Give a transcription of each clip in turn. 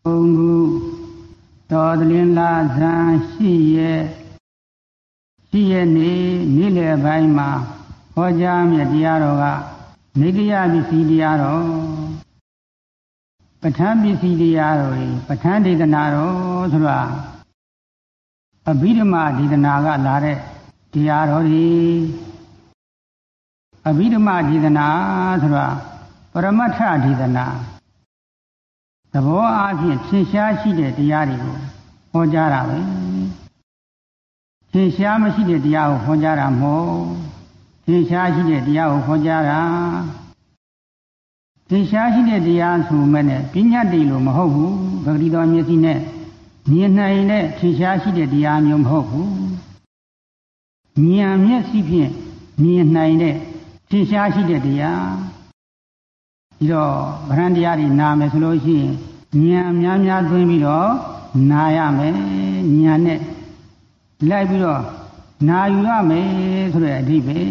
တော်တလင်းလာဇန်ရှိရဲ့နေ့လယ်ပိုင်းမှာဟောကြားမြတ်တရားတော်ကနိတ္တယပစ္စည်းတရားတော်ပဋ္ဌာန်းပစ္စည်းတရားတော်ပဋ္ဌာန်းဒေသနာတော်ဆိုတာအဘိဓမ္မာဒေသနာကလာတဲ့တရားတော်တွေအဘိဓမ္မာဒေသနာဆိုတာပရမတ္ထဒေသနာသဘောအားဖြင့်ထင်ရှားရှိတဲ့တရားတွေကိုဟောကြားတာပဲထင်ရှားမရှိတဲ့တရားကိုဟောကြားတာမဟုတ်ထင်ရှားရှိတဲ့တရားကိုဟောကြားတာထင်ရှားရှိတဲ့တရားဆိုမဲ့နဲ့ပညာတည်လို့မဟုတ်ဘူးပဂတိတော်မျက်စိနဲ့မြင်နိုင်တဲ့ထင်ရှားရှိတဲ့တရားမျိုးမဟုတ်ဘူးဉာဏ်မျက်စိဖြင့်မြင်နိုင်တဲ့ထင်ရှားရှိတဲ့တရားဒီတော့ဗရဏတရားတွေနာမယ်ဆိုလို့ရှိရင်ဉာဏ်များသွင်းပြီးတော့နာရမယ်ဉာဏ်နဲ့လိုက်ပြီးတော့နာယူရမယ်ဆိုတဲ့အဓိပ္ပာယ်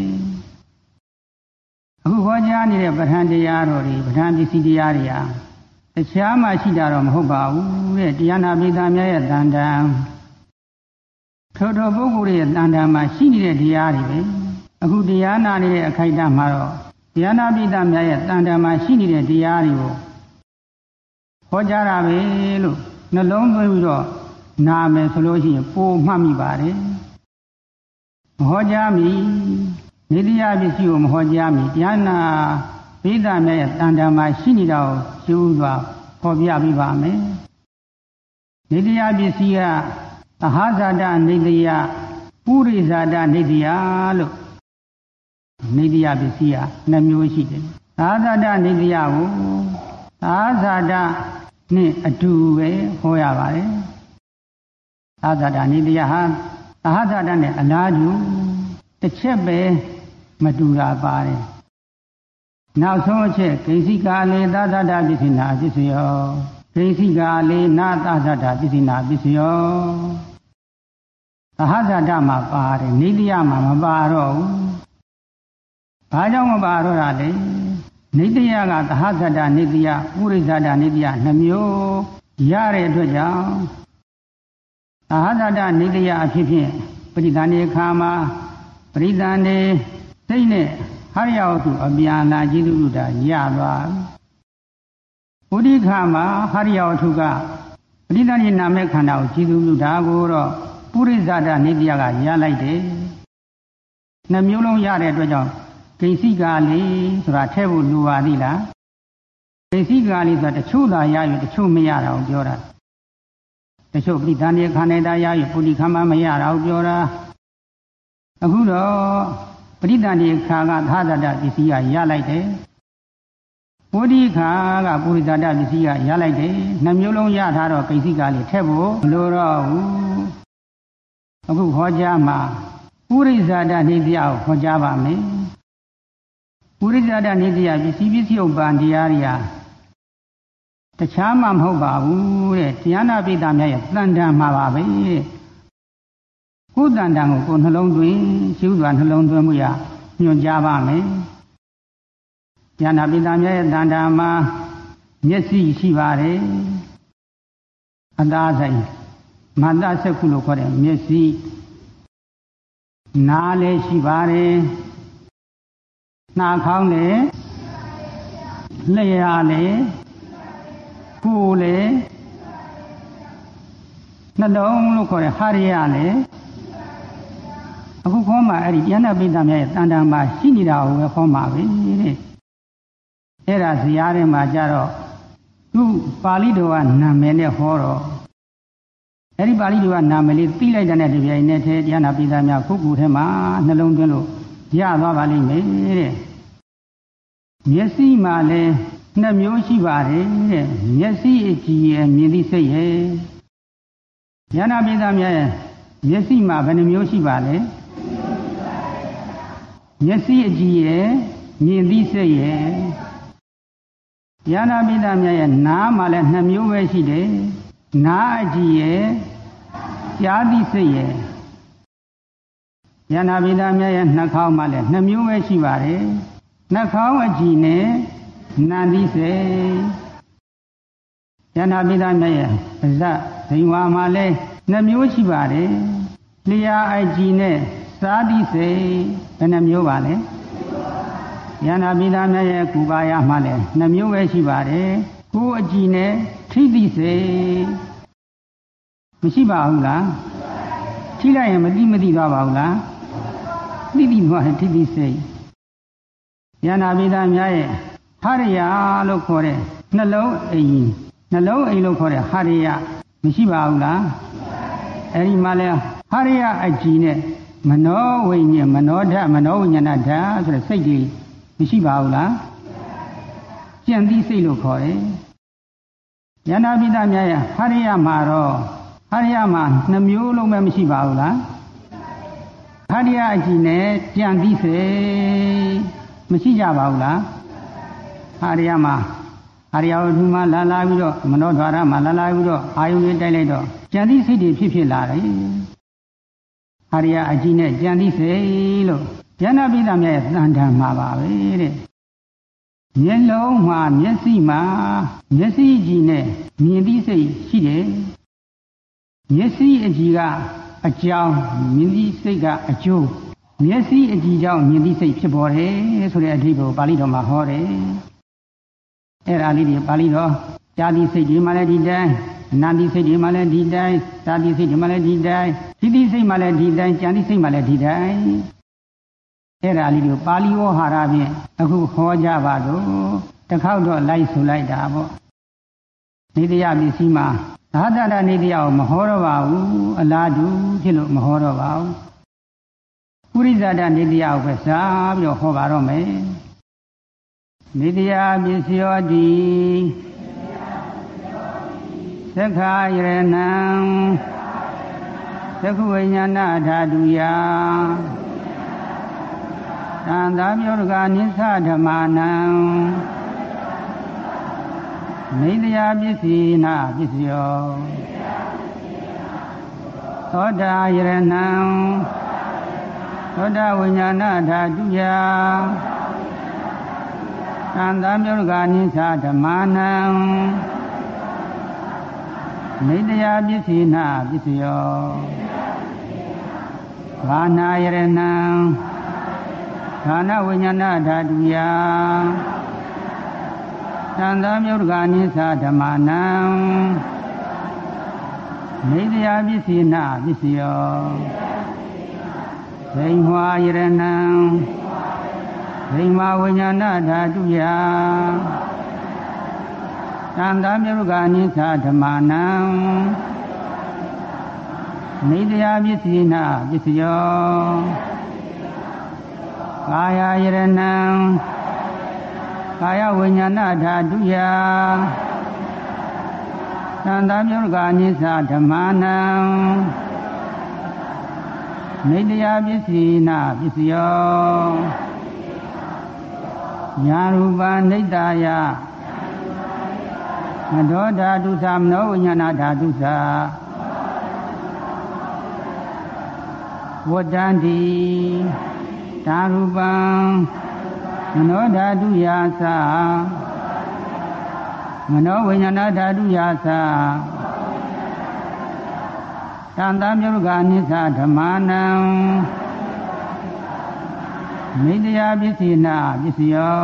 အခုဟောကြားနေတဲ့ပဋ္ဌာန်းတရားတော်တွေပဋ္ဌာန်းပစ္စည်းတရားတွေဟာတခြားမှရှိတာတော့မဟုတ်ပါဘူးတဲ့တရားနာပိသများရဲ့တန်တန်ထိုပုဂ္ဂိုလ်ရဲ့တန်တန်မှာရှိနေတဲ့တရားတွေပဲအခုတရားနာနေတဲ့အခိုက်အတန့်မှာတော့တရားနာပိသများရဲ့တန်တန်မှာရှိနေတဲ့တရားတွေကိုဟောကြားတာပဲလို့နှလုံးသွင်းပြီးတော့နာမယ်ဆိုလို့ရှိရင်ပိုမှတ်မိပါတယ်မဟောကြားမီနိတ္တယပစ္စည်းကိုမဟောကြားမီတရားနာပိသများရဲ့တန်တန်မှာရှိနေတာကိုရှင်းဥစွာဟောပြပေးပါမယ်နိတ္တယပစ္စည်းကသဟဇာတနိတ္တယပုရိဇာတနိတ္တယလို့နိတ္တယပစ္စည်းက2မျိုးရှိတယ်သဟဇာတနိတ္တယကိုသဟဇာတနဲ့အတူပဲဟောရပါတယ်သဟဇာတနိတ္တယဟာသဟဇာတနဲ့အလားတူတစ်ချက်ပဲမတူတာပါတယ်နောက်ဆုံးအချက်ဂိသိကာလေသဇာတပစ္စိနာပစ္စယောဂိသိကာလေနာသဇာတပစ္စိနာပစ္စယောသဟဇာတမှာပါတယ်နိတ္တယမှာမပါတော့ဘူးဘာကြောင့်မပါတော့တာလဲနိတ္တယကသဟဇာတနိတ္တယပုရိဇာတနိတ္တယ2မျိုးရတဲ့အတွက်ကြောင့်သဟဇာတနိတ္တယအဖြစ်ဖြင့်ပရိသန္တိခါမှာပရိသန္တိစိတ်နဲ့ဟရိယဝတ္ထုအပြန်လာကျေစုလူတာရသွားဥဒိခါမှာဟရိယဝတ္ထုကပရိသန္တိနာမည်ခန္ဓာကိုကျေစုလူတာကိုတော့ပုရိဇာတနိတ္တယကရလိုက်တယ်2မျိုးလုံးရတဲ့အတွက်ကြောင့်ဂိသိကာလေဆိုတာထည့်ဖို့လိုပါသေးလားဂိသိကာလေဆိုတာတချို့သာရယူတချို့မရတာကိုပြောတာတချို့ပရိသန္တိခန္ဓာတာရယူပုရိခါမှာမရတာကိုပြောတာအခုတော့ပရိသန္တိခါကသဟဇာတပစ္စည်းကရလိုက်တယ်ပုရိခါကပုရိဇာတပစ္စည်းကရလိုက်တယ်2မျိုးလုံးရထားတော့ဂိသိကာလေထည့်ဖို့မလိုတော့ဘူးအခုဟောကြားမှာပုရိဇာတနိတ္တယကိုဟောကြားပါမယ်ပုရိဇာတနိတ္တယပစ္စည်းဥပ္ပန်တရားတွေဟာတခြားမှမဟုတ်ပါဘူးတဲ့တရားနာပိသများရဲ့တန်တန်မှာပါပဲကိုယ်တန်တန်ကိုကိုယ်နှလုံးသွင်းရှုစွာနှလုံးသွင်းမှုရညွှန်ကြားပါမယ်တရားနာပိသများရဲ့တန်တန်မှာမျက်စိရှိပါတယ်အသားဆိုင်မတ္တစက္ခုလို့ခေါ်တဲ့မျက်စိနားလည်းရှိပါတယ်နှာခေါင်းလည်းလျှာလည်းကိုယ်လည်းနှလုံးလို့ခေါ်တဲ့ဟာရယလည်းအခုခေါ်မှာအဲ့ဒီဉာဏပိဋကများရဲ့တန်တန်မှာရှိနေတာကိုပဲခေါ်မှာပဲတဲ့အဲ့ဒါဇာတ်ထဲမှာကြတော့သူပါဠိတော်ကနာမည်နဲ့ဟောတော့အဲ့ဒီပါဠိတော်ကနာမည်လေးသိလိုက်တဲ့တပြိုင်နက်တည်းဉာဏပိဋကများခုခုထဲမှာနှလုံးသွင်းလို့ရသွားပါလိမ့်မယ်တဲ့မျက်စိမှာလည်း2မျိုးရှိပါတယ်တဲ့မျက်စိအကြည့်ရဲ့မြင်သိစိတ်ရဲ့ဉာဏပိဋကများရဲ့မျက်စိမှာဘယ်နှမျိုးရှိပါလဲမျက်စိအကြည့်ရဲ့မြင်သိစိတ်ရဲ့ဉာဏပိဋကများရဲ့နားမှာလည်း2မျိုးပဲရှိတယ်နားအကြည့်ရဲ့ကြားသိစိတ်ရဲ့ဉာဏပိဋကများရဲ့နှာခေါင်းမှာလည်း2မျိုးပဲရှိပါတယ်နှာခေါင်းအကြည့်နဲ့နံသိစိတ်ယန္တာပိသမြတ်ရဲ့ပါဇက်ဇိမ်ဝါမှာလဲ2မျိုးရှိပါတယ်လျာအိုက်ကြီးနဲ့စာတိစိတ်ဘယ်နှမျိုးပါလဲယန္တာပိသမြတ်ရဲ့ကူပါယမှာလဲ2မျိုးပဲရှိပါတယ်ကိုယ်အကြည်နဲ့ထိတိစိတ်မရှိပါဘူးလားထိလိုက်ရင်မသိသွားပါဘူးလားသိသွားထိတိစိတ်ယန္တာပိသမြတ်ရဲ့ဟရိယလို့ခေါ်တဲ့နှလုံးအိမ်လို့ခေါ်တဲ့ဟရိယမရှိပါဘူးလားအဲဒီမှာလဲဟရိယအကြည်နဲ့မနောဝိညာဉ်မနောဓာတ်မနောဝိညာဏဓာတ်ဆိုတဲ့စိတ်တွေမရှိပါဘူးလားကြံသိစိတ်လို့ခေါ်တယ်ယန္တာပိသမြတ်ရဲ့ဟရိယမှာတော့ဟရိယမှာ2မျိုးလုံးပဲမရှိပါဘူးလားဟရိယအကြည်နဲ့ကြံသိစိတ်မရှိကြပါဘူးလားဟရိယမှာဟရိယဝတ္ထုမှာလာပြီးတော့မနောဓာရမှာလာပြီးတော့အာယုန်လေးတိုက်လိုက်တော့ကြံသိစိတ်တွေဖြစ်လာတယ်ဟရိယအကြည်နဲ့ကြံသိစိတ်လို့ယန္တာပိသမြတ်ရဲ့သံဃာမှာပါပဲတဲ့မျက်လုံးမှာမျက်စိမှာမျက်စိကြည်နဲ့မြင်သိစိတ်ရှိတယ်မျက်စိအကြည်ကအကြောင်းမြင်သိစိတ်ကအကျိုးမျက်စိအကြည်ကြောင့်မြင်သိစိတ်ဖြစ်ပေါ်တယ်ဆိုတဲ့အဓိပ္ပာယ်ပါဠိတော်မှာဟောတယ်အဲ့ဒါလေးတွေပါဠိတော်ကြာတိစိတ်ဒီမှာလည်းဒီတိုင်းအနန္တိစိတ်ဒီမှာလည်းဒီတိုင်းသာတိစိတ်ဒီမှာလည်းဒီတိုင်းသီတိစိတ်မှာလည်းဒီတိုင်းကြံတိစိတ်မှာလည်းဒီတိုင်းအဲ့ဒါလေးတွေပါဠိဝဟာရဖြင့်အခုဟောကြပါတော့တစ်ခေါက်တော့လိုက်ဆိုလိုက်တာပေါ့နေတရားပစ္စည်းမှာသာသနာနေတရားကိုမဟောတော့ပါဘူးအလားတူဖြစ်လို့မဟောတော့ပါဘူးပုရိသဒနေတရားကိုပဲစားပြီးတော့ဟောပါတော့မယ်နေတရားပစ္စယောတိသက္ခာယရဏံသက္ခဝိညာဏဓာတုယသံသာမြောကနိသဓမ္မာနံနေတရားပစ္စည်းနာပစ္စယောသောတာယရဏံသောတာဝိညာဏဓာတုယသံသာမြောကနိသဓမ္မာနံနေတရားပစ္စည်းနာပစ္စယောဘာနာယရဏံဌာနဝိညာဏဓာတုယသံသာမြောကနိသဓမ္မာနံနေတရားပစ္စည်းနာပစ္စယောဇိမ်ဝါယရဏံဇိမ်မာဝိညာဏဓာတုယသံသာမြေကနိသဓမ္မာနံနေတရားပစ္စည်းနာပစ္စယောကာယယရဏံကာယဝိညာဏဓာတုယသံသာမြေကနိသဓမ္မာနံနေတရားပစ္စည်းနာပစ္စယောညာရူပနိတ္တယမနောဓာတုသမနောဝိညာဏဓာတုသဝတ္တန္တိဓာရူပံမနောဓာတုယာသမနောဝိညာဏဓာတုယာသသံသာမြေကနိသဓမ္မာနံနေတရားပစ္စည်းနာပစ္စယော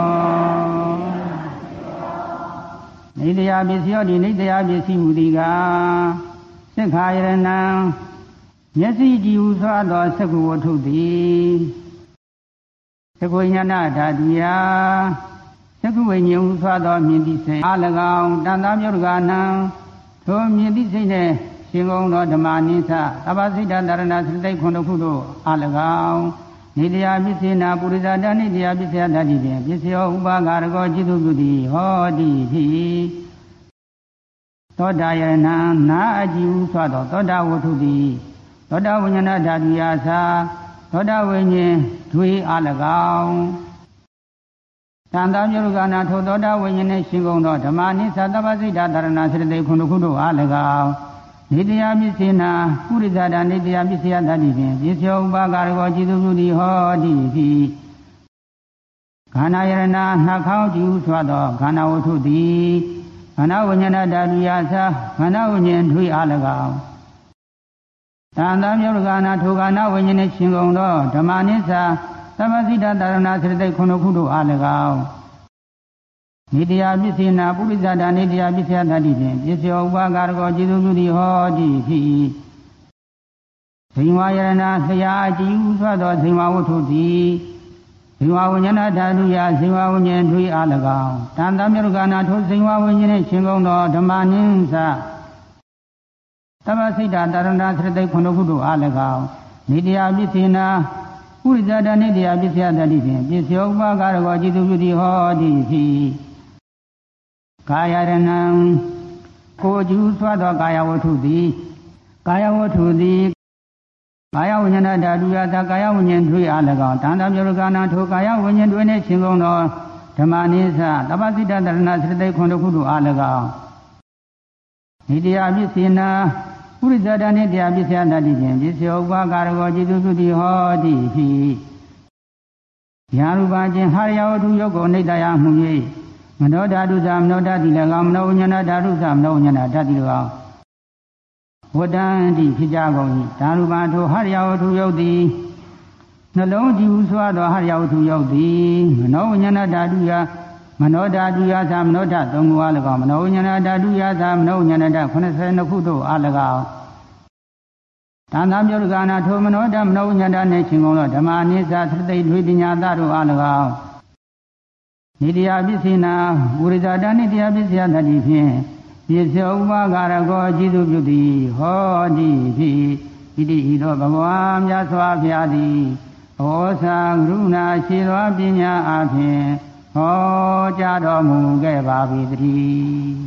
နေတရားပစ္စယောဒီနေတရားပစ္စည်းမူသည်ကသက္ခာယရဏံမျက်စိကြည်ဟူသောသောသက္ကဝတ္ထုသည်သက္ကဝိညာဏဓာတုယသက္ကဝိညာဉ်ဟူသောသောမြင်သိစိတ်အား၎င်းတန်သာမြေကနံထိုမြင်သိစိတ်နှင့်ရှင်ကုန်သောဓမ္မနိသသဗ္ဗစိတ္တတရဏသတိခုနှစ်ခုတို့အား၎င်းနေတရားပစ္စေနာပုရိသတနေတရားပစ္စယတတိဖြင့်ပစ္စယောဥပါကာရကောจิตုပြုတိဟောတိဖြစ်သောတာယရဏနာအကြည်ဟုဆိုသောသောတာဝတ္ထုတိသောတာဝိညာဏဓာတုယာသာသောတာဝိညာဉ်ဒွေအား၎င်းသံသာမြေကနာထိုသောတာဝိညာဉ်နှင့်ရှင်ကုန်သောဓမ္မနိသသဗ္ဗစိတ္တတရဏသတိခုနှစ်ခုတို့အား၎င်းနေတရားပစ္စေနာပုရိသတာနေတရားပစ္စယတတိဖြင့်ပစ္စယောဥပါကာရကောจิตုပြုတိဟောတိဖြစ်ခန္ဓာယရဏနှာခေါင်းကြည့်ဟုဆိုသောခန္ဓာဝတ္ထုသည်ခန္ဓာဝိညာဏဓာတုယသာခန္ဓာဝိညာဉ်ထွေအား၎င်းတန်တမြုပ်ကနာထိုခန္ဓာဝိညာဉ်နှင့်ရှင်ကုန်သောဓမ္မနိစ္စသမစိတ္တတရဏသရတိခုနှစ်ခုတို့အား၎င်းနိတယပစ္စေနာပုရိသတာနိတယပစ္စယတတိဖြင့်ပစ္စယောဥပါကာရကောကျေသူပြုသည်ဟောတိဖြစ်၏ဇိဝယရဏဆရာကြည်ဥစွာသောဇိဝဝတ္ထုသည်ဇိဝဝိညာဏဓာတုယဇိဝဝိညာဉ်ထွေအား၎င်းတန်တမြုပ်ကနာထိုဇိဝဝိညာဉ်နှင့်ရှင်ကုန်သောဓမ္မနိစ္စသမစိတ္တတရဏသရတိခုနှစ်ခုတို့အား၎င်းနိတယပစ္စေနာပုရိသတာနိတယပစ္စယတတိဖြင့်ပစ္စယောဥပါကာရကောကျေသူပြုသည်ဟောတိဖြစ်၏ကာယရဏံကိုယ်ကျူးစွာသောကာယဝတ္ထုသည်ကာယဝတ္ထုသည်ကာယဝိညာဏဓာတုယသာကာယဝိညာဉ်ထွေအား၎င်းတန်တမြုပ်ကနာထိုကာယဝိညာဉ်တွင်နှင့်ရှင်ကုန်သောဓမ္မနိစ္စတပ္ပစိတ္တတရဏသရတိခုနှစ်ခုတို့အား၎င်းနိတယပစ္စေနာပုရိသတာနိတယပစ္စယတတိဖြင့်ပစ္စယောဥပါကာရကောကျေသူပြုသည်ဟောတိဖြစ်ယာရူပချင်းဟာရယဝတ္ထုယုတ်ကိုနိတယမှု၍မနောဓာတုသမနောဓာတိ၎င်းမနောဝိညာဏဓာတုသမနောဝိညာဏဓာတိ၎င်းဝတ္တံတိဖြစ်ကြကုန်၏ဓာရူပထိုဟာရယဝတ္ထုယုတ်သည်နှလုံးကြည်စွာသောဟာရယဝတ္ထုယုတ်သည်မနောဝိညာဏဓာတုယမနောဓာတုယသမနောဓာသုံးခုအား၎င်းမနောဝိညာဏဓာတုယသမနောဝိညာဏဓာ82ခုတို့အား၎င်းတန်တမြုပ်ကနာထိုမနောဓာမနောဝိညာဏနှင့်ရှင်ကုန်သောဓမ္မအနိစ္စသတိထွေပညာသတို့အား၎င်းနိတယပစ္စေနာပုရိသတာနိတယပစ္စယတတိဖြင့်ပစ္စယောဥပါကာရကောကျေသူပြုသည်ဟောတိဖြစ်ဣတိဤသောဘဂဝါမြတ်စွာဘုရားသည်ဩဇာကရုဏာရှိသောပညာအဖြင့်ဟောကြားတော်မူခဲ့ပါ၏တည်း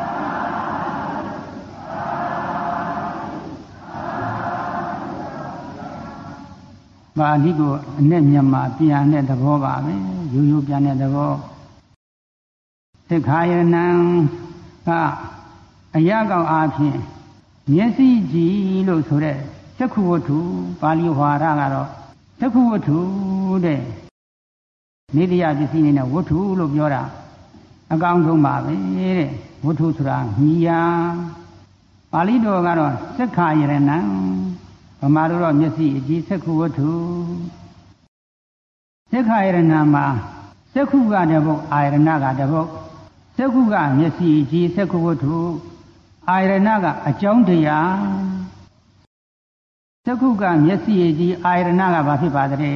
ပါဠိကိုအနဲ့မြန်မာပြန်တဲ့သဘောပါပဲရိုးရိုးပြန်တဲ့သဘောသိက္ခာယနံကအရာကောင်အားဖြင့်မျက်စိကြည်လို့ဆိုတဲ့သက္ခုဝတ္ထုပါဠိဝါဒကတော့သက္ခုဝတ္ထုတဲ့နိတယပစ္စည်းနဲ့ဝတ္ထုလို့ပြောတာအကောင်းဆုံးပါပဲတဲ့ဝတ္ထုဆိုတာမြည်ရာပါဠိတော်ကတော့သက္ခာယရဏံဗမာတို့တော့မျက်စိအကြည့်သက္ခုဝတ္ထုသက္ခာယရဏမှာသက္ခုကတပုတ်အာယရဏကတပုတ်သက္ခုကမျက်စိအကြည့်သက္ခုဝတ္ထုအာယရဏကအကြောင်းတရားသက္ခုကမျက်စိအကြည့်အာယရဏကဘာဖြစ်ပါသလဲ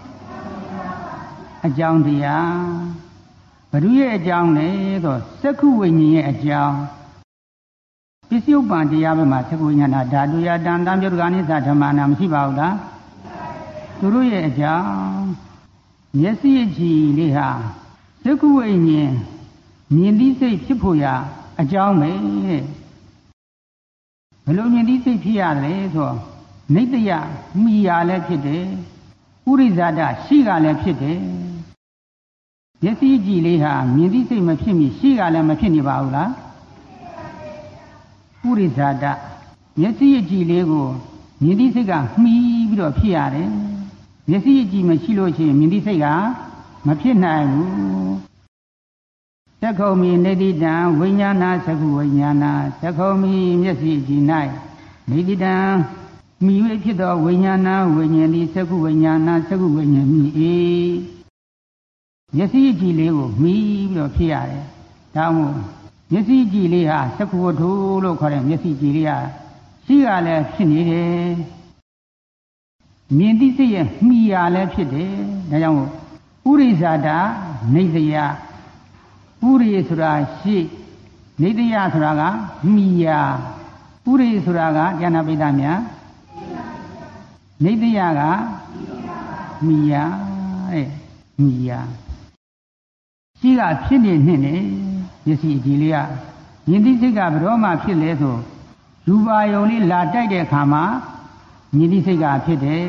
အကြောင်းတရားဘ누구ရဲ့အကြောင်းလဲဆိုသက္ခုဝိညာဉ်ရဲ့အကြောင်းပစ္စယုပ္ပံတရားပဲမှာသက္ခုဝိညာဏဓာတုယတံတံပြုတ်ကနိစ္စဓမ္မနာမရှိပါဘူးလားသူတို့ရဲ့အကြောင်းမျက်စိအကြည့်လေးဟာသက္ခုဝိညာဉ်မြင်သိစိတ်ဖြစ်ဖို့ရာအကြောင်းပဲတဲ့ဘယ်လိုမြင်သိစိတ်ဖြစ်ရတယ်ဆိုတော့နိတ္တယမိယာလည်းဖြစ်တယ်ဥရိဇာတရှိကလည်းဖြစ်တယ်မျက်စိကြည့်လေးဟာမြင်သိစိတ်မဖြစ်မီရှိကလည်းမဖြစ်နေပါဘူးလားဥရိဇာတမျက်စိကြည့်လေးကိုမြင်သိစိတ်ကမှီးပြီးတော့ဖြစ်ရတယ်မျက်စိကြည့်မရှိလို့ရှိရင်မြင်သိစိတ်ကမဖြစ်နိုင်ဘူးသက္ခုံမိနေတိတံဝိညာဏသက္ခုဝိညာဏသက္ခုံမိမျက်စိကြည့်၌နေတိတံမိ၍ဖြစ်သောဝိညာဏဝိညာဉ်သည်သက္ခုဝိညာဏသက္ခုဝိညာဉ်မိ၏မျက်စိကြည့်လေးကိုမှီးပြီးတော့ဖြစ်ရတယ်ဒါမို့မျက်စိကြည့်လေးဟာသက္ခုဝတ္ထုလို့ခေါ်တဲ့မျက်စိကြည့်လေးဟာရှိကလည်းဖြစ်နေတယ်မြင်သိစိတ်ရဲ့မှီရလည်းဖြစ်တယ်ဒါကြောင့်ဥရိဇာတနေတယဥရိဆိုတာရှိနေတယဆိုတာကမှီရဥရိဆိုတာကဉာဏပိဋကများနေတယကမှီရတဲ့မှီရရှိကဖြစ်နေနှင့်လေမျက်စိအကြည့်လေးကမြင်သိစိတ်ကဘယ်တော့မှဖြစ်လဲဆိုရူပါယုံလေးလာတိုက်တဲ့အခါမှာမြင်သိစိတ်ကဖြစ်တယ်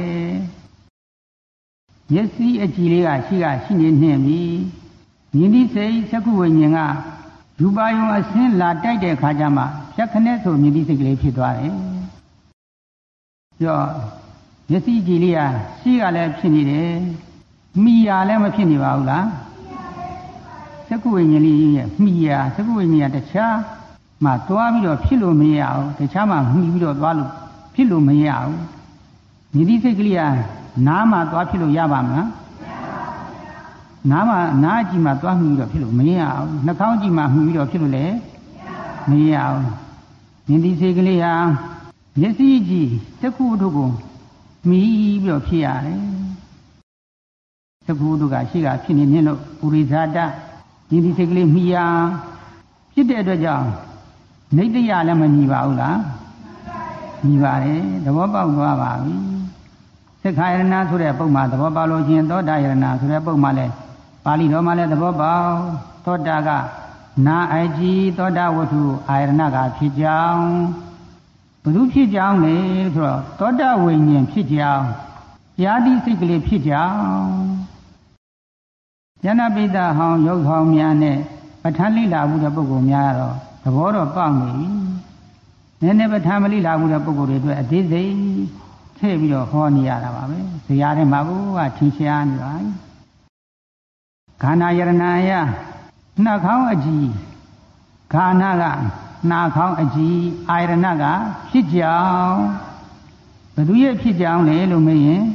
မျက်စိအကြည့်လေးကရှိနေနှင့်ပြီမြင်သိစိတ်သက္ခုဝိညာဉ်ကရူပါယုံအစင်းလာတိုက်တဲ့အခါကျမှဖြတ်ခနဲ့ဆိုမြင်သိစိတ်ကလေးဖြစ်သွားတယ်ပြီးတော့မျက်စိကြည့်လေးကရှိကလည်းဖြစ်နေတယ်မိယာလည်းမဖြစ်နေပါဘူးလားသက္ကုဝိညာဉ်လေးရဲ့မှီရာသက္ကုဝိညာဉ်တခြားမှသွားပြီးတော့ဖြစ်လို့မရဘူးတခြားမှမှီပြီးတော့သွားလို့ဖြစ်လို့မရဘူးမြင်သိစိတ်ကလေးကနားမှသွားဖြစ်လို့ရပါမလားနားအကြည့်မှသွားမှီပြီးတော့ဖြစ်လို့မရဘူးနှာခေါင်းကြည့်မှမှီပြီးတော့ဖြစ်လို့လည်းမရဘူးမြင်သိစိတ်ကလေးဟာမျက်စိကြည့်သက္ကုဝတ္ထုကိုမှီပြီးတော့ဖြစ်ရတယ်သက္ကုဝတ္ထုကရှိကဖြစ်နေလို့ပုရိသတမြင်သိစိတ်ကလေးမှီရာဖြစ်တဲ့အတွက်ကြောင့်နိတ္တယလည်းမညီပါဘူးလားညီပါတယ်သဘောပေါက်သွားပါပြီသက္ခာယရဏဆိုတဲ့ပုံမှာသဘောပေါက်လို့ချင်းသောတာယရဏဆိုတဲ့ပုံမှာလဲပါဠိတော်မှာလဲသဘောပေါက်သောတာကနာအကြည်သောတာဝတ္ထုအာယရဏကဖြစ်ကြောင်းဘုသူဖြစ်ကြောင်းလေဆိုတော့သောတာဝိညာဉ်ဖြစ်ကြောင်းယာတိစိတ်ကလေးဖြစ်ကြောင်းယန္နပိတဟောင်းရုပ်ဟောင်းများနဲ့ပဋ္ဌာန်းလိလာမှုတဲ့ပုဂ္ဂိုလ်များတော့သဘောတော့ပေါက်နေပြီနည်းနည်းပဋ္ဌာန်းမလိလာမှုတဲ့ပုဂ္ဂိုလ်တွေအတွက်အသေးစိတ်ထည့်ပြီးတော့ဟောနေရတာပါပဲဇေယျထဲမှာကထင်ရှားနေပါခန္ဓာယရဏယနှာခေါင်းအကြည်ခန္ဓာကနှာခေါင်းအကြည်အာယရဏကဖြစ်ကြောင်းဘယ်သူရဲ့ဖြစ်ကြောင်းလဲလို့မေးရင်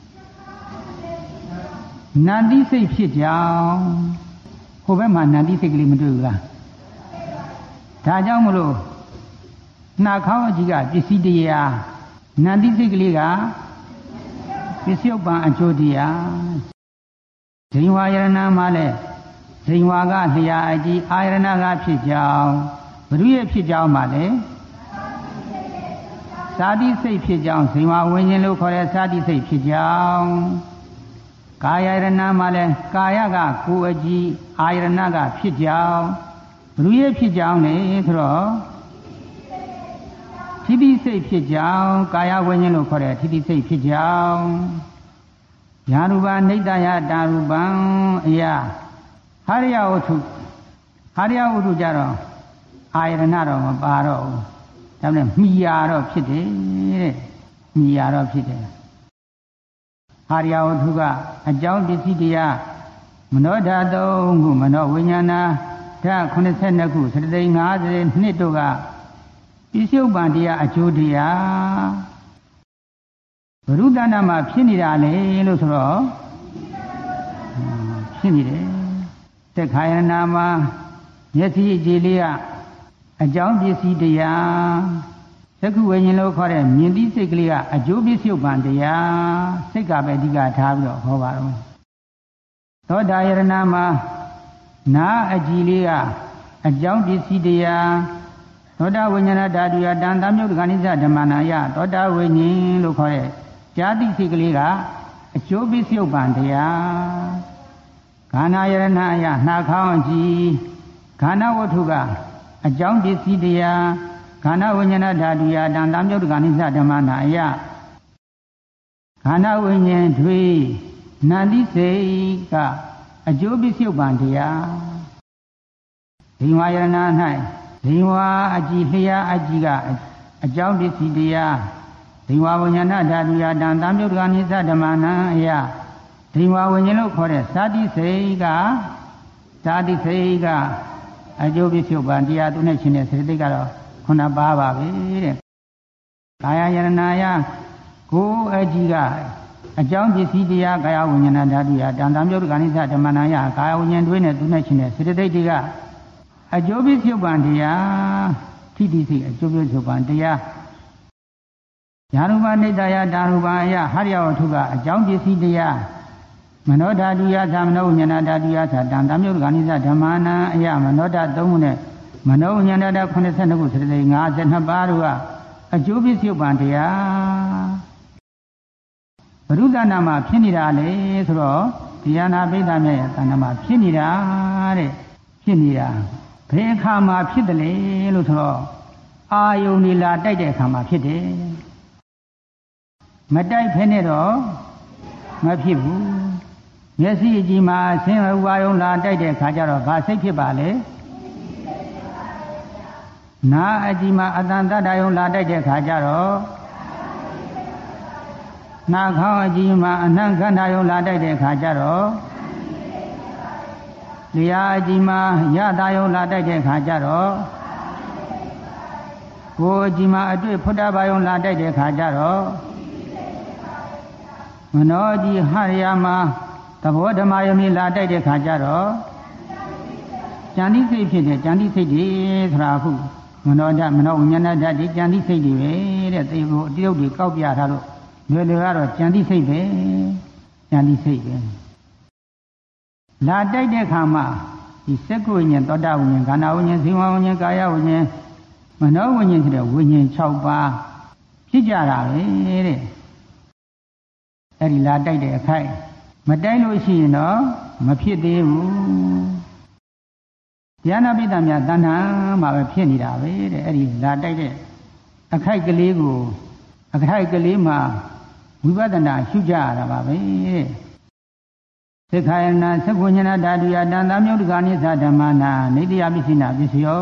နန္တိစိတ်ဖြစ်ကြောင်းဟိုဘက်မှာနန္တိစိတ်ကလေးမတွေ့ဘူးလားဒါကြောင့်မလို့နှာခေါင်းအကြည့်ကပစ္စည်းတရားနန္တိစိတ်ကလေးကပစ္စည်းဥပ္ပံအကျိုးတရားဇိဝယရဏမှာလဲဇိဝကလျာအကြည့်အာယရဏကဖြစ်ကြောင်းဘုရုရဲ့ဖြစ်ကြောင်းမှာလဲသာတိစိတ်ဖြစ်ကြောင်းဇိဝဝိညာဉ်လို့ခေါ်တဲ့သာတိစိတ်ဖြစ်ကြောင်းကာယယရဏမှာလဲကာယကကိုယ်အကြည့်အာယရဏကဖြစ်ကြောင်းဘုရုရဲ့ဖြစ်ကြောင်းလေဆိုတော့ထိတိစိတ်ဖြစ်ကြောင်းကာယဝိညာဉ်လို့ခေါ်တဲ့ထိတိစိတ်ဖြစ်ကြောင်းယာရူပနိတ္တယတာရူပံအယဟရိယဝတ္ထုကြတော့အာယရဏတော့မပါတော့ဘူးဒါနဲ့မှီရာတော့ဖြစ်တယ်တဲ့မှီရာတော့ဖြစ်တယ်ဟာရိယဝတ္ထုကအကြောင်းပစ္စည်းတရားမနောဓာတ်3ခုမနောဝိညာဏဓာတ်82ခုသတ္တိ50နှစ်တို့ကပစ္စည်းဥပ္ပံတရားအကျိုးတရားဘုရုတဏ္ဍမှာဖြစ်နေတာလေလို့ဆိုတော့ဖြစ်နေတယ်သက္ခာယနာမှာမျက်စိကြည်လေးကအကြောင်းပစ္စည်းတရားသက္ခုဝိညာဉ်လို့ခေါ်တဲ့မြင်သိစိတ်ကလေးကအကျိုးပစ္စည်းဥပ္ပံတရားစိတ်ကပဲအဓိကထားပြီးတော့ဟောပါတော့သောတာယရဏမှာနာအကြည်လေးကအကြောင်းပစ္စည်းတရားသောတာဝိညာဏဓာတုယတန်တမြုပ်ဒဂဏိသဓမ္မနာယသောတာဝိညာဉ်လို့ခေါ်တဲ့ဇာတိစိတ်ကလေးကအကျိုးပစ္စည်းဥပ္ပံတရားခန္ဓာယရဏယနှာခေါင်းအကြည်ခန္ဓာဝတ္ထုကအကြောင်းပစ္စည်းတရားခန္ဓာဝိညာဏဓာတုယတန်တမြုပ်ဒဂဏိသဓမ္မနာယခန္ဓာဝိညာဉ်တွေနန္တိစိတ်ကအကျိုးပစ္စည်းဥပ္ပံတရားဒီဝါယရဏ၌ဒီဝါအကြည်လျာအကြည်ကအကြောင်းပစ္စည်းတရားဒီဝါဝိညာဏဓာတုယတန်တမြုပ်ဒဂဏိသဓမ္မနာယဒီဝါဝိညာဉ်လို့ခေါ်တဲ့သာတိစိတ်ကအကျိုးပစ္စည်းဥပ္ပံတရားသူနဲ့ရှင်တဲ့စေတသိက်ကတော့9ပါးပါပဲတဲ့ကာယယရဏယကိုယ်အကြည်ကအကြောင်းပစ္စည်းတရားကာယဝိညာဏဓာတုယတန်တမြုပ်ဒဂဏိသဓမ္မနာယကာယဝိညာဉ်တွေနဲ့သူနဲ့ရှင်တဲ့စေတသိက်တွေကအကျိုးပစ္စည်းဥပ္ပံတရားထိတိစိတ်အကျိုးပစ္စည်းဥပ္ပံတရားယာရူပနိတ္တယတာရူပအယဟရိယဝတ္ထုကအကြောင်းပစ္စည်းတရားမနောဓာတုယသမနောဝိညာဏဓာတုယသတံတမြုပ်ဒဂဏိသဓမ္မနာအယမနောဓာတ်3ခုနဲ့မနောဝိညာဏဓာတ်82ခုစေတသိက်52ပါးတို့ကအကျိုးပစ္စည်းဥပ္ပံတရားဘုရုတဏ္ဍမှာဖြစ်နေတာလေဆိုတော့တရားနာပိဋကမြတ်ရဲ့တဏ္ဍမှာဖြစ်နေတာတဲ့ဖြစ်နေတာဘယ်အခါမှာဖြစ်တယ်လေလို့ဆိုတော့အာယုန်ဒီလာတိုက်တဲ့အခါမှာဖြစ်တယ်မတိုက်ဖဲနဲ့တော့မဖြစ်ဘူးမျက်စိအကြည့်မှာဆင်းရဲဝါယုံလာတိုက်တဲ့အခါကျတော့ဘာစိတ်ဖြစ်ပါလဲနာအကြည့်မှာအတန်တတ္တယုံလာတိုက်တဲ့အခါကျတော့နာခေါင်းအကြည့်မှာအနံ့ခန္ဓာယုံလာတိုက်တဲ့အခါကျတော့ယလျာကြီးမှာရတာယုံလာတိုက်တဲ့ခါကျတော့ကိုယ်ကြီးမှာအတွေ့ဖုဒ္ဓဘာယုံလာတိုက်တဲ့ခါကျတော့မနောကြီးဟရိယာမှာသဘောဓမ္မယုံလာတိုက်တဲ့ခါကျတော့ဉာဏ်သိစိတ်ဖြစ်တဲ့ဉာဏ်သိစိတ်တွေဆိုတာအခုမနောဓာတ်မနောဝိညာဏဓာတ်ဒီဉာဏ်သိစိတ်တွေပဲတဲ့သေကိုအတိတ်တွေကောက်ပြထားလို့လွယ်လွယ်ကတော့ဉာဏ်သိစိတ်ပဲဉာဏ်သိစိတ်ပဲလာတိုက်တဲ့ခါမှာဒီစက္ကုဝိညာဉ်သောတာဝိညာဉ်ခန္ဓာဝိညာဉ်ဇီဝဝိညာဉ်ကာယဝိညာဉ်မနောဝိညာဉ်ဆိုတဲ့ဝိညာဉ်6ပါးဖြစ်ကြတာပဲတဲ့အဲ့ဒီလာတိုက်တဲ့အခိုက်မတိုက်လို့ရှိရင်တော့မဖြစ်သေးဘူးဉာဏပိဋကများတဏ္ဍာမှာပဲဖြစ်နေတာပဲတဲ့အဲ့ဒီလာတိုက်တဲ့အခိုက်ကလေးကိုအခိုက်ကလေးမှာဝိပဿနာရှုကြရတာပါပဲတဲ့သက္ခာယနာသက္ကုညနာဓာတုယတန်သာမြုပ်တကာနိသဓမ္မနာနေတယပစ္စိနာပစ္စယော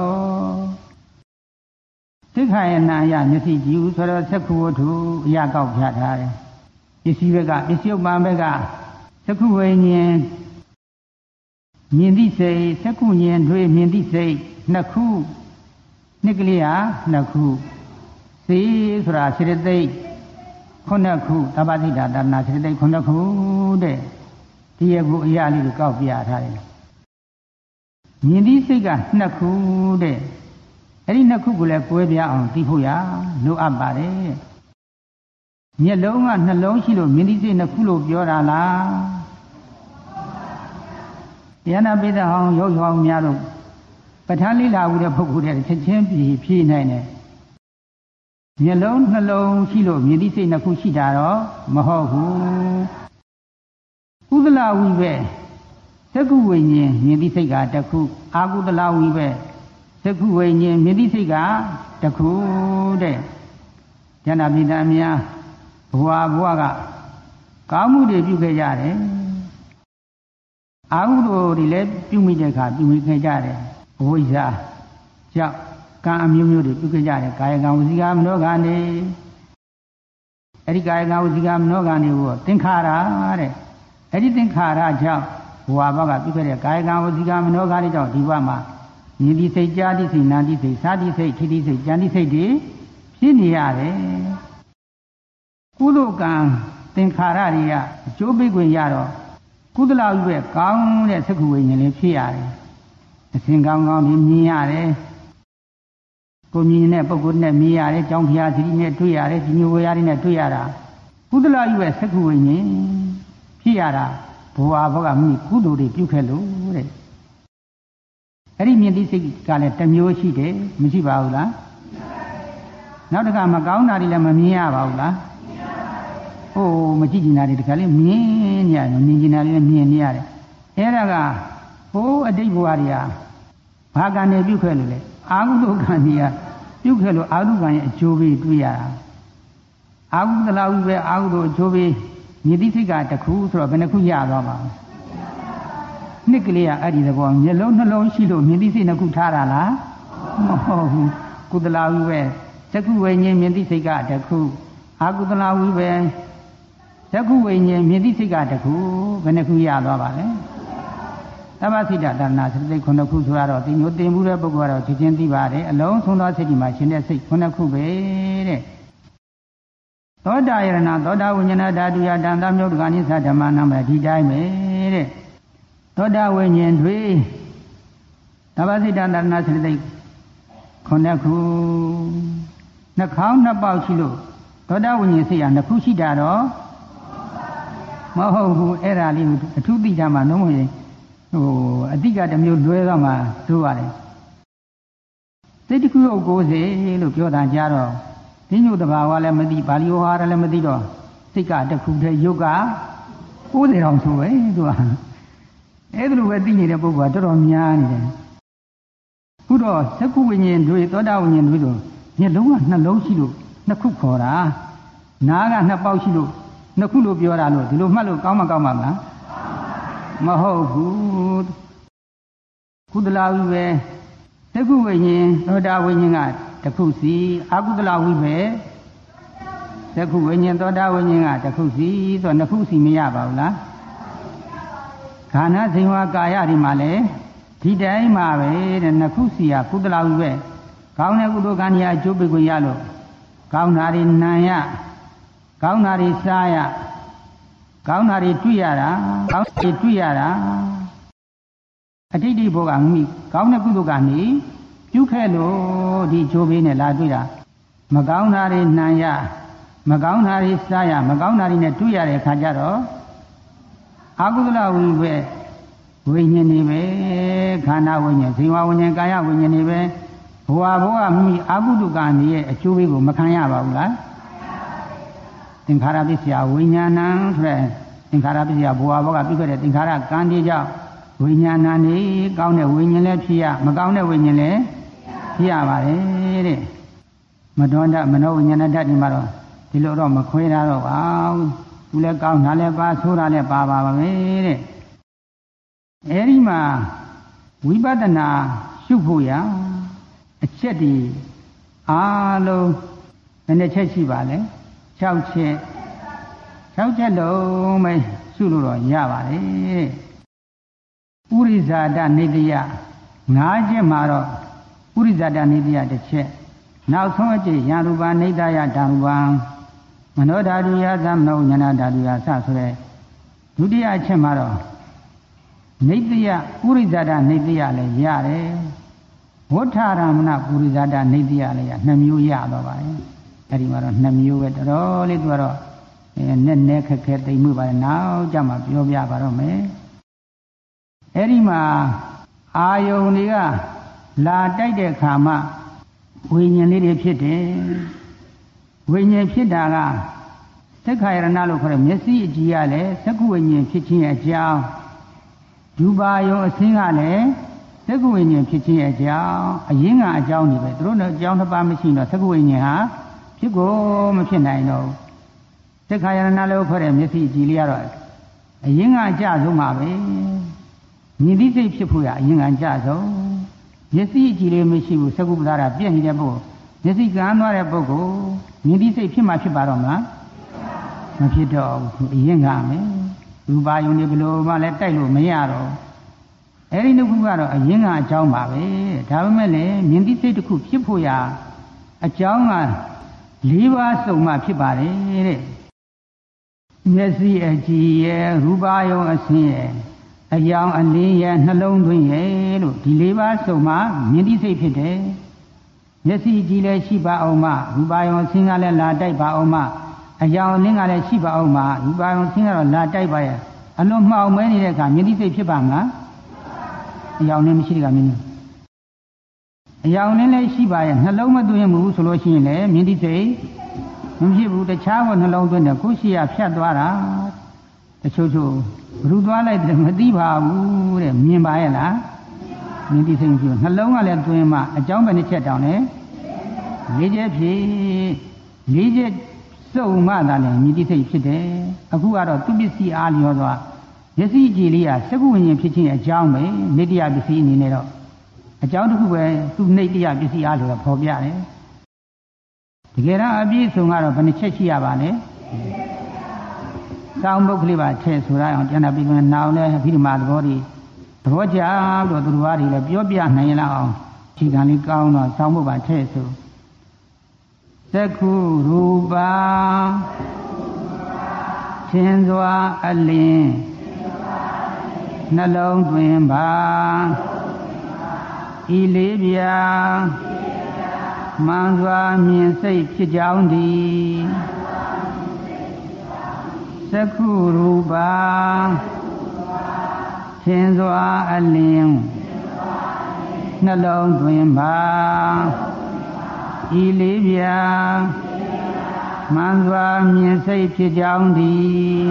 သက္ခာယနာယမျက်စိကြည့်ဦးဆိုတော့သက္ခုဝတ္ထုအရာကောက်ပြထားတယ်ပစ္စည်းဘက်ကပစ္စယုပ္ပံဘက်ကသက္ခုဝိညာဉ်မြင်သိစိတ်သက္ခုဉာဏ်တွေမြင်သိစိတ်နှစ်ခုနှစ်ကလေးဟာနှစ်ခုစေဆိုတာစေတသိက်ခုနှစ်ခုသဗ္ဗတိတ္တတဏ္ဍစေတသိက်ခုနှစ်ခုတဲ့ဒီရခုအရာလေးကိုကောက်ပြထားတယ်မြင်သိစိတ်ကနှစ်ခုတဲ့အဲ့ဒီနှစ်ခုကိုလည်းကွဲပြားအောင်သိဖို့ရလိုအပ်ပါတယ်မျက်လုံးကနှလုံးရှိလို့မြင်သိစိတ်နှစ်ခုလို့ပြောတာလားဉာဏပိဋကဟောင်းရုပ်ဟောင်းများတို့ပဋ္ဌာန်းလေးလာဦးတဲ့ပုဂ္ဂိုလ်တွေချက်ချင်းဖြည့်နိုင်တယ်မျက်လုံးနှလုံးရှိလို့မြင်သိစိတ်နှစ်ခုရှိတာတော့မဟုတ်ဘူးကုသလဝိပဲသက္ကုဝိညာဉ်မြင်သိစိတ်ကတစ်ခုအာကုသလဝိပဲသက္ကုဝိညာဉ်မြင်သိစိတ်ကတစ်ခုတဲ့ဉာဏပိဋကအများဘဝကကောင်းမှုတွေပြုခဲ့ကြတယ်အာဟုတို့တွေလည်းပြုမိတဲ့အခါပြုမိခဲ့ကြတယ်အဝိဇ္ဇာကြောင့်ကံအမျိုးမျိုးတွေပြုခဲ့ကြတယ်ကာယကံဝစီကံမနောကံတွေအဲ့ဒီကာယကံဝစီကံမနောကံတွေကိုသင်္ခါရတဲ့အဲ့ဒီသင်္ခါရကြောင့်ဘဝဘကပြုခဲ့တဲ့ကာယကံဝစီကံမနောကံတွေကြောင့်ဒီဘဝမှာမြင်သိစိတ်ကြားသိစိတ်နာသိစိတ်စားသိစိတ်ထိသိစိတ်ကြံသိစိတ်တွေဖြစ်နေရတယ်ကုသိုလ်ကံသင်္ခါရတွေကအကျိုးပေးခွင့်ရတော့ကုသလဝိပဲကောင်းတဲ့သက္ကုဝိညာဉ်လေးဖြစ်ရတယ်အစဉ်ကောင်းကောင်းမြင်ရတယ်ကိုမြင်တဲ့ပုဂ္ဂိုလ်နဲ့မြင်ရတယ်ကြောင်းဖျားစီနဲ့တွေ့ရတယ်ဒီမျိုးဝေရတွေနဲ့တွေ့ရတာကုသလဝိပဲသက္ကုဝိညာဉ်ဖြစ်ရတာဘဝဘောကမိကုသိုလ်တွေပြုခဲ့လို့တဲ့အဲ့ဒီမြင်သိစိတ်ကလည်းတစ်မျိုးရှိတယ်မရှိပါဘူးလားနောက်တစ်ခါမကောင်းတာတွေလည်းမမြင်ရပါဘူးလားဟိုမကြည့်ကျင်တာတွေတခါလေးမြင်နေရတယ်မြင်ကျင်တာတွေလည်းမြင်နေရတယ်အဲ့ဒါကဟိုအတိတ်ဘဝတွေကဘာကံတွေပြုခဲ့လို့လဲအာဟုတုကံတွေကပြုခဲ့လို့အာဟုကံရဲ့အကျိုးပေးတွေ့ရတာအာဟုသလဝိပဲအာဟုတို့အကျိုးပေးမြင်သိစိတ်ကတစ်ခုဆိုတော့ဘယ်နှခုရသွားပါ့နှစ်ကလေးကအဲ့ဒီသဘောမျက်လုံးနှလုံးရှိလို့မြင်သိစိတ်နှစ်ခုထားတာလားမဟုတ်ဘူးကုသလဝိပဲသက္ကုဝိညာဉ်မြင်သိစိတ်ကတစ်ခုအာကုသလဝိပဲသက္ကုဝိညာဉ်မြင်သိစိတ်ကတစ်ခုဘယ်နှခုရသွားပါလဲသဗ္ဗစိတ္တတဏ္ဍစေတသိက်9ခုဆိုတော့ဒီမျိုးသင်မှုတဲ့ပုဂ္ဂိုလ်ကတော့သိချင်းသိပါတယ်အလုံးစုံသောစိတ်ဒီမှာရှင်တဲ့စိတ်9ခုပဲတဲ့သောတာယရဏသောတာဝိညာဏဓာတုယတန်သာမြုပ်တကနိသဓမ္မနာမဒီတိုင်းပဲတဲ့သောတာဝိညာဉ်တွေသဗ္ဗစိတ္တတဏ္ဍစေတသိက်9ခုနှာခေါင်းနှစ်ပေါက်ရှိလို့သောတာဝိညာဉ်စိတ်ဟာနှစ်ခုရှိတာတော့မဟုတ်ဘူးအဲ့ဒါလေးကိုအထူးသိကြမှာနှုံးမရင်ဟိုအတိကတစ်မျိုးလွဲသွားမှတို့ရတယ်စိတ်တစ်ခုကို90လို့ပြောတာကြတော့ဒီညို့တဘာဝလည်းမသိပါဠိဝါရလည်းမသိတော့စိတ်ကတစ်ခုတည်းယုတ်က90တောင်ဆိုပဲသူကအဲ့ဒါလိုပဲသိနေတဲ့ပုဂ္ဂိုလ်ကတော်တော်များနေတယ်ခုတော့သက္ကုဝိညာဉ်တွေသောတာဝိညာဉ်တွေတို့မျက်လုံးကနှလုံးရှိလို့နှစ်ခုခေါ်တာနားကနှစ်ပေါက်ရှိလို့နှစ်ခုလို့ပြောတာလို့ဒီလိုမှတ်လို့ကောင်းမကောင်းပါမလားမဟုတ်ဘူးကုသလဝိပဲသက္ကုဝိညာဉ်သောတာဝိညာဉ်ကတစ်ခုစီအကုသလဝိပဲသက္ကုဝိညာဉ်သောတာဝိညာဉ်ကတစ်ခုစီဆိုနှစ်ခုစီမရပါဘူးလားခန္ဓာဇိဝကာယဒီမှာလည်းဒီတိုင်းမှာပဲတဲ့နှစ်ခုစီဟာကုသလဝိပဲကောင်းတဲ့ကုသိုလ်ကံကြီးအကျိုးပေးခွင့်ရလို့ကောင်းတာတွေနံရကောင်းတာတွေစားရကောင်းတာတွေတွေ့ရတာကောင်းတွေတွေ့ရတာအဋ္ဌိဘောကမိကောင်းတဲ့ကုသိုလ်ကနေပြုခဲ့လို့ဒီချိုးပေးနဲ့လာတွေ့တာမကောင်းတာတွေနှံရမကောင်းတာတွေစားရမကောင်းတာတွေနဲ့တွေ့ရတဲ့အခါကျတော့အကုသလဝိပဲဝိညာဉ်တွေပဲခန္ဓာဝိညာဉ်ဇေဝဝိညာဉ်ကာယဝိညာဉ်တွေပဲဘဝဘောကမိအကုသကံရဲ့အကျိုးပေးကိုမခံရပါဘူးလားသင်္ခါရပစ္စယဝိညာဏံဆိုတဲ့သင်္ခါရပစ္စယဘဝဘောကပြုခဲ့တဲ့သင်္ခါရကံတွေကြောင့်ဝိညာဏနေကောင်းတဲ့ဝိညာဉ်လည်းဖြစ်ရမကောင်းတဲ့ဝိညာဉ်လည်းဖြစ်ရပါတယ်တဲ့မတော်တမနောဝိညာဏဓာတ်ဒီမှာတော့ဒီလိုတော့မခွဲထားတော့ပါဘူးသူလည်းကောင်းတာလည်းပါဆိုးတာလည်းပါပါပဲတဲ့အဲဒီမှာဝိပဿနာရှုဖို့ရအချက်ဒီအားလုံးဘယ်နှချက်ရှိပါလဲ6ချက်6ချက်လုံးပဲရှုလို့တော့ရပါတယ်ဥရိဇာတနေတယ5ချက်မှာတော့ဥရိဇာတနေတယတစ်ချက်နောက်ဆုံးအချက်ယံရူပနေတယဓာရူပံမနောဓာတုယသမနောဉာဏဓာတုယစဆိုတဲ့ဒုတိယအချက်မှာတော့နေတယဥရိဇာတနေတယလည်းရတယ်ဝဋ္ဌာရမဏပုရိဇာတနေတယလည်း2မျိုးရတော့ပါတယ်အဲဒီမှာတော့2မျိုးပဲတော်တော်လေးသူကတော့နဲ့ခက်ခဲတိမ်မှုပါတယ်နောက်ကြမှာပြောပြပါတော့မယ်အဲ့ဒီမှာအာယုန်တွေကလာတိုက်တဲ့အခါမှာဝိညာဉ်လေးတွေဖြစ်တယ်ဝိညာဉ်ဖြစ်တာကသက္ခာယရဏလို့ခေါ်တဲ့မျက်စိအကြည့်ရလဲသက္ကုဝိညာဉ်ဖြစ်ခြင်းအကြောင်းယူပါယုံအစင်းကလည်းသက္ကုဝိညာဉ်ဖြစ်ခြင်းအကြောင်းအရင်းကအကြောင်းတွေပဲသူတို့အကြောင်းတစ်ပါးမရှိတော့သက္ကုဝိညာဉ်ဟာဖြစ်ကိုမဖြစ်နိုင်တော့သက္ခာယရဏလို့ခေါ်တဲ့မျက်စိအကြည့်လေးကတော့အရင်းကအကျဆုံးပါပဲမြင်သိစိတ်ဖြစ်ဖို့ရအရင်ကကြဆုံးမျက်စိအကြည့်လေးမရှိဘူးသက္ကုပ္ပဒါရပြည့်နေတဲ့ပုဂ္ဂိုလ်မျက်စိကန်းသွားတဲ့ပုဂ္ဂိုလ်မြင်သိစိတ်ဖြစ်မှဖြစ်ပါတော့မလားမဖြစ်တော့ဘူးအရင်ကမယ်ရူပါယုံတွေဘယ်လိုမှလည်းတိုက်လို့မရတော့အဲ့ဒီနှစ်ခုကတော့အရင်ကအကြောင်းပါပဲဒါပေမဲ့လည်းမြင်သိစိတ်တစ်ခုဖြစ်ဖို့ရအကြောင်းက4ပါးစုံမှဖြစ်ပါတယ်တဲ့မျက်စိအကြည့်ရဲ့ရူပါယုံအစင်းရဲ့အယောင်အလင်းရဲ့နှလုံးသွင်းရဲ့လို့ဒီ4ပါးစုံမှမြင်သိစိတ်ဖြစ်တယ်မျက်စိကြည့်လည်းရှိပါအောင်မရူပါယုံအစင်းကလည်းလာတိုက်ပါအောင်မအယောင်အလင်းကလည်းရှိပါအောင်မရူပါယုံအစင်းကတော့လာတိုက်ပါရဲ့အလွန်မှောင်မဲနေတဲ့အခါမြင်သိစိတ်ဖြစ်ပါမလားအယောင်လည်းမရှိတဲ့ကမြင်အယောင်လည်းရှိပါရဲ့နှလုံးမသွင်းဘူးဆိုလို့ရှိရင်လည်းမြင်သိစိတ်မဖြစ်ဘူးတခြားဘောနှလုံးသွင်းတယ်ကိုယ်ရှိရဖြတ်သွားတာတချို့ဘုရုသွားလိုက်တယ်မသိပါဘူးတဲ့မြင်ပါရဲ့လားမြင်သိစိတ်ဖြစ်နှလုံးကလည်းသွင်းမှအကြောင်းပဲတစ်ချက်တောင်းတယ်၄ချက်ဖြစ်၄ချက်စုံမှသာလည်းမြင်သိစိတ်ဖြစ်တယ်အခုကတော့သူပစ္စည်းအားလျော်သွားမျက်စိကြည်လေးကသက္ကုဝိညာဉ်ဖြစ်ခြင်းအကြောင်းပဲနေတ္တပစ္စည်းအနေနဲ့တော့အကြောင်းတစ်ခုပဲသူနေတ္တပစ္စည်းအားလို့ဖော်ပြတယ်တကယ်တော့အပြည့်စုံကတော့ဘယ်နှချက်ရှိရပါလဲစောင်းဘုတ်ကလေးပါထည့်ဆိုရအောင်ကျန်တာပြီးရင်နောင်လဲအဘိဓမ္မာသဘောကျလို့သူတော်ဘာတွေလည်းပြောပြနိုင်ရအောင်ခြေခံလေးကောင်းတော့စောင်းဘုတ်ပါထည့်ဆိုသက္ခုရူပါသင်စွာအလင်းနှလုံးသွင်းပါဤလေးပြာမှန်စွာမြင်စိတ်ဖြစ်ကြောင်းသည်သက္ခုရူပါသင်စွာအလင်းနှလုံးသွင်းပါဤလေးပြာမှန်စွာမြင်စိတ်ဖြစ်ကြောင်းသည်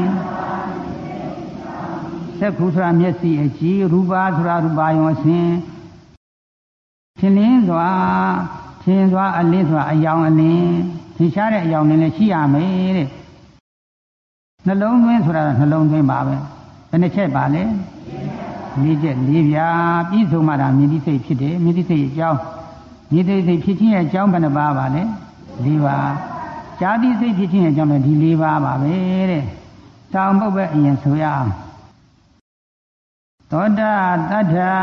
သက္ခုဆိုတာမျက်စိအကြည့်ရူပါဆိုတာရူပါယုံအစဉ်ထင်လင်းစွာထင်စွာအလင်းစွာအယောင်အလင်းထင်ရှားတဲ့အယောင်လည်းရှိရမယ်တဲ့နှလုံးသွင်းဆိုတာနှလုံးသွင်းပါပဲဘယ်နှချက်ပါလဲ၄ချက်၄ပြာပြည့်စုံမှဒါမြင်သိစိတ်ဖြစ်တယ်မြင်သိစိတ်အကြောင်းမြင်သိစိတ်ဖြစ်ခြင်းရဲ့အကြောင်းဘယ်နှပါပါလဲ၄ပါးဇာတိစိတ်ဖြစ်ခြင်းရဲ့အကြောင်းလည်းဒီ၄ပါးပါပဲတဲ့ဆောင်းပုတ်ပဲအရင်ဆိုရအောင်သောတာတတ္ထာ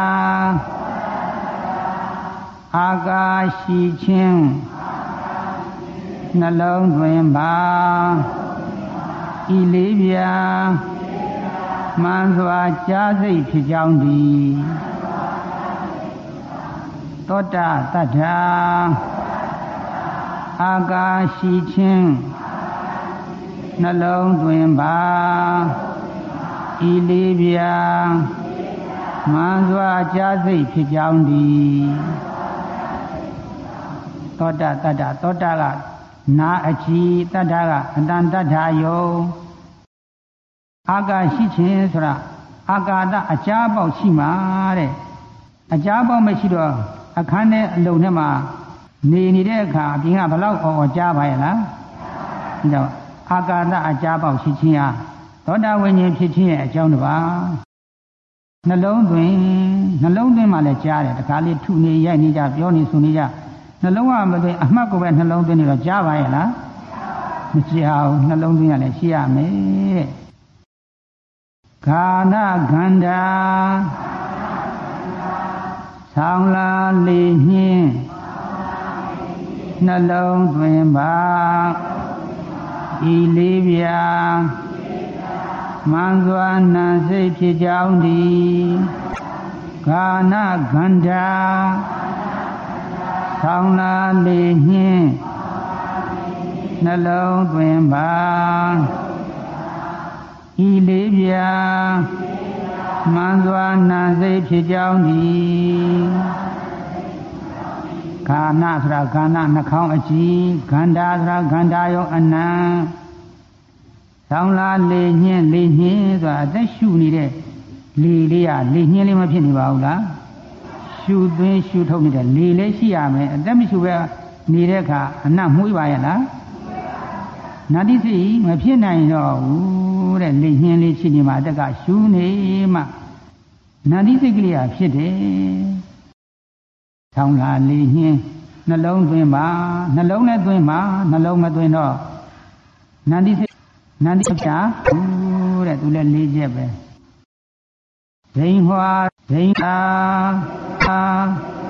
အာကာရှိခြင်းနှလုံးသွင်းပါဤလေးပြာမှန်စွာကြားစိတ်ဖြစ်ကြောင်းသည်သောတာတတ္ထာအာကာရှိခြင်းနှလုံးသွင်းပါဤလေးပြာမှန်စွာကြားစိတ်ဖြစ်ကြောင်းသည်သောတာတတ္ထာသောတာကနာအချီတတ္ထာကအတန်တတ္ထာယောအာကာရှိခြင်းဆိုတာအာကာသအကြားပေါက်ရှိမှာတဲ့အကြားပေါက်မရှိတော့အခန်းထဲအလုံးထဲမှာနေနေတဲ့အခါအပြင်ကဘလောက်အော်ကြားပါရဲ့လားဒါကြောင့်အာကာသအကြားပေါက်ရှိခြင်းဟာသောတာဝိညာဉ်ဖြစ်ခြင်းရဲ့အကြောင်းတစ်ပါးနှလုံးသွင်းမှလည်းကြားတယ်တခါလေးထုနေရိုက်နေကြပြောနေဆိုနေကြနှလုံးကမသွင်းအမှတ်ကိုပဲနှလုံးသွင်းနေတော့ကြားပါရဲ့လားမကြားဘူးနှလုံးသွင်းရလည်းရှိရမယ်တဲ့ခန္ဓာခန္ဓာဆောင်းလာလေညင်းနှလုံးသွင်းပါဤလေးပြာမှန်စွာနာစိတ်ဖြစ်ကြောင်းသည်ခန္ဓာခန္ဓာဆောင်းလာလေညင်းနှလုံးသွင်းပါဤလေးပြာမှန်စွာနာစိတ်ဖြစ်ကြောင်းသည်ခန္ဓာဆိုတာခန္ဓာနှာခေါင်းအကြည့်ခန္ဓာဆိုတာခန္ဓာရောအနံဆောင်းလာလေညင်းဆိုတာအသက်ရှူနေတဲ့လေလေးကလေညင်းလေးမဖြစ်နေပါဘူးလားရှူသွင်းရှူထုတ်နေတဲ့လေလေးရှိရမယ်အသက်မရှူပဲနေတဲ့အခါအနံ့မှုပါရဲ့လားနာတိစိတ်မဖြစ်နိုင်တော့ဘူးတဲ့လေညင်းလေးရှိနေမှာအတက်ကရှူနေမှနာတိစိတ်ကလေးကဖြစ်တယ်ဆောင်းလာလေညင်းနှလုံးသွင်းပါနှလုံးနဲ့သွင်းပါနှလုံးမသွင်းတော့နာတိစိတ်နာတိဖြာဘူးတဲ့သူလည်း၄ချက်ပဲဒိန်ဟွာဒိန်အား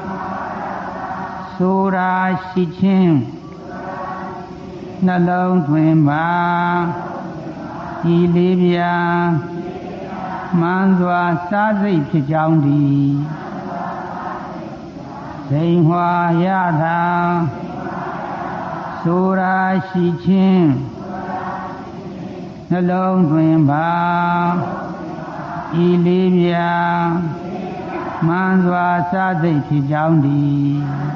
ဆိုရာရှိခြင်းနှလုံးသွင်းပါဤလေးပြာမှန်စွာစားစိတ်ဖြစ်ကြောင်းသည်ဒိန်ဟွာရတာဆိုရာရှိခြင်းနှလုံးသွင်းပါဤလေးပြာမှန်စွာစားစိတ်ဖြစ်ကြောင်းသည်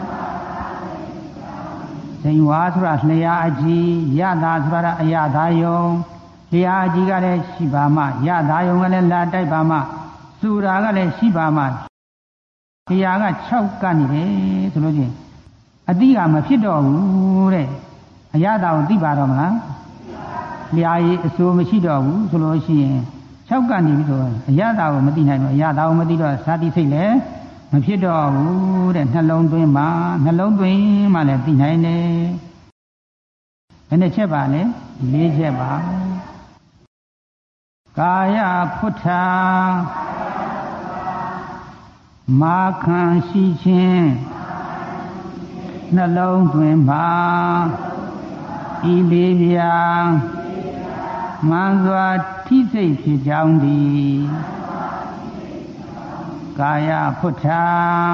ဒိန်ဝါဆိုတာလျှာအကြီးရတာဆိုတာအရသာယုံလျှာအကြီးကလည်းရှိပါမှရသာယုံကလည်းလာတိုက်ပါမှစူရာကလည်းရှိပါမှလျှာက6ကနေတယ်ဆိုလို့ချင်းအတိကမဖြစ်တော့ဘူးတဲ့အရသာကိုသိပါတော့မလားလျှာရည်အစိုးမရှိတော့ဘူးဆိုလို့ရှိရင်6ကနေပြီဆိုအရသာကိုမသိနိုင်တော့အရသာကိုမသိတော့စာတိစိတ်လည်းမဖြစ်တော့ဘူးတဲ့နှလုံးသွင်းမှနှလုံးသွင်းမှလည်းသိနိုင်တယ်ဘယ်နှချက်ပါလဲ၄ချက်ပါကာယဖုထာမာခံရှိခြင်းနှလုံးသွင်းပါဤလေးပြာမှန်စွာထိစိတ်ဖြစ်ကြောင်းသည်ကာယဖုထာ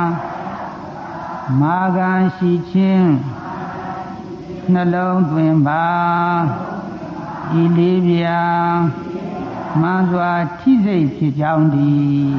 မာခံရှိခြင်းနှလုံးသွင်းပါဤလေးပြာမှန်စွာထိစိတ်ဖြစ်ကြောင်းသည်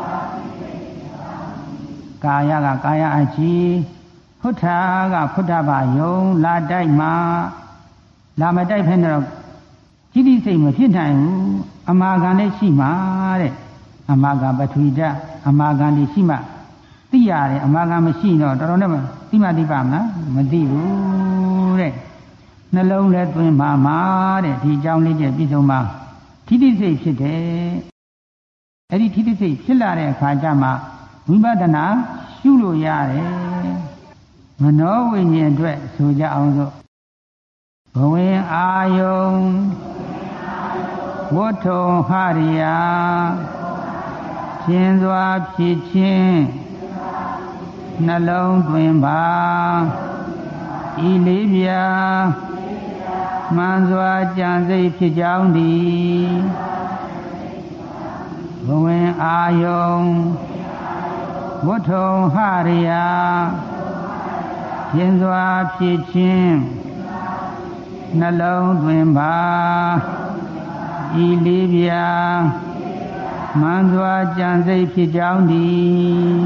ကာယကကာယအကြည်ဖုထာကဖုထဘာယုံလာတိုက်မှာလာမတိုက်ဖက်တော့จิตစိတ်မဖြစ်နိုင်ဘူးအမာခံလည်းရှိမှာတဲ့အမာခံပထဝီဓာတ်အမာခံတွေရှိမှသိရတယ်အမာခံမရှိတော့တော်တော်နဲ့သိမှသိပါမလားမသိဘူးတဲ့နှလုံးလည်းသွင်းပါမှာတဲ့ဒီအကြောင်းလေးကျပြည့်စုံပါထိတိစိတ်ဖြစ်တယ်အဲ့ဒီထိတိစိတ်ဖြစ်လာတဲ့အခါကျမှဝိပဿနာရှုလို့ရတယ်မနောဝိညာဉ်အတွက်ဆိုကြအောင်စို့ဘဝင်အာယုံဝတ္ထုံဟရိယာဖြင်းစွာဖြစ်ခြင်းနှလုံးသွင်းပါဤလေးပြာမှန်စွာကြံစိတ်ဖြစ်ကြောင်းသည်ဘဝင်အာယုံဝတ္ထုံဟရိယာဖြင်းစွာဖြစ်ခြင်းနှလုံးသွင်းပါဤလေးပြာမှန်စွာကြံစိတ်ဖြစ်ကြောင်းသည်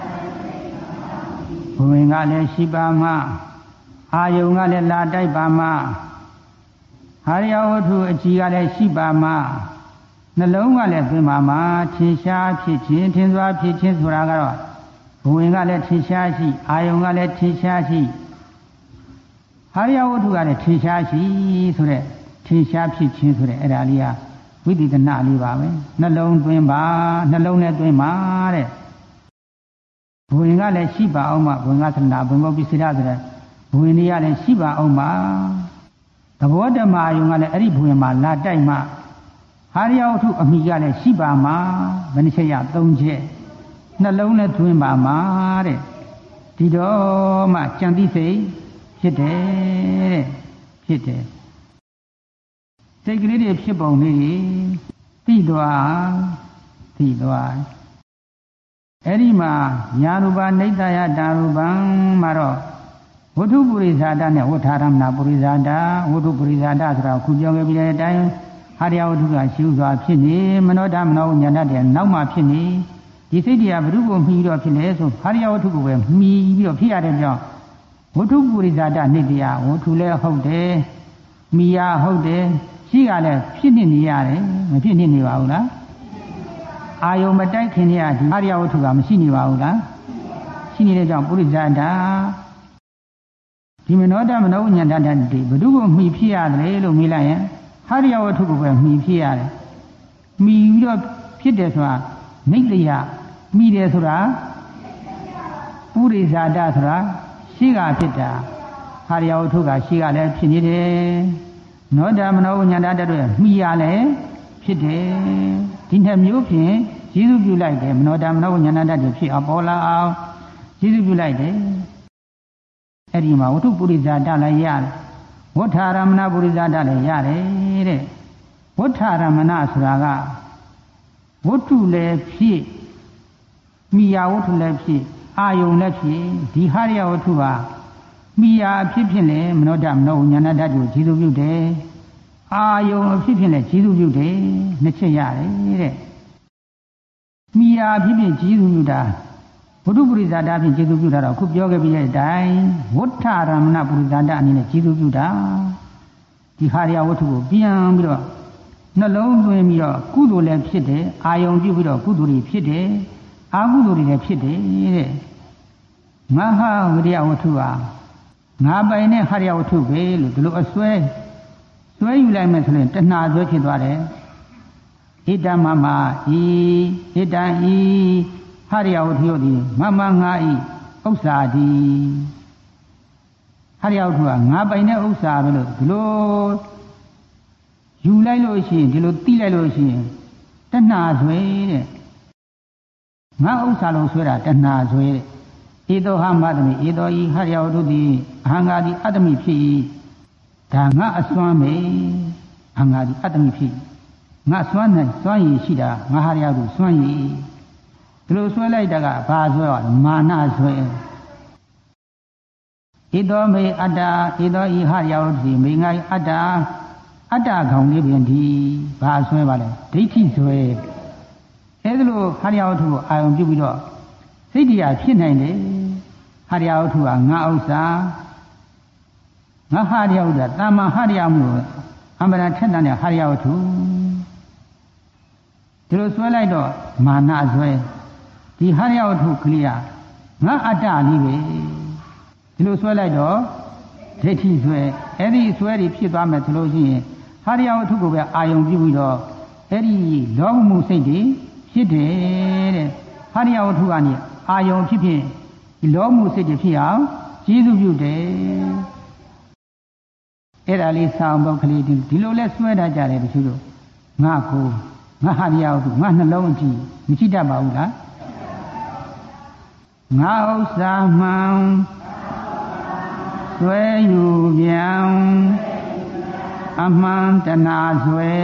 ဘဝင်ကလည်းရှိပါမှအာယုံကလည်းလာတိုက်ပါမှဟာရယဝတ္ထုအကြည်ကလည်းရှိပါမှနှလုံးကလည်းသွင်းပါမှထင်ရှားဖြစ်ခြင်းထင်စွာဖြစ်ခြင်းဆိုတာကတော့ဘဝင်ကလည်းထင်ရှားရှိအာယုံကလည်းထင်ရှားရှိဟာရယဝတ္ထုကလည်းထင်ရှားရှိဆိုတဲ့ထင်ရှားဖြစ်ခြင်းဆိုတဲ့အဲ့ဒါလေးကဝိသေသနလေးပါပဲနှလုံးသွင်းပါနှလုံးနဲ့သွင်းပါတဲ့ဘဝင်ကလည်းရှိပါအောင်မှဘဝင်ကသနာဘဝင်ဘုပ္ပိစိရဆိုတဲ့ဘဝင်လေးကလည်းရှိပါအောင်မှသဘောဓမ္မယုံကလည်းအဲ့ဒီဘဝင်မှာလာတိုက်မှဟာရယဝတ္ထုအမိကလည်းရှိပါမှဘယ်နှချက်ရ3ချက်နှလုံးနဲ့သွင်းပါမှတဲ့ဒီတော့မှကြံသိစိတ်ဖြစ်တယ်တဲ့ဖြစ်တယ်စိတ်ကလေးတွေဖြစ်ပုံလေးသိသွားအဲ့ဒီမှာညာရူပနိတယတာရူပံမှာတော့ဝတ္ထုပုရိသတာနဲ့ဝဋ္ဌာရမဏပုရိသတာဝတ္ထုပုရိသတာဆိုတာခုပြောခဲ့ပြီးတဲ့အတိုင်းဟာရယဝတ္ထုကရှိဥစွာဖြစ်နေမနောဓမ္မနောဉာဏတဲ့နောက်မှဖြစ်နေဒီစိတ်တရားဘုရုကိုမှီတော့ဖြစ်လေဆိုဟာရယဝတ္ထုကိုပဲမှီပြီးတော့ဖြစ်ရတဲ့ကြောင့်ဝတ္ထုပုရိသတာနိတယဝတ္ထုလည်းဟုတ်တယ်မှီရဟုတ်တယ်ရှိကလည်းဖြစ်နေရတယ်မဖြစ်နေပါဘူးလားအာယုံမတိုက်ခင်နေရဒီဟာရယဝတ္ထုကမရှိနေပါဘူးလားရှိနေတဲ့ကြောင့်ပုရိသတာဒီမနောဓမ္မနောဉာဏ်တတ်တဲ့ဘု து ကိုမှီဖြစ်ရတယ်လို့မေးလိုက်ရင်ဟာရယဝတ္ထုကိုပဲမှီဖြစ်ရတယ်မှီပြီးတော့ဖြစ်တယ်ဆိုတာနိတ္တယမှီတယ်ဆိုတာပုရိသတာဆိုတာရှိကဖြစ်တာဟာရယဝတ္ထုကရှိကလည်းဖြစ်နေတယ်နောဓမ္မနောဉာဏ်တတ်တဲ့မှီရလည်းဖြစ်တယ်ဒီနှစ်မျိုးဖြင့်ကျေးဇူးပြုလိုက်တယ်မနောဓမ္မနောဉာဏ်တတ်တဲ့ဖြစ်အောင်ပေါ်လာအောင်ကျေးဇူးပြုလိုက်တယ်အဲ့ဒီမှာဝတ္ထုပုရိသတာလည်းရတယ်ဝဋ္ဌာရမဏပုရိသတာလည်းရတယ်တဲ့ဝဋ္ဌာရမဏဆိုတာကဝတ္ထုလည်းဖြစ်မိယာဝတ္ထုလည်းဖြစ်အာယုံလည်းဖြစ်ဒီဟာရယဝတ္ထုဟာမိယာအဖြစ်ဖြင့်လည်းမနောဓမ္မနောဉာဏတတ်ကိုကျေးဇူးပြုတယ်အာယုံအဖြစ်ဖြင့်လည်းကျေးဇူးပြုတယ်နှစ်ချက်ရတယ်တဲ့မိယာအဖြစ်ဖြင့်ကျေးဇူးပြုတာဝတ္ထုပုရိသတာဖြင့်ကျေးဇူးပြုတာတော့ခုပြောခဲ့ပြီးတဲ့အတိုင်းဝဋ္ဌာရမဏပုရိသတာအနေနဲ့ကျေးဇူးပြုတာဒီဟာရယဝတ္ထုကိုပြန်ပြီးတော့နှလုံးသွင်းပြီးတော့ကုသိုလ်လည်းဖြစ်တယ်အာယုံပြုပြီးတော့ကုသိုလ်တွေဖြစ်တယ်အာကုသိုလ်တွေလည်းဖြစ်တယ်တဲ့ငါဟာဝိရိယဝတ္ထုဟာငါပိုင်တဲ့ဟာရယဝတ္ထုပဲလို့ဒီလိုအစွဲယူလိုက်မယ်ဆိုရင်တဏှာစွဲဖြစ်သွားတယ်ဣတမမဤဣတံဤဟာရယဝတ္ထုသည်မမငါဤဥစ္စာသည်ဟာရယဝတ္ထုကငါပိုင်တဲ့ဥစ္စာပဲလို့ဒီလိုယူလိုက်လို့ရှိရင်ဒီလိုသိလိုက်လို့ရှိရင်တဏှာဆွဲတဲ့ငါဥစ္စာလို့ဆွဲတာတဏှာဆွဲတဲ့ဧတောဟမတမိဧတောဤဟာရယဝတ္ထုသည်အဟံဃာတိအတ္တမိဖြစ်၏ဒါငါအစွမ်းပဲအဟံဃာတိအတ္တမိဖြစ်ငါစွမ်းနိုင်စွမ်းရည်ရှိတာငါဟာရယဝတ္ထုစွမ်းရည်ဒီလိုဆွဲလိုက်တာကဘာဆွဲရလဲမာနဆွဲဧတောမေအတ္တဧတောဤဟာရယဝတ္ထုမေငါအတ္တခေါင်လေးပြင်ဒီဘာဆွဲပါလဲဒိဋ္ဌိဆွဲအဲဒါလိုဟာရယဝတ္ထုကိုအာရုံပြုပြီးတော့စိတ်တရားဖြစ်နိုင်တယ်ဟာရယဝတ္ထုကငါဥစ္စာငါဟာရယဝတ္ထုတာမန်ဟာရယမှုအမှန်တရားထက်တဲ့ဟာရယဝတ္ထုဒီလိုဆွဲလိုက်တော့မာနဆွဲဒီဟာရယဝတ္ထုကလေးကငါအတ္တလေးပဲဒီလိုဆွဲလိုက်တော့ဒိဋ္ဌိဆွဲအဲ့ဒီဆွဲတွေဖြစ်သွားမယ်ဆိုလို့ရှိရင်ဟာရယဝတ္ထုကိုပဲအာယုံပြုပြီးတော့အဲ့ဒီလောဘမှုစိတ်တွေဖြစ်တယ်တဲ့ဟာရယဝတ္ထုကနေအာယုံဖြစ်ဖြစ်ဒီလောဘမှုစိတ်တွေဖြစ်အောင်ကျေးဇူးပြုတယ်အဲ့ဒါလေးဆောင်းပုတ်ကလေးဒီလိုလဲဆွဲတတ်ကြတယ်တချို့တို့ငါကိုငါဟာတရားဝတ္ထုငါနှလုံးကြည့်မကြည့်တတ်ပါဘူးလားငါဥစ္စာမှန်ဆွဲယူပြန်အမှန်တနာဆွဲ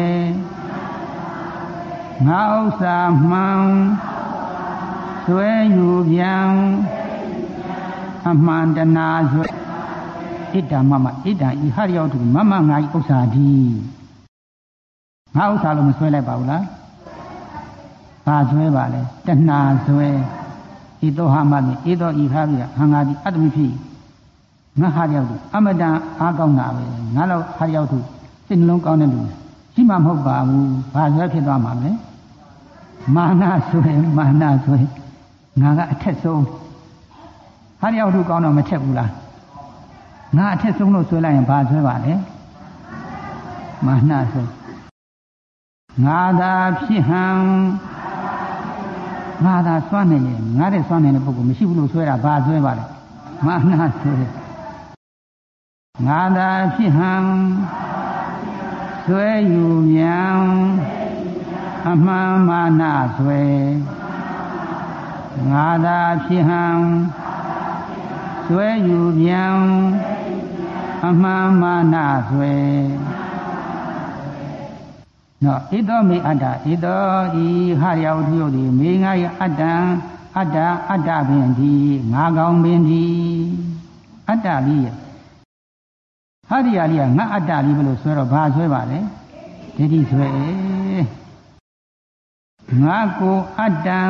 ငါဥစ္စာမှန်ဆွဲယူပြန်အမှန်တနာဆွဲဣဒ္ဓမမဣဒ္ဓဤဟရိယဝတ္ထုမမငါဤဥစ္စာဒီငါဥစ္စာလို့မဆွဲလိုက်ပါဘူးလားဘာဆွဲပါလဲတဏှာဆွဲဤသောဟာမတိဤသောဤဟာပြဟံငါဒီအတ္တမိဖြစ်ငါဟာရိယဝတ္ထုအမတန်အားကောင်းတာပဲငါတော့ဟာရိယဝတ္ထုစိတ်နှလုံးကောင်းတဲ့လူရှိမှမဟုတ်ပါဘူးဘာဆွဲဖြစ်သွားမှာလဲမာနဆွဲမာနဆွဲငါကအထက်ဆုံးဟာရိယဝတ္ထုကောင်းတော့မထက်ဘူးလားငါအထက်ဆုံးလို့ဆွဲလိုက်ရင်ဘာဆွဲပါလဲမာနဆွဲငါသာဖြစ်ဟံငါသာစွမ်းနေရင်ငါတဲ့စွမ်းနေတဲ့ပုဂ္ဂိုလ်မရှိဘူးလို့ဆွဲတာဘာဆွဲပါလဲမာနဆွဲငါသာဖြစ်ဟံဆွဲယူမြန်အမှန်မာနဆွဲငါသာဖြစ်ဟံဆွဲယူပြန်အမှန်မာနဆွဲနော်ဣသောမေအတ္တဣသောဤဟရိယဝတ္ထုယုတ်သည်မေငါ၏အတ္တအတ္တအတ္တပင်သည်ငါကောင်းပင်သည်အတ္တလိယဟရိယလိယငါအတ္တလိဘလို့ဆွဲတော့ဘာဆွဲပါလဲဒိဋ္ဌိဆွဲငါကိုအတ္တံ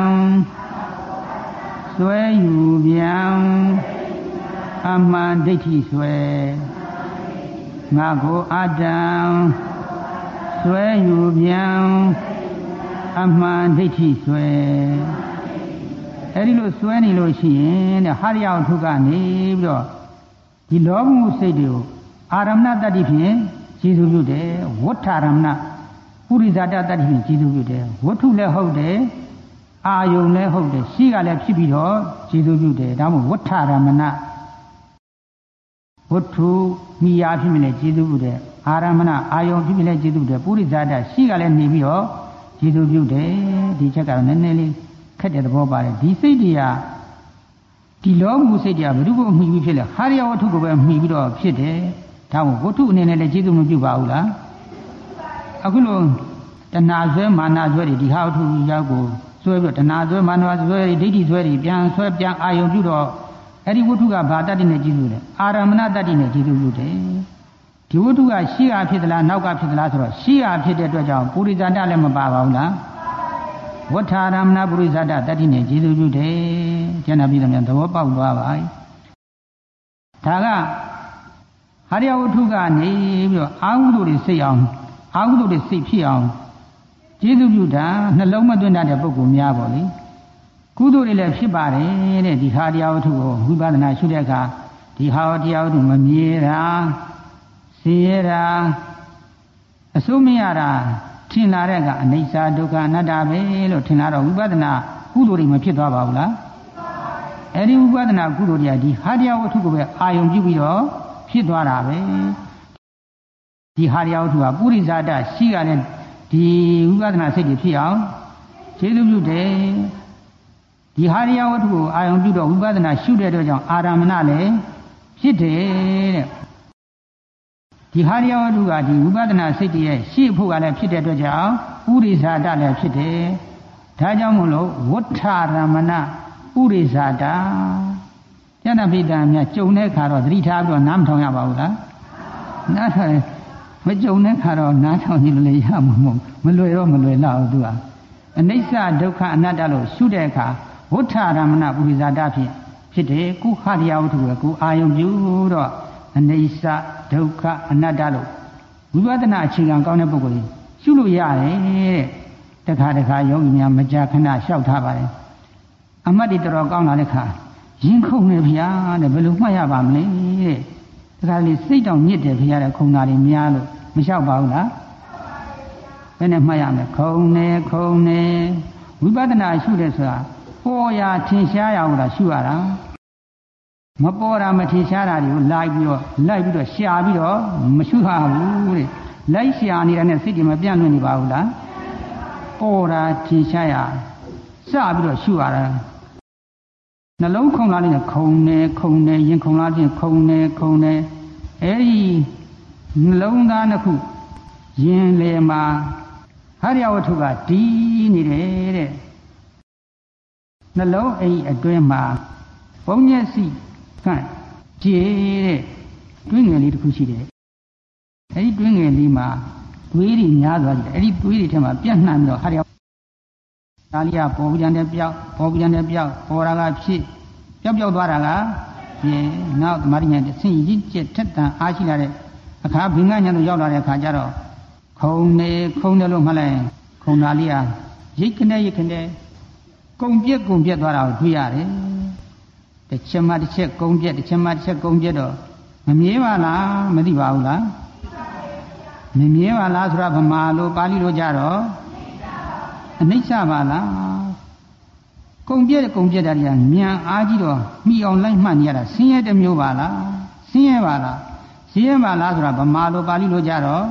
ဆွဲယူပြန်အမှန်ဒိဋ္ဌိဆွဲငါကိုအတ္တံဆွဲယူပြန်အမှန်ဒိဋ္ဌိဆွဲအဲဒီလိုဆွဲနေလို့ရှိရင်တဲ့ဟရိယဝတ္ထုကနေပြီးတော့ဒီလောဘမှုစိတ်တွေကိုအာရမဏတတ္တိဖြင့်ကျေစုပြုတယ်ဝဋ္ဌာရမဏပုရိသတတ္တိဖြင့်ကျေစုပြုတယ်ဝတ္ထုလည်းဟုတ်တယ်အာယုံလည်းဟုတ်တယ်ရှိကလည်းဖြစ်ပြီးတော့ကျေစုပြုတယ်ဒါမှမဟုတ်ဝဋ္ဌာရမဏဝတ္ထုမိယာဖြစ်မြင်လည်းကျေစုပြုတယ်အာရမဏအာယုံဖြစ်မြင်လည်းကျေစုပြုတယ်ပုရိသတရှိကလည်းနေပြီးတော့ကျေစုပြုတယ်ဒီချက်ကတော့နည်းနည်းလေးခက်တဲ့သဘောပါတယ်ဒီစိတ်တွေကဒီလောမှုစိတ်တွေကဘယ်သူကိုမှီပြီးဖြစ်လဲဟာရိယဝတ္ထုကိုပဲမှီပြီးတော့ဖြစ်တယ်ဒါမို့ဝတ္ထုအနေနဲ့လည်းကျေစုမပြုပါဘူးလားအခုလိုတဏှာဆွဲမာနဆွဲတွေဒီဟာဝတ္ထုရောက်ကိုဆွဲပြီးတဏှာဆွဲမာနဆွဲဒိဋ္ဌိဆွဲတွေပြန်ဆွဲပြန်အာယုံပြုတော့အဲ့ဒီဝတ္ထုကဘာတတ္တိနဲ့ကျေစုလဲအာရမဏတတ္တိနဲ့ကျေစုပြုတယ်ဒီဝတ္ထုကရှေ့ကဖြစ်သလားနောက်ကဖြစ်သလားဆိုတော့ရှေ့ကဖြစ်တဲ့အတွက်ကြောင့်ပုရိသတလည်းမပါပါဘူးလားဝဋ္ဌာရမဏပုရိသတတတ္တိနဲ့ကျေစုပြုတယ်ကျန်တာပြည်တော်များသဘောပေါက်သွားပါဒါကဟရိယဝတ္ထုကနေပြီးတော့အာဟုတို့တွေစိတ်အောင်အာဟုတို့တွေစိတ်ဖြစ်အောင်ကျေစုပြုတာနှလုံးမသွင်းတတ်တဲ့ပုဂ္ဂိုလ်များပေါ့လေကုသိုလ်တွေလည်းဖြစ်ပါတယ်တဲ့ဒီဟာတရားဝတ္ထုကိုဝိပဿနာရှုတဲ့အခါဒီဟာတရားဝတ္ထုမမြဲတာဆင်းရဲတာအစိုးမရတာထင်လာတဲ့အခါအနိစ္စဒုက္ခအနတ္တပဲလို့ထင်လာတော့ဝိပဿနာကုသိုလ်တွေမဖြစ်သွားပါဘူးလားအဲ့ဒီဝိပဿနာကုသိုလ်တွေကဒီဟာတရားဝတ္ထုကိုပဲအာယုံပြုပြီးတော့ဖြစ်သွားတာပဲဒီဟာတရားဝတ္ထုကပုရိသတရှိကလည်းဒီဝိပဿနာစိတ်တွေဖြစ်အောင်ကျေစုပြုတယ်ဒီဟာတရားဝတ္ထုကိုအာယုံပြုတော့ဝိပဿနာရှုတဲ့အတွက်ကြောင့်အာရမဏလည်းဖြစ်တယ်တဲ့ဒီဟာတရားဝတ္ထုကဒီဝိပဿနာစိတ်တွေရဲ့ရှေ့ဖို့ကလည်းဖြစ်တဲ့အတွက်ကြောင့်ပုရိသတလည်းဖြစ်တယ်ဒါကြောင့်မို့လို့ဝဋ္ဌာရမဏပုရိသတကျန်တဲ့ပိဋကများကြုံတဲ့အခါတော့သတိထားပြီးတော့နားမထောင်ရပါဘူးလားနားထောင်မကြုံတဲ့အခါတော့နားထောင်ကြည့်လို့လည်းရမှာမဟုတ်မလွယ်တော့မလွယ်တော့သူကအနိစ္စဒုက္ခအနတ္တလို့ရှုတဲ့အခါဝဋ္ဌာရမဏပုရိသတဖြင့်ဖြစ်တယ်ကုခတရားဝတ္ထုကကိုအာယုံပြုတော့အနိစ္စဒုက္ခအနတ္တလို့ဝိပဿနာအခြေခံကောင်းတဲ့ပုဂ္ဂိုလ်ကြီးရှုလို့ရတယ်တဲ့တခါတခါယောဂီများမကြာခဏလျှောက်ထားပါတယ်အမတ်တွေတော်တော်ကောင်းလာတဲ့ခါရင်ခုန်နေဗျာတဲ့ဘယ်လိုမှတ်ရပါမလဲတဲ့တခါလေစိတ်တောင်ညစ်တယ်ဗျာတဲ့ခုန်တာတွေများလို့မလျှောက်ပါဘူးလားဘယ်နဲ့မှတ်ရမလဲခုန်နေခုန်နေဝိပဿနာရှုတယ်ဆိုတာပေါ်ရာထင်ရှားရအောင်လားရှုရတာမပေါ်တာမထင်ရှားတာတွေကိုလိုက်ပြီးတော့ရှာပြီးတော့မရှုရဘူးတဲ့လိုက်ရှာနေတာနဲ့စိတ်တွေမပြန့်လွင့်နေပါဘူးလားပေါ်တာထင်ရှားရစပြီးတော့ရှုရတာနှလုံးခုန်လာလို့ခုန်နေရင်ခုန်လာခြင်းခုန်နေအဲ့ဒီနှလုံးသားတစ်ခုရင်လေမှာဟရိယဝတ္ထုကတည်နေတယ်တဲ့နှလုံးအိမ်အတွင်းမှာဘုံမျက်စိကကြည်တဲ့တွင်းငယ်လေးတစ်ခုရှိတယ်အဲ့ဒီတွင်းငယ်လေးမှာသွေးတွေများသွားတယ်အဲ့ဒီသွေးတွေထဲမှာပြန့်နှံ့ပြီးတော့ဟရိယဒါလေးကပေါ်ပြီးတဲ့ပြောက်ပေါ်တာကဖြစ်ပျောက်သွားတာကပြင်နောက်သမာဓိဉာဏ်ဆင့်ရည်ကျက်ထက်တန်အားရှိလာတဲ့အခါဘင်္ဂဉာဏ်တို့ရောက်လာတဲ့အခါကျတော့ခုံနေလို့မှတ်လိုက်ခုံသားလေးဟာရိတ်ခနဲ့ကုံပြက်သွားတာကိုတွေ့ရတယ်တစ်ချက်မှတစ်ချက်ကုံပြက်တော့မမြဲပါလားမသိပါဘူးလားမမြဲပါလားဆိုတာဗမာလိုပါဠိလိုကြတော့အနိစ္စပါလားကုံပြက်တာတွေကမြန်အားကြီးတော့မိအောင်လိုက်မှတ်နေရတာဆင်းရဲတစ်မျိုးပါလားဆင်းရဲပါလားဆိုတာဗမာလိုပါဠိလိုကြတော့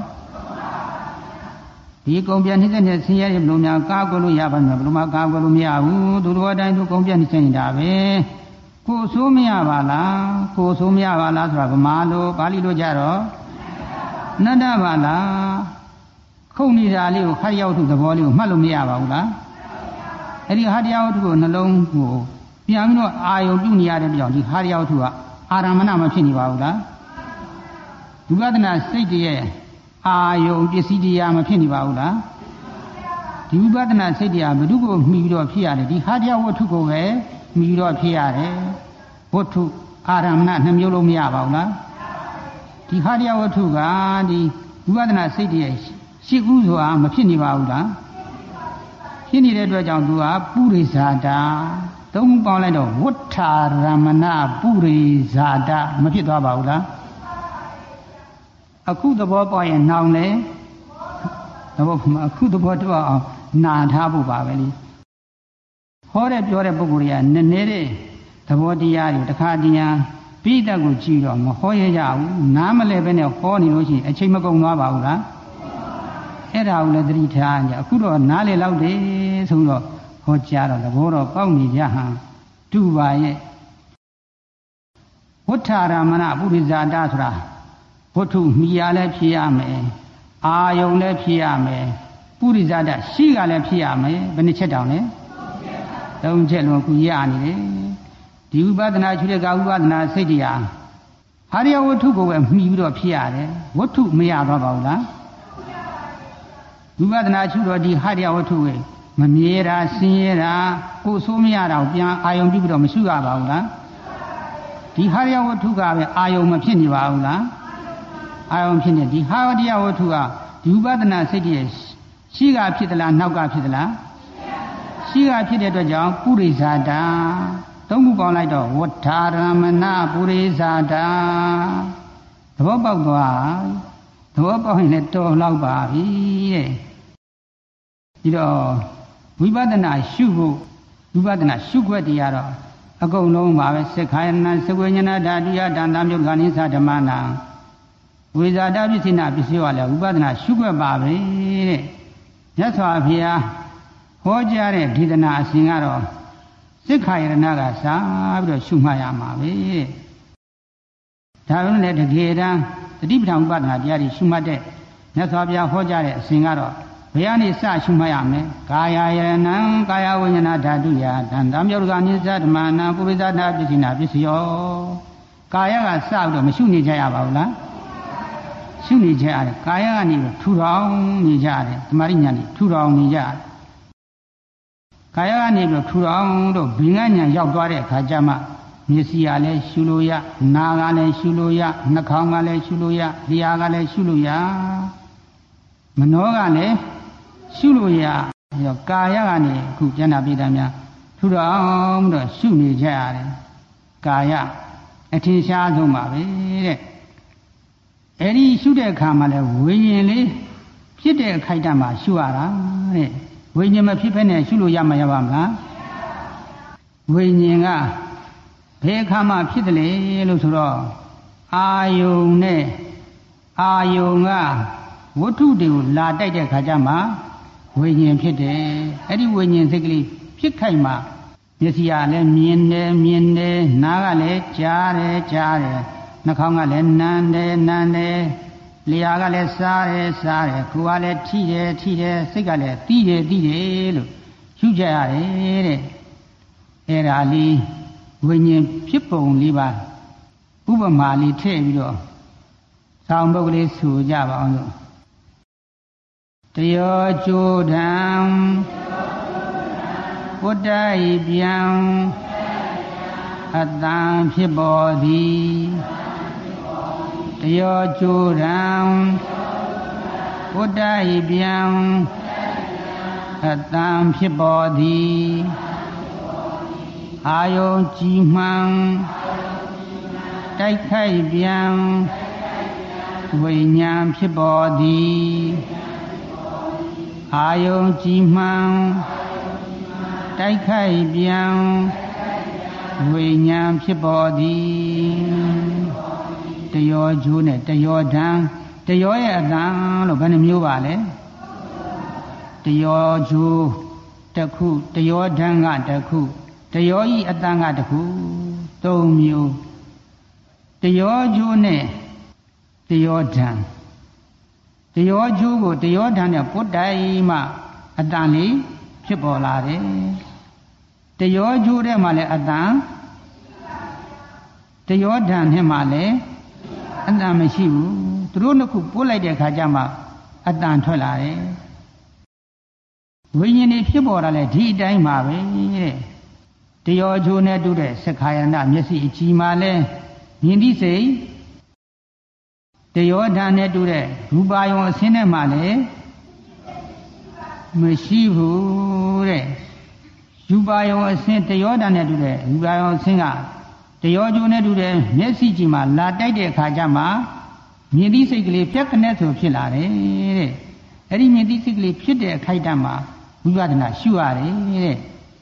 ဒီကုံပြက်နှိမ့်တဲ့ဆင်းရဲတွေဘယ်လိုများကာကွယ်လို့ရပါ့မလဲဘယ်လိုမှကာကွယ်လို့မရဘူးသူတို့အတိုင်းသူကုံပြက်နှိမ့်နေတာပဲကိုယ်ဆိုးမရပါလားဆိုတာဗမာလိုပါဠိလိုကြတော့နတ္တပါလားခုန်နေတာလေးကိုခရိယဝတ္ထုသဘောလေးကိုမှတ်လို့မရပါဘူးလားအဲ့ဒီဟာတရားဝတ္ထုကိုနှလုံးကိုပြန်ပြီးတော့အာယုံပြုနေရတဲ့ကြောင့်ဒီဟာတရားဝတ္ထုကအာရမဏမဖြစ်နေပါဘူးလားဒုပဒနာစိတ်တည်းရဲ့အာယုံပစ္စည်းတရားမဖြစ်နေပါဘူးလားဒီဝိပဿနာစိတ်တရားဘု து ကိုမှီပြီးတော့ဖြစ်ရတယ်ဒီဟာတရားဝတ္ထုကိုပဲမှီပြီးတော့ဖြစ်ရတယ်ဝတ္ထုအာရမဏနှမျိုးလုံးမရပါဘူးလားဒီဟာတရားဝတ္ထုကဒီဝိပဿနာစိတ်တရားရှိဥဆိုတာမဖြစ်နေပါဘူးလားဖြစ်နေတဲ့အတွက်ကြောင့်သူကပုရိဇာတာသုံးခုပေါင်းလိုက်တော့ဝဋ္ဌာရမဏပုရိဇာတာမဖြစ်သွားပါဘူးလားအခုသဘောပေါက်ရင်နောင်လေအခုသဘောတော့အောင်နာထားဖို့ပါပဲလေဟောတဲ့ပြောတဲ့ပုဂ္ဂိုလ်တွေကနည်းနည်းတဲ့သဘောတရားတွေတခါတည်းပိဋကကိုကြည့်တော့မဟောရကြဘူးနားမလဲပဲနဲ့ဟောနေလို့ရှိရင်အချိန်မကုန်သွားပါဘူးလားအဲ့ဒါကိုလည်းသတိထားကြအခုတော့နားလေလောက်တယ်ဆိုတော့ဟောကြားတော့သဘောတော့ပေါက်နေကြဟန်တူပါရဲ့ဝဋ္ဌာရမဏပုရိဇာတဆိုတာဝတ္ထုမိယာလည်းဖြစ်ရမယ်အာယုံလည်းဖြစ်ရမယ်ပုရိဇာတရှိကလည်းဖြစ်ရမယ်ဘယ်နှချက်တောင်လဲသုံးချက်လုံးခုရနေတယ်ဒီဥပဒနာချွေကဥပဒနာစိတ်တရားဟာရယဝတ္ထုကိုပဲမှီပြီးတော့ဖြစ်ရတယ်ဝတ္ထုမရတော့ပါဘူးလားဝိပဿနာချွတော့ဒီဟာရယဝတ္ထုကိုမမြဲတာဆင်းရဲတာကိုယ်ဆိုးမရတာကိုပြန်အာယုံပြုပြီးတော့မရှုရပါဘူးလားဒီဟာရယဝတ္ထုကပဲအာယုံမဖြစ်နေပါဘူးလားအာယုံဖြစ်နေဒီဟာရယဝတ္ထုကဒီဥပဒနာစိတ်ရဲ့ရှိကဖြစ်သလားနောက်ကဖြစ်သလားရှိကဖြစ်တဲ့အတွက်ကြောင့်ပုရိဇာတာသုံးခုပေါင်းလိုက်တော့ဝဋ္ဌာရမဏပုရိဇာတာသဘောပေါက်သွားသဘောပေါက်ရင်လည်းတော်လောက်ပါပြီတဲ့ဒီတော့ဝိပဿနာရှုဖို့ဝိပဿနာရှုွက်တရားတော့အကုန်လုံးပါပဲစက္ခာယနာသဝေညနာဓာတုယတန်တမြုပ်ခဏိသဓမ္မနာဝိဇာတပစ္စိနာပစ္စည်းဝါလည်းဝိပဿနာရှုွက်ပါပဲတဲ့မြတ်စွာဘုရားဟောကြားတဲ့ဒေသနာအစဉ်ကတော့စက္ခာယနာကစားပြီးတော့ရှုမှတ်ရမှာပဲဒါပေမဲ့တကယ်တမ်းတတိပဋ္ဌာန်ဥပဒနာတရားတွေရှုမှတ်တဲ့မြတ်စွာဘုရားဟောကြားတဲ့အစဉ်ကတော့ဘယ်ကနေစရှုမှတ်ရမလဲကာယယရဏံကာယဝိညာဏဓာတုယတန်တမြုပ်ခဏိသဓမ္မနာပုရိသတာပစ္စိနာပစ္စယောကာယကစပြီးတော့မရှုနေကြရပါဘူးလားရှုနေကြရတယ်ကာယကနေထူထောင်နေကြရတယ်သမာဓိဉာဏ်နဲ့ထူထောင်နေကြတယ်ကာယကနေပြီးထူထောင်တော့ဘင်္ဂဉာဏ်ရောက်သွားတဲ့အခါကျမှမျက်စိကလည်းရှုလို့ရနားကလည်းရှုလို့ရနှာခေါင်းကလည်းရှုလို့ရလျှာကလည်းရှုလို့ရမနောကလည်းရှုလို့ရကာယကနေအခုကျမ်းနာပိဋကများထူထောင်တော့ရှုနေကြရတယ်ကာယအထင်ရှားဆုံးပါပဲတဲ့အဲ့ဒီရှုတဲ့အခါမှာလဲဝိညာဉ်လေးဖြစ်တဲ့အခိုက်အတန့်မှာရှုရတာတဲ့ဝိညာဉ်မဖြစ်ဖက်နဲ့ရှုလို့ရမှာရပါမလားဝိညာဉ်ကဘယ်အခါမှဖြစ်တယ်လေလို့ဆိုတော့အာယုံနဲ့အာယုံကဝတ္ထုတွေကိုလာတိုက်တဲ့ခါကျမှဝိညာဉ်ဖြစ်တယ်အဲ့ဒီဝိညာဉ်စိတ်ကလေးဖြစ်ခိုက်မှမျက်စိကလည်းမြင်တယ်နားကလည်းကြားတယ်နှာခေါင်းကလည်းနမ်းတယ်လျှာကလည်းစားတယ်ကိုယ်ကလည်းထိတယ်စိတ်ကလည်းသိတယ်လို့ရှုကြရတယ်တဲ့အဲ့ဒါလေးဝိညာဉ်ဖြစ်ပုံလေးပါဥပမာလေးထည့်ပြီးတော့ဆောင်းပုဒ်ကလေးဆိုကြပါအောင်လို့တယောကျိုးတံဝတ္တဤပြန်အတံဖြစ်ပေါ်သည်တယောကျိုးတံဝတ္တဤပြန်အတံဖြစ်ပေါ်သည်အာယုံကြည်မှန်တိုက်ခိုက်ပြန်ဝိညာဉ်ဖြစ်ပေါ်သည်အာယုံကြည်မှန်တိုက်ခိုက်ပြန်ဝိညာဉ်ဖြစ်ပေါ်သည်တယောကျိုးနဲ့တယောဓာန်တယောရဲ့အတန်လို့ဘယ်နှမျိုးပါလဲတယောကျိုးတစ်ခုတယောဓာန်ကတစ်ခုတယောဤအတန်ကတစ်ခုသုံးမျိုးတယောကျိုးနဲ့တယောဓာန်တယောကျိုးကိုတယောဓာန်နဲ့ပုတ်တိုင်မှအတန်လေးဖြစ်ပေါ်လာတယ်တယောကျိုးထဲမှာလည်းအတန်တယောဓာန်ထဲမှာလည်းအတန်မရှိဘူးသူတို့နှစ်ခုပို့လိုက်တဲ့အခါကျမှအတန်ထွက်လာတယ်ဝိညာဉ်တွေဖြစ်ပေါ်လာလဲဒီအတိုင်းပါပဲတဲ့တယောကျိုးနဲ့တူတဲ့စက္ခာယနာမျက်စိအကြည်မှာလဲမြင်သိစိတ်တယောဓာန်နဲ့တူတဲ့ရူပါယုံအစင်းထဲမှာလည်းမရှိဘူးတဲ့ရူပါယုံအစင်းတယောဓာန်နဲ့တူတဲ့ရူပါယုံအစင်းကတယောကျိုးနဲ့တူတဲ့မျက်စိကြည်မှာလာတိုက်တဲ့အခါကျမှမြင်သိစိတ်ကလေးပြက်ကနေဆိုဖြစ်လာတယ်တဲ့အဲ့ဒီမြင်သိစိတ်ကလေးဖြစ်တဲ့အခိုက်အတန့်မှာဝိပဿနာရှုရတယ်တဲ့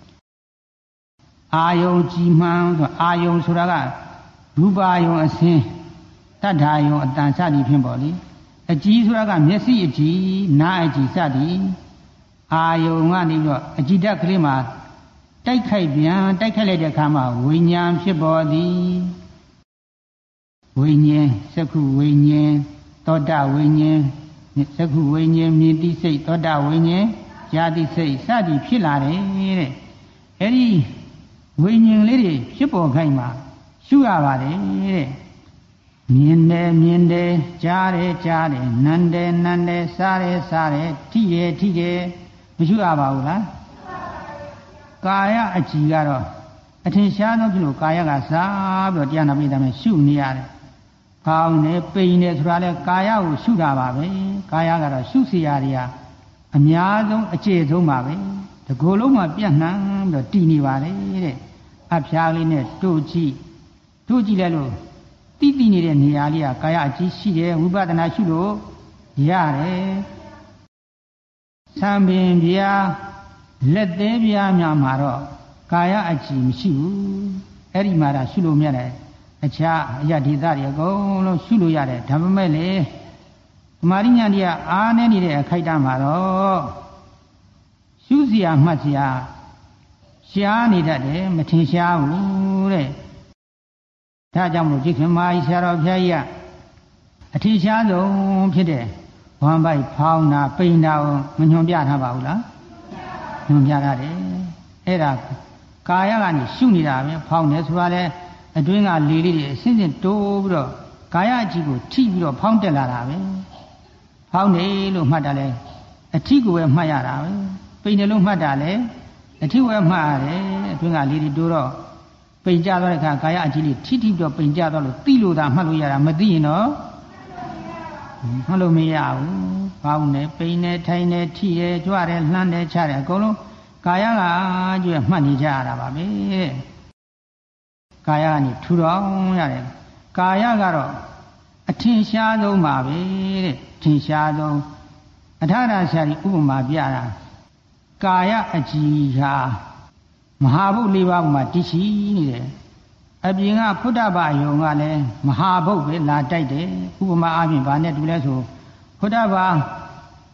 အာယုံကြည်မှန်ဆိုအာယုံဆိုတာကရူပါယုံအစင်းတတ္ထာယုံအတန်စသည်ဖြင့်ပေါ့လေအကြည်ဆိုတာကမျက်စိအကြည်နားအကြည်စသည်အာယုံကနေပြီးတော့အကြည်ဓာတ်ကလေးမှာတိုက်ခိုက်လိုက်တဲ့အခါမှာဝိညာဉ်ဖြစ်ပေါ်သည်ဝိညာဉ်သက္ခုဝိညာဉ်သောတာဝိညာဉ်သက္ခုဝိညာဉ်မြင်သိစိတ်သောတာဝိညာဉ်ญาတိစိတ်စသည်ဖြစ်လာတယ်တဲ့အဲ့ဒီဝိညာဉ်လေးတွေဖြစ်ပေါ်ခိုင်းမှာရှုရပါတယ်တဲ့မြင်တယ်ကြားတယ်နမ်းတယ်စားတယ်ထိတယ်မရှိရပါဘူးလားကာယအကြည်ကတော့အထင်ရှားဆုံးဖြစ်လို့ကာယကစားပြီးတော့တရားနာပိဋကမယ်ရှုနေရတယ်။ဖောင်းနေပိန်နေဆိုတာလဲကာယကိုရှုတာပါပဲ။ကာယကတော့ရှုစီရာတွေကအများဆုံးအကျေဆုံးပါပဲ။ဒီကိုယ်လုံးမှာပြန့်နှံ့ပြီးတော့တည်နေပါလေတဲ့အဖျားလေးနဲ့တို့ကြည့်လိုက်လို့တိနေတဲ့နေရာလေးကကာယအကြည်ရှိတယ်ဝိပဿနာရှုလို့ရတယ်။သံပင်ပြားလက်သေးပြားများမှာတော့ကာယအကြည်မရှိဘူးအဲ့ဒီမှာတော့ရှုလို့မရတယ်အခြားအရာဒေသတွေအကုန်လုံးရှုလို့ရတယ်ဒါပေမဲ့လေသမာဓိဉာဏ်ကြီးကအားနေနေတဲ့အခိုက်အတန့်မှာတော့ရှုစရာမှတ်စရာရှားနေတတ်တယ်မထင်ရှားဘူးတဲ့ဒါကြောင့်မို့จิตခင်မာကြီးဆရာတော်ဘုရားကြီးကအထင်ရှားဆုံးဖြစ်တဲ့ဝမ်းပိုက်ဖောင်းတာပိန်တာကိုမညွှန်ပြထားပါဘူးလားညွှန်ပြရတယ်အဲ့ဒါကာယကနေရှုနေတာပဲဖောင်းတယ်ဆိုတာလဲအတွင်းကလေလေးတွေအစင်းစင်းတိုးပြီးတော့ကာယအကြည့်ကိုထိပြီးတော့ဖောင်းတက်လာတာပဲဖောင်းတယ်လို့မှတ်တာလဲအထိကိုပဲမှတ်ရတာပဲပိန်တယ်လို့မှတ်တာလဲအထိကိုပဲမှတ်ရတယ်အတွင်းကလေတွေတိုးတော့ပိန်ကြသွားတဲ့အခါကာယအကြည့်လေးထိပြီးတော့ပိန်ကြသွားလို့သိလို့သာမှတ်လို့ရတာမသိရင်တော့မှတ်လို့မရဘူးဖောင်းတယ်ပိန်တယ်ထိုင်တယ်ထိတယ်ကြွတယ်လှမ်းတယ်ချတယ်အကုန်လုံးကာယကကျွဲ့မှတ်နေကြရတာပါပဲကာယကနေထူထောင်ရတယ်ကာယကတော့အထင်ရှားဆုံးပါပဲတဲ့ထင်ရှားဆုံးအထာရဆရာကြီးဥပမာပြတာကာယအကြည်ဟာမဟာဘုတ်၄ပါးမှာတည်ရှိနေတယ်အပြင်ကဖုဒ္ဓဘာယုံကလည်းမဟာဘုတ်ပဲလာတိုက်တယ်ဥပမာအပြင်ဗာနဲ့တူလဲဆိုဖုဒ္ဓဘာ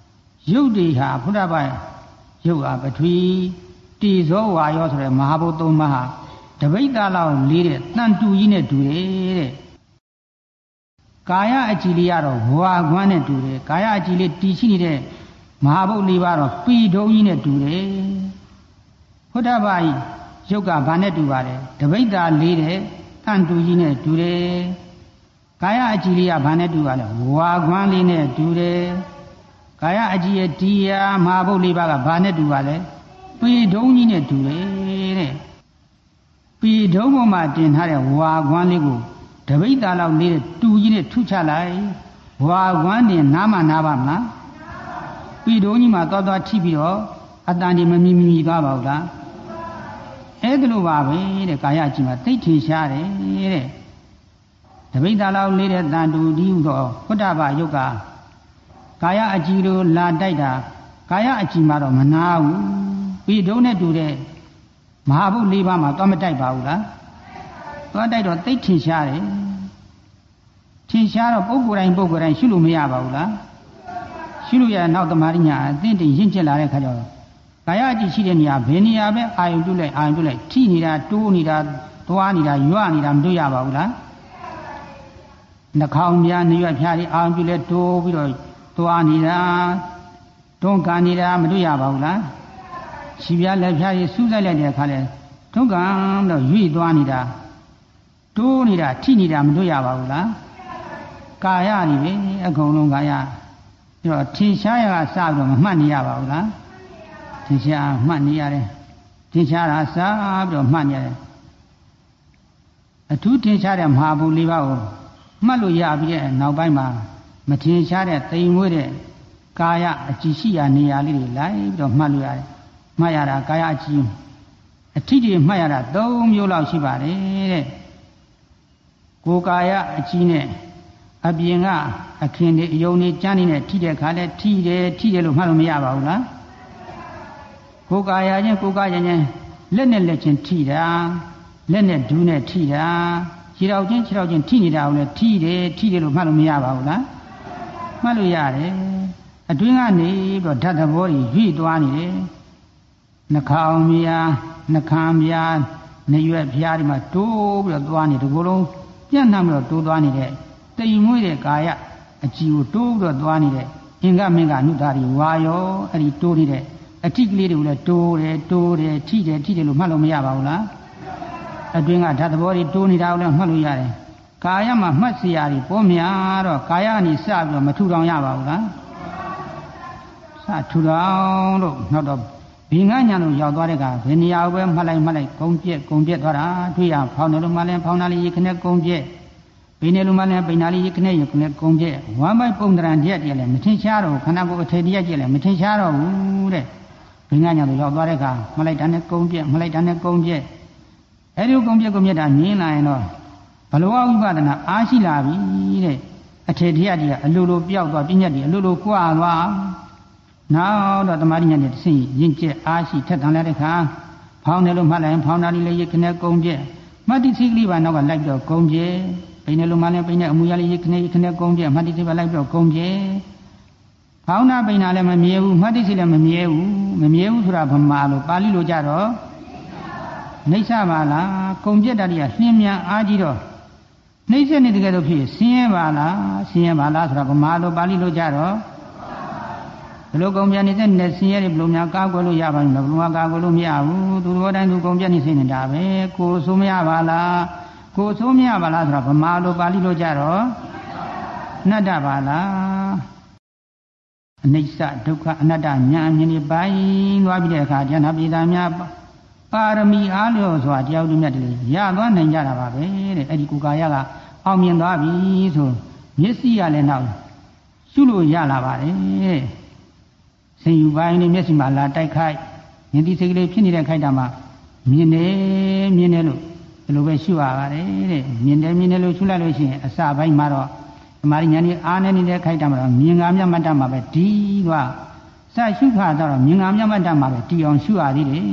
ရုပ်တွေဟာဘုရားဘာရုပ်ဟာပထဝီတေဇောဝါယောဆိုတဲ့မဟာဘုသုံးပါးဟာတပိဋ္ဌာလောက်လေးတဲ့တန်တူကြီးနဲ့တူတယ်တဲ့ကာယအကြည်လေးကတော့ဝါကွမ်းနဲ့တူတယ်ကာယအကြည်လေးတည်ရှိနေတဲ့မဟာဘုလေးပါတော့ပီဒုံကြီးနဲ့တူတယ်ဘုရားဘာရုပ်ကဘာနဲ့တူပါလဲတပိဋ္ဌာလေးတဲ့တန်တူကြီးနဲ့တူတယ်ကာယအကြည်လေးကဘာနဲ့တူပါလဲဝါကွမ်းလေးနဲ့တူတယ်ကာယအကြည်ရဲ့တရားမဟာဘုလေးပါကဘာနဲ့တူပါလဲပီဒုံကြီးနဲ့တူတယ်တဲ့ပီဒုံပေါ်မှာတင်ထားတဲ့ဝါကွမ်းလေးကိုတပိဋ္ဌာလောက်လေးတဲ့တူကြီးနဲ့ထုချလိုက်ဝါကွမ်းတင်နားမှနားပါမလားပီဒုံကြီးမှာသွားထိပြီးတော့အတန်ဒီမမီမီသွားပါဘူးလားအဲ့ဒါလိုပါပဲတဲ့ကာယအကြည်မှာသိထင်ရှားတယ်တဲ့တပိဋ္ဌာလောက်လေးတဲ့တန်တူဒီဟုသောဘုဒ္ဓဘာယုတ်ကကာယအကြည်လိုလာတိုက်တာကာယအကြည်မှာတော့မနာဘူးပီဒုံနဲ့တူတဲ့မဟာဘုလေးပါးမှာသွားမတိုက်ပါဘူးလားသွားတိုက်တော့သိထင်ရှားတယ်ထင်ရှားတော့ပုဂ္ဂိုလ်တိုင်းရှုလို့မရပါဘူးလားရှုလို့ရတဲ့နောက်သမာဓိညာအသင့်တင့်ရင့်ကျက်လာတဲ့ခါကျတော့ကာယအကြည့်ရှိတဲ့နေရာဘယ်နေရာပဲအာယုပြုလိုက်ထိနေတာတိုးနေတာသွားနေတာရွနေတာမတွေ့ရပါဘူးလားနှာခေါင်းများနေရွက်ဖြားပြီးအာယုပြုလဲတိုးပြီးတော့သွားနေတာတွန်းကန်နေတာမတွေ့ရပါဘူးလားခြေပြားလက်ဖြားကြီးစူးစိုက်လိုက်တဲ့အခါလဲတွန်းကန်တော့ရွေ့သွားနေတာတိုးနေတာထိနေတာမတွေ့ရပါဘူးလားကာယနေပဲအကုန်လုံးကာယပြီးတော့ထင်ရှားရကစပြီးတော့မမှတ်နေရပါဘူးလားထင်ရှားမှတ်နေရတယ်ထင်ရှားတာစပြီးတော့မှတ်နေရတယ်အထူးထင်ရှားတဲ့မဟာဘုလေးပါးကိုမှတ်လို့ရပြီးတဲ့နောက်ပိုင်းမှာမထင်ရှားတဲ့တိမ်မွေးတဲ့ကာယအကြည်ရှိရာနေရာလေးတွေလိုက်ပြီးတော့မှတ်လို့ရတယ်မှတ်ရတာကာယအကြည်အထိတွေမှတ်ရတာ၃မျိုးလောက်ရှိပါတယ်တဲ့ကိုယ်ကာယအကြည်နဲ့အပြင်ကအခင်းတွေအယုံတွေကြမ်းနေတဲ့ထိတဲ့ခါလဲထိတယ်လို့မှတ်လို့မရပါဘူးလားကိုယ်ကာယချင်းလက်နဲ့လက်ချင်းထိတာလက်နဲ့ဒူးနဲ့ထိတာခြေထောက်ချင်းထိနေတာကိုလည်းထိတယ်လို့မှတ်လို့မရပါဘူးလားမှတ်လို့ရတယ်အတွင်းကနေပြီးတော့ဓာတ်သဘောတွေရွေ့သွားနေတယ်နှာခေါင်းများနှာခမ်းများနေရွက်ဖျားဒီမှာတိုးပြီးတော့သွားနေဒီကိုယ်လုံးပြန့်နှံ့ပြီးတော့တိုးသွားနေတဲ့တိမ်မွေးတဲ့ကာယအကြည်ကိုတိုးပြီးတော့သွားနေတဲ့အင်္ဂမင်္ဂနုတာတွေဝါရောအဲ့ဒီတိုးနေတဲ့အထိကလေးတွေကိုလည်းတိုးတယ်ထိတယ်လို့မှတ်လို့မရပါဘူးလားအတွင်းကဓာတ်သဘောတွေတိုးနေတာကိုလည်းမှတ်လို့ရတယ်ကာယမှာမှတ်စရာတွေပေါ်များတော့ကာယကနေစပြီးတော့မထူထောင်ရပါဘူးလားစထူထောင်လို့နောက်တော့ဘိင္ဂညာလို့ရောက်သွားတဲ့ကဘယ်နေရာပဲမှတ်လိုက်ကုန်းပြက်သွားတာတွေ့ရဖောင်းတယ်လို့မှလည်းဖောင်းတာလေးရခနဲ့ကုန်းပြက်ပိနေလို့မှလည်းပိနာလေးရခနဲ့ကုန်းပြက်ဝမ်းပိုက်ပုံတရံတရက်တည်းလည်းမထင်ရှားတော့ခန္ဓာကိုယ်အထေတရက်ကျက်လည်းမထင်ရှားတော့ဘူးတဲ့ဘိင္ဂညာလို့ရောက်သွားတဲ့ကမှတ်လိုက်တာနဲ့ကုန်းပြက်အဲ့ဒီကုန်းပြက်တာမြင်လာရင်တော့ဘလောဝိပဿနာအားရှိလာပြီတဲ့အထေတရက်တည်းကအလိုလိုပြောက်သွားပြညတ်တွေအလိုလိုကွာသွားနောက်တော့တမာရိညာနဲ့တဆင့်ရင်ကျက်အားရှိထက်ထန်လာတဲ့ခါဖောင်းတယ်လို့မှတ်လိုက်ရင်ဖောင်းတာလေးလည်းရခနဲ့ကုန်းပြက်မှတ်တိစိကလေးပါနောက်ကလိုက်တော့ကုန်းပြက်ပိနေလို့မှလည်းပိနေအမူအရာလေးရခနဲ့ကုန်းပြက်မှတ်တိစိပါလိုက်တော့ကုန်းပြက်ဖောင်းတာပိနာလည်းမမြဲဘူးမှတ်တိစိလည်းမမြဲဘူးဆိုတာဗမာလိုပါဠိလိုကြတော့နှိစ္စပါလားကုန်းပြက်တာတွေကနှင်းမြန်အားကြီးတော့နှိစ္စနေတကယ်လို့ဖြစ်ဆင်းရဲပါလားဆိုတာဗမာလိုပါဠိလိုကြတော့ဘယ်လိုကုံပြနေတဲ့နဲ့ဆင်းရဲတွေဘယ်လိုများကာကွယ်လို့ရပါ့မလဲဘယ်လိုကာကွယ်လို့မရဘူးသူတို့တိုင်းသူကုံပြနေစိနေတာပဲကိုယ်ဆိုးမရပါလားဆိုတာဗမာလိုပါဠိလိုကြတော့အနတ္တပါလားအနိစ္စဒုက္ခအနတ္တညာအမြင်တွေပိုင်းသွားပြီးတဲ့အခါဉာဏ်ပိဋကများပါရမီအားလျော်စွာတရားသူမြတ်တွေရသွားနိုင်ကြတာပါပဲတဲ့အဲ့ဒီကိုယ်ကာယကအောင်မြင်သွားပြီဆိုမျက်စိရလည်းနောက်ရှုလို့ရလာပါတယ်ဆင်ယူပိုင်းနဲ့မျက်စိမှာလာတိုက်ခိုက်ဉာဏ်တိစိတ်ကလေးဖြစ်နေတဲ့ခိုက်တာမှာမြင်တယ်လို့ဒီလိုပဲရှုရပါတယ်တဲ့မြင်တယ်လို့ရှုလိုက်လို့ရှိရင်အစပိုင်းမှာတော့ဓမ္မဉာဏ်ကြီးအားနေနေတဲ့ခိုက်တာမှာတော့မြင်ငါမြတ်မှတ်တမှာပဲဒီကစရှုခါတော့မြင်ငါမြတ်မှတ်တမှာပဲတီအောင်ရှုရသေးတယ်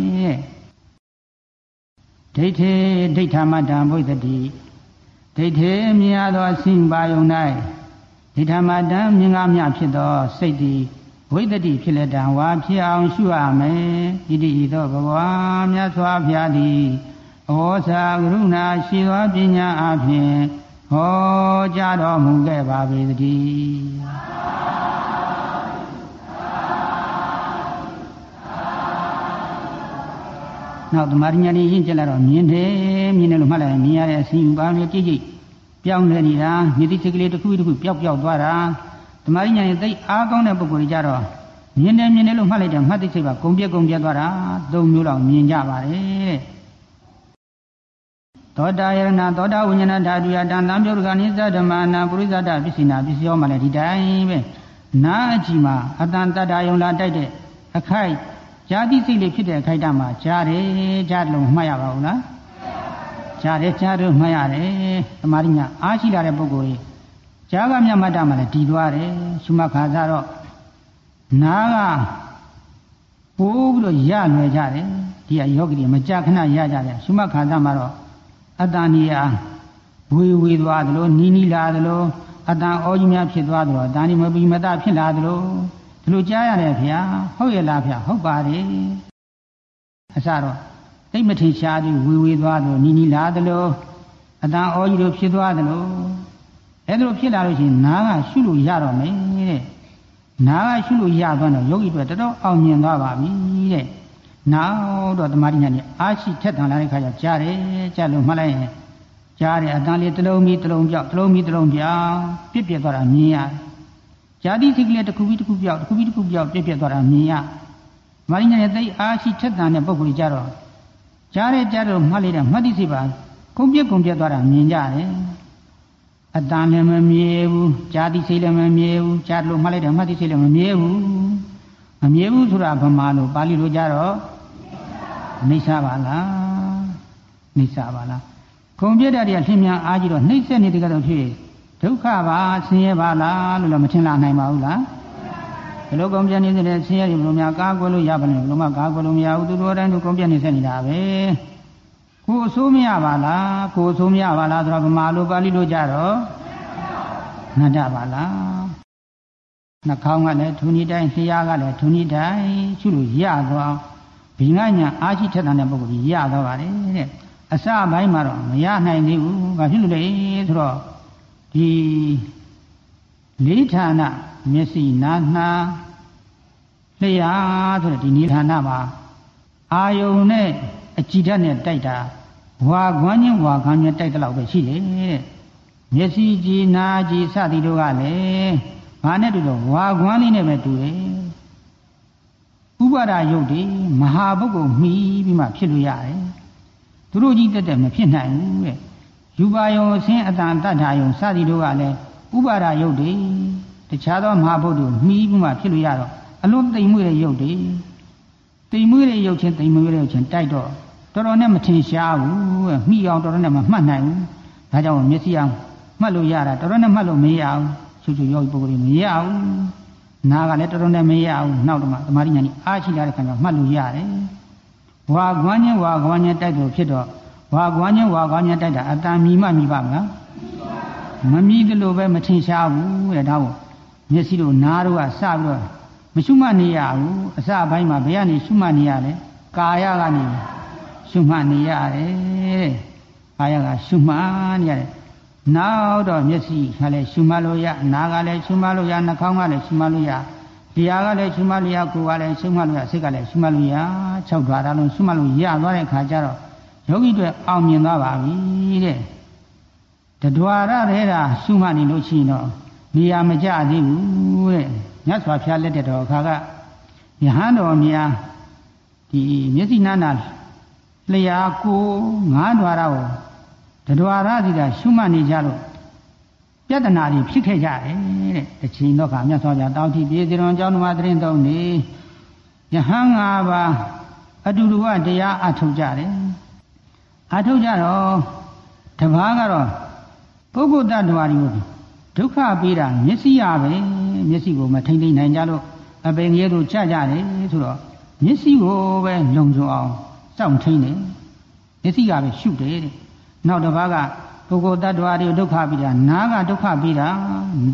ဒိဋ္ဌိဒိဋ္ဌမတ္တံဘုဒ္ဓတိဒိဋ္ဌိမြင်ရသောအစဉ်ပါယုံ၌ဒိဋ္ဌမတ္တံမြင်ငါမြဖြစ်သောစိတ်သည်ဝဝိတ္တိဖြစ်လက်တံဝါဖြစ်အောင်ရှုရမယ်ဣတိဤသို့ဘဝမြတ်စွာဘုရားသည်ဩဇာကရုဏာရှိသောပညာအဖြင့်ဟောကြားတော်မူခဲ့ပါပေသတည်းနောက်ဓမ္မဉာဏ်ရင့်ကျက်လာတော့မြင်တယ်လို့မှတ်လိုက်မြင်ရတဲ့အစဉ်ဥပါလေးကြည့်ပြောင်းလဲနေတာမြေတိစိတ်ကလေးတစ်ခုတစ်ခုပျောက်သွားတာဓမ္မဉာဏ်ရဲ့သိအားကောင်းတဲ့ပုဂ္ဂိုလ်ကြီးကြတော့မြင်တယ်လို့မှတ်လိုက်တယ်မှတ်သိစိတ်ပါဂုံပြက်သွားတာ၃မျိုးလောက်မြင်ကြပါတယ်သောတာယရဏသောတာဝိညာဏဓာတုယတံသံပြုတ်ကနိစ္စဓမ္မာနာပုရိသတပစ္စိနာပစ္စယောမှလည်းဒီတိုင်းပဲနာအကြည့်မှာအတန်တတ္တယုံလာတိုက်တဲ့အခိုက်ဇာတိစိတ်လေးဖြစ်တဲ့အခိုက်တမှာကြားလို့မှတ်ရပါဘူးလားကြားလို့မှတ်ရတယ်သမာဓိညာအားရှိလာတဲ့ပုဂ္ဂိုလ်ကြီးကြားကမြတ်မှတ်တာမှလည်းတည်သွားတယ်ရှုမှတ်ခါစားတော့နာကပိုးပြီးတော့ရလွယ်ကြတယ်ဒီကယောဂီတွေမကြခဏရကြတယ်ရှုမှတ်ခါစားမှတော့အတ္တနိယဝေသွားသလိုနီးလာသလိုအတ္တဩကြီးများဖြစ်သွားသလိုဒါနိမပိမတဖြစ်လာသလိုဒီလိုကြားရတယ်ဗျာဟုတ်ရဲ့လားဗျာဟုတ်ပါတယ်အစတော့သိမထင်ရှားပြီးဝေသွားသလိုနီးလာသလိုအတ္တဩကြီးတို့ဖြစ်သွားသလိုအဲ့ဒါလိုဖြစ်လာလို့ရှိရင်နားကရှုလို့ရတော့မယ်တဲ့နားကရှုလို့ရသွားတော့ယောဂီတွေတော်တော်အောင်မြင်သွားပါပြီတဲ့နောက်တော့တမာတိညာနဲ့အားရှိထက်တန်လာတဲ့ခါကျကြားလို့မှတ်လိုက်ရင်ကြားတယ်အတန်လေးတစ်လုံးမီတစ်လုံးပြောက်ပြစ်သွားတာမြင်ရဇာတိစိတ်ကလေးတစ်ခုပြီးတစ်ခုပြောက်ပြစ်သွားတာမြင်ရတမာတိညာနဲ့သိအားရှိထက်တန်တဲ့ပုဂ္ဂိုလ်ကြတော့ကြားတော့မှတ်လိုက်တဲ့မှတ်သိစိတ်ပါဂုံပြက်သွားတာမြင်ကြတယ်အတန်လည်းမမြဲဘူးဇာတိစိတ်လည်းမမြဲဘူးကြားလို့မှတ်လိုက်တဲ့မှတ်သိစိတ်လည်းမမြဲဘူးဆိုတာဗမာလိုပါဠိလိုကြတော့နှိစ္စပါလားခုံပြတဲ့တွေကလင်းမြန်အားကြီးတော့နှိစ္စနေတဲ့ကတော့ဖြစ်ဒုက္ခပါဆင်းရဲပါလားလို့လည်းမထင်လာနိုင်ပါဘူးလားဘယ်လိုကုံပြနေတဲ့ဆင်းရဲတွေဘယ်လိုများကာကွယ်လို့ရပါလဲဘယ်လိုမှကာကွယ်လို့မရဘူးသူတို့တိုင်းသူကုံပြနေဆက်နေတာပဲကိုယ်အဆိုးမရပါလားဆိုတော့ဗမာလိုပါဠိလိုကြတော့နတ္တပါလားနှာခေါင်းကလည်းထုံဤတိုင်းလျှာကလည်းထုံဤတိုင်းရှုလို့ရသွားဘိညာညာအာရှိထက်တဲ့ပုဂ္ဂိုလ်ကြီးရသွားပါတယ်တဲ့အစပိုင်းမှာတော့မရနိုင်သေးဘူးဘာဖြစ်လို့လဲဆိုတော့ဒီလေးဌာနမျက်စိနားနှာလျှာဆိုတဲ့ဒီနိဌာနမှာအာယုန်နဲ့အကြည်ဓာတ်နဲ့တိုက်တာဝါခွမ်းချင်းတိုက်တဲ့လောက်ပဲရှိတယ်တဲ့မျက်စိကြည်နာကြည်စသည်တို့ကလည်းဘာနဲ့တူတော့ဝါခွမ်းလေးနဲ့ပဲတူတယ်ဥပါဒယုတ်တွေမဟာပုဂ္ဂိုလ်မှီပြီးမှဖြစ်လို့ရတယ်သူတို့ကြီးတက်မဖြစ်နိုင်ဘူးတဲ့ယူပါယုံအစင်းအတန်တတ္ထာယုံစသည်တို့ကလည်းဥပါဒယုတ်တွေတခြားသောမဟာဘုဒ္ဓမှီပြီးမှဖြစ်လို့ရတော့အလုံးသိမ်မွေ့တဲ့ယုတ်တွေသိမ်မွေ့တဲ့ယုတ်ချင်းတိုက်တော့တော်တော်နဲ့မထင်ရှားဘူးတဲ့မှီအောင်တော်တော်နဲ့မမှတ်နိုင်ဘူးဒါကြောင့်မျက်စိအောင်မှတ်လို့ရတာတော်တော်နဲ့မှတ်လို့မရအောင်ချွယောဂီပုဂ္ဂိုလ်မရဘူးနားကလည်းတော်တော်နဲ့မရဘူးနောက်တော့မှသမာဓိဉာဏ်ကြီးအားရှိလာတဲ့ခါကျမှတ်လို့ရတယ်ဝါခွမ်းချင်းတိုက်လို့ဖြစ်တော့ဝါခွမ်းချင်းတိုက်တာအတန်မြည်မှမြည်ပါမလားမမြည်သလိုပဲမထင်ရှားဘူးတဲ့ဒါကိုမျက်စိတို့နားတို့ကစပြီးတော့မရှုမှတ်နေရဘူးအစပိုင်းမှာဘယ်ကနေရှုမှတ်နေရလဲကာယကနေရှုမှတ်နေရတယ်ကာယကရှုမှတ်နေရတယ်နောက်တော့မျက်စိကလည်းရှုမှတ်လို့ရနားကလည်းရှုမှတ်လို့ရနှာခေါင်းကလည်းရှုမှတ်လို့ရတရားကလည်းရှုမှတ်လို့ရကိုယ်ကလည်းရှုမှတ်လို့ရစိတ်ကလည်းရှုမှတ်လို့ရ6ဓာတ်လုံးရှုမှတ်လို့ရသွားတဲ့အခါကျတော့ယောဂီတွေအောင်မြင်သွားပါပြီတဲ့တဒွါရတဲ့တာရှုမှတ်နေလို့ရှိရင်တော့နေရာမကျသေးဘူးတဲ့မြတ်စွာဘုရားလက်ထက်တော်အခါကယဟန်တော်များဒီမျက်စိနာနာလျှာကို9ဓာတ်ကိုတဒွါရစီတာရှုမှတ်နေကြလို့ပြဿနာတွေဖြစ်ခဲ့ကြတယ်တဲ့တချိန်တော့ကမြတ်စွာဘုရားတောင်းတိပြေစီတော်ကျောင်းတော်မှာသတင်းသုံးနေယဟန်5ပါးအတူတူကတရားအထုတ်ကြတယ်အထုတ်ကြတော့တပါးကတော့ပုဂ္ဂိုလ်တ attva တွေကိုဒုက္ခပေးတာမျက်စိရပဲမျက်စိကိုမထိမ့်သိမ့်နိုင်ကြလို့အပင်ကြီးတို့ကြကြတယ်ဆိုတော့မျက်စိကိုပဲလုံခြုံအောင်စောင့်ထိန်တယ်မျက်စိကပဲရှုတယ်တဲ့နောက်တစ်ပါးကပုဂ္ဂိုလ်တ attva တွေဒုက္ခပေးတာနားကဒုက္ခပေးတာ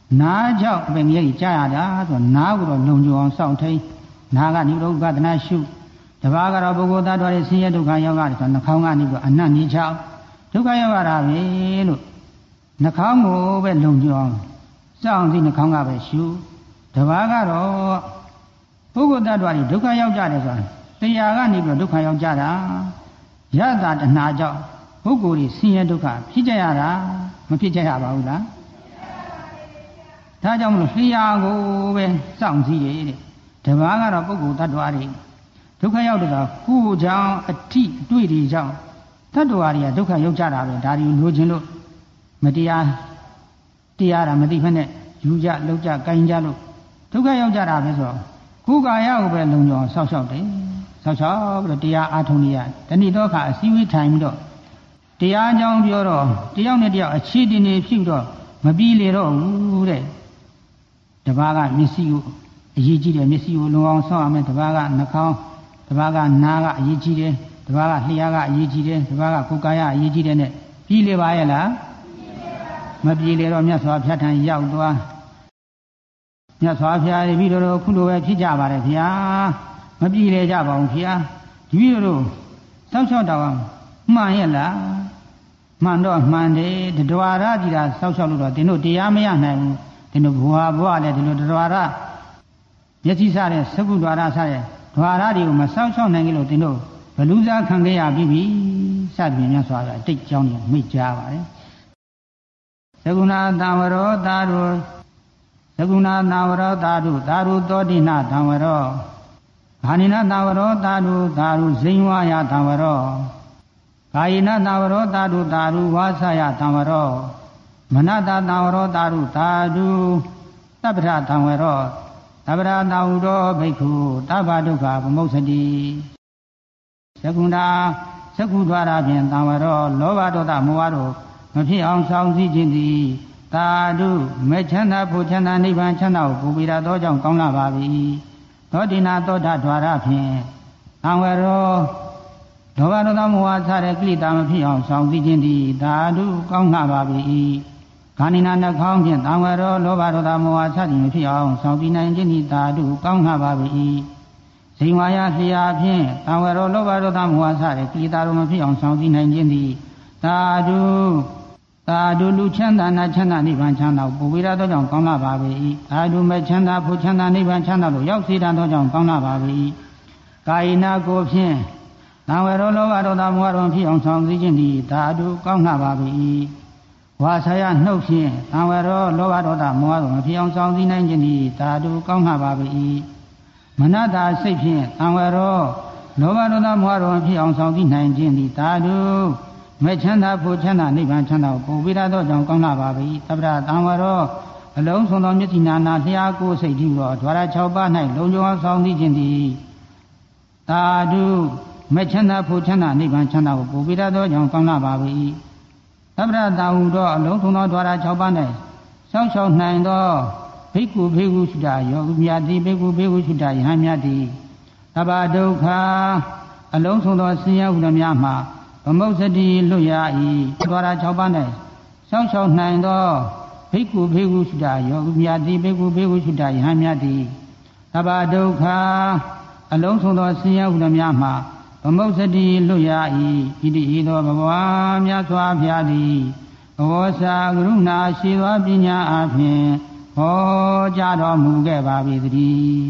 နာကြောင့်ပဲမြည်ကြရတာဆိုနာကိုတော့လုံခြုံအောင်စောင့်ထိန်နာကနေဥပဒနာရှုတပါးကတော့ပုဂ္ဂိုလ်သားတော်ရဲ့ဆင်းရဲဒုက္ခရောက်ရတယ်ဆိုနှာခေါင်းကနေပြီးအနတ်နေချောင်းဒုက္ခရောက်ရတာပဲလို့နှာခေါင်းကိုပဲလုံခြုံအောင်စောင့်သိနှာခေါင်းကပဲရှုတပါးကတော့ပုဂ္ဂိုလ်သားတော်တွေဒုက္ခရောက်ကြတယ်ဆိုတာတရားကနေပြီးဒုက္ခရောက်ကြတာယတာတဏှာကြောင့်ပုဂ္ဂိုလ်တွေဆင်းရဲဒုက္ခဖြစ်ကြရတာမဖြစ်ကြရပါဘူးလားဒါကြောင့်မလို့တရားကိုပဲစောင့်ကြည့်ရတဲ့တပါးကတော့ပုဂ္ဂိုလ်တ attva တွေဒုက္ခရောက်တဲ့ကကိုယ်ကြောင့်အထိအတွေ့တွေကြောင့်တ attva တွေကဒုက္ခရောက်ကြတာပဲဒါတွေလိုချင်လို့မတရားတရားတာမသိဖက်နဲ့ယူကြလှုပ်ကြကိုင်းကြလို့ဒုက္ခရောက်ကြတာပဲဆိုတော့ကိုယ်ကာယကိုပဲလုံခြုံဆောက်ရှောက်တယ်ဆောက်ရှောက်ပြီးတော့တရားအားထုတ်နေရတဏိတောခအစည်းဝေးထိုင်ပြီးတော့တရားအကြောင်းပြောတော့တယောက်နဲ့တယောက်အခြေတင်နေဖြစ်တော့မပြီးလေတော့ဘူးတဲ့တပါးကမျက်စိကိုအရေးကြီးတယ်မျက်စိကိုလုံအောင်ဆောက်ရမယ်တပါးကနှာခေါင်းတပါးကနားကအရေးကြီးတယ်တပါးကလျှာကအရေးကြီးတယ်တပါးကကိုယ်ကာယအရေးကြီးတယ်နဲ့ပြီးလေပါရဲ့လားမပြီးလေတော့မြတ်စွာဘုရားထံရောက်သွားမြတ်စွာဘုရားတပည့်တော်ခုလိုပဲဖြစ်ကြပါတယ်ဗျာမပြီးလေကြပါဘူးဗျာတပည့်တော်စောက်ချောက်တော်မှန်ရဲ့လားမှန်တော့မှန်တယ်တဒွါရကြည်တာစောက်ချောက်လို့တော့သင်တို့တရားမရနိုင်ဘူးသင်တို့ဘဝလည်းဒီလိုတဒွါရမျက်စိစားတဲ့သကုဒွါရစားတဲ့ဒွါရတွေကိုမစောက်ချောက်နိုင်ကြလို့သင်တို့ဘလူစားခံခဲ့ရပြီစသဖြင့်မြတ်စွာဘုရားတိတ်ကြောင်းနေမိတ်ကြပါတယ်သကုဏသံဝရောသာရုသကုဏသံဝရောသာရုသာရုသောတိနသံဝရောဂာနိနသံဝရောသာရုသာရုဇိဉ္ဝါယသံဝရောကာယိနသံဝရောသာရုသာရုဝါဆယသံဝရောမနတသံဝရောသာရုသာရုတပ္ပထသံဝရောသဗ္ဗရာတာဟုသောဘိက္ခုတဗ္ဗဒုက္ခဗမုစ္စတိသကုဏသကုဒွါရဖြင့်သံဝရောလောဘဒေါသမောဟတို့မဖြစ်အောင်ဆောင်စည်းခြင်းသည်သာဓုမေချမ်းသာဖို့ချမ်းသာနိဗ္ဗာန်ချမ်းသာကိုပူပိရသောကြောင့်ကောင်းလာပါ၏သောတိနာသောတာဒွါရဖြင့်သံဝရောလောဘဒေါသမောဟစတဲ့ကိလေသာမဖြစ်အောင်ဆောင်စည်းခြင်းသည်သာဓုကောင်းလာပါ၏ခန္ဒီနာနှခေါင်းဖြင့်သံဝရောလောဘဒေါသမောဟစသည်မဖြစ်အောင်ဆောင်တည်နိုင်ခြင်းသည်သာဓုကောင်းလာပါ၏ဇိဉ္ဝါယလျာဖြင့်သံဝရောလောဘဒေါသမောဟစတဲ့ကိလေသာတို့မဖြစ်အောင်ဆောင်တည်နိုင်ခြင်းသည်သာဓုလူချမ်းသာနာချမ်းသာနိဗ္ဗာန်ချမ်းသာကိုပူဝေရသောကြောင့်ကောင်းလာပါ၏သာဓုမဲ့ချမ်းသာဖို့ချမ်းသာနိဗ္ဗာန်ချမ်းသာလို့ရောက်စေတတ်သောကြောင့်ကောင်းလာပါ၏ကာယနာကိုဖြင့်သံဝရောလောဘဒေါသမောဟတို့ဖြစ်အောင်ဆောင်တည်ခြင်းသည်သာဓုကောင်းလာပါ၏ဝါဆယနှုတ်ဖြင့်သံဝရောလောဘဒေါသမောဟတို့မဖြစ်အောင်ဆောင်စည်းနိုင်ခြင်းသည်သာဓုကောင်းလာပါ၏မနတစိတ်ဖြင့်သံဝရောလောဘဒေါသမောဟတို့မဖြစ်အောင်ဆောင်စည်းနိုင်ခြင်းသည်သာဓုမဲ့ချမ်းသာဖို့ချမ်းသာနိဗ္ဗာန်ချမ်းသာကိုပူပိရသောကြောင့်ကောင်းလာပါ၏သဗ္ဗရာသံဝရောအလုံးစုံသောမျက်စိနာနာလျှာကိုစိတ်တည်သောဓဝရ6ပါး၌လုံခြုံအောင်ဆောင်စည်းခြင်းသည်သာဓုမဲ့ချမ်းသာဖို့ချမ်းသာနိဗ္ဗာန်ချမ်းသာကိုပူပိရသောကြောင့်ကောင်းလာပါ၏သဗ္ဗရတာဟုသောအလုံးစုံသောဓဝရ6ပါး၌စောင့်ရှောက်နိုင်သောဘိက္ခုဘေကုစုတယောဂမြတ်တိဘိက္ခုဘေကုစုတယဟန်မြတ်တိသဗ္ဗဒုက္ခအလုံးစုံသောဆင်းရဲဟုသမျှမှာဗမုစ္စတိလွတ်ရ၏ဓဝရ6ပါး၌စောင့်ရှောက်နိုင်သောဘိက္ခုဘေကုစုတယောဂမြတ်တိဘိက္ခုဘေကုစုတယဟန်မြတ်တိသဗ္ဗဒုက္ခအလုံးစုံသောဆင်းရဲဟုသမျှမှာဗမုစ္စတိလွတ်ရ၏ဣတိဤသောဘဝမြတ်စွာဘုရားသည်ဘဝစာကရုဏာရှိသောပညာအဖြင့်ဟောကြားတော်မူခဲ့ပါ၏တ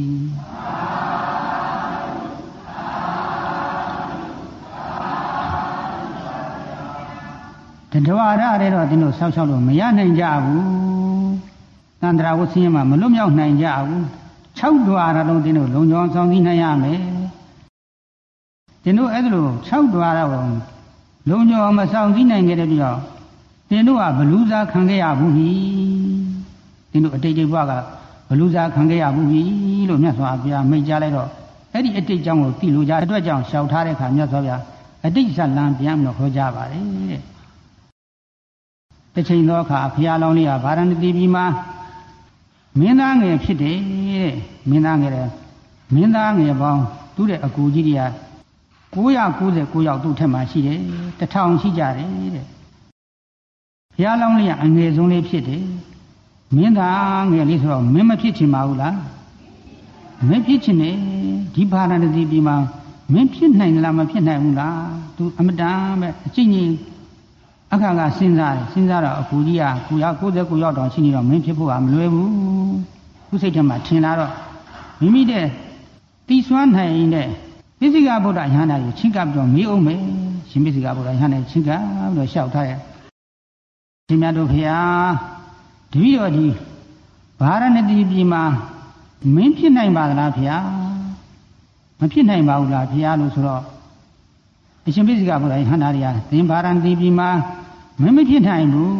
ည်းတဒဝရတဲ့တော့သင်တို့ဆောက်ရှောက်လို့မရနိုင်ကြဘူးသန္တရာဝဆင်းရဲမှာမလွတ်မြောက်နိုင်ကြဘူး6ဒဝရလုံးသင်တို့လုံခြုံဆောင်စည်းနိုင်ရမယ်သင်တို့အဲ့ဒါလို့6ဒွါရကိုလုံခြုံမဆောင်စည်းနိုင်ခဲ့တဲ့ပြီးတော့သင်တို့ကဘလူစားခံခဲ့ရဘူးပြီသင်တို့အတိတ်ဘဝကဘလူစားခံခဲ့ရဘူးပြီလို့မြတ်စွာဘုရားမိန့်ကြားလိုက်တော့အဲ့ဒီအတိတ်ကြောင့်ကိုသိလို့ကြအတွက်ကြောင့်ရှောက်ထားတဲ့အခါမြတ်စွာဘုရားအတိတ်ဇလံပြန်ပြီးတော့ခေါ်ကြပါတယ်တဲ့တစ်ချိန်သောအခါဘုရားလောင်းလေးကဗာရဏသီပြည်မှာမင်းသားငယ်ဖြစ်တယ်တဲ့မင်းသားငယ်ပေါင်းသူ့တဲ့အကူကြီးတွေက999ယောက်သူ့ထက်မှရှိတယ်1000ရှိကြတယ်တဲ့ဘုရားလောင်းလေးကအငယ်ဆုံးလေးဖြစ်တယ်မင်းသားငယ်လေးဆိုတော့မင်းမဖြစ်ချင်ပါဘူးလားမင်းဖြစ်ချင်တယ်ဒီဗာရာဏသီပြည်မှာမင်းဖြစ်နိုင်လားမဖြစ်နိုင်ဘူးလားသူအမတန်ပဲအချင်းချင်းအခါကစဉ်းစားတော့အကူကြီးကကူရောက်69ရောက်တော့ရှိနေတော့မင်းဖြစ်ဖို့ကမလွယ်ဘူးခုစိတ်ထဲမှာထင်လာတော့မိမိတဲ့တီးစွမ်းနိုင်တဲ့ပိစိကဗုဒ္ဓယဟန္တာကိုချင်းကပ်ပြီးတော့မေးအောင်မယ်ရှင်ပိစိကဗုဒ္ဓယဟန္တာချင်းကပ်ပြီးတော့လျှောက်ထားရဲ့ရှင်မြတ်တို့ဖေဟာတပည့်တော်ဒီဗာရာဏသီပြည်မှာမင်းဖြစ်နိုင်ပါသလားဖေဟာမဖြစ်နိုင်ပါဘူးလားဖေဟာလို့ဆိုတော့အရှင်ပိစိကဗုဒ္ဓယဟန္တာတွေကသင်ဗာရာဏသီပြည်မှာမင်းမဖြစ်နိုင်ဘူး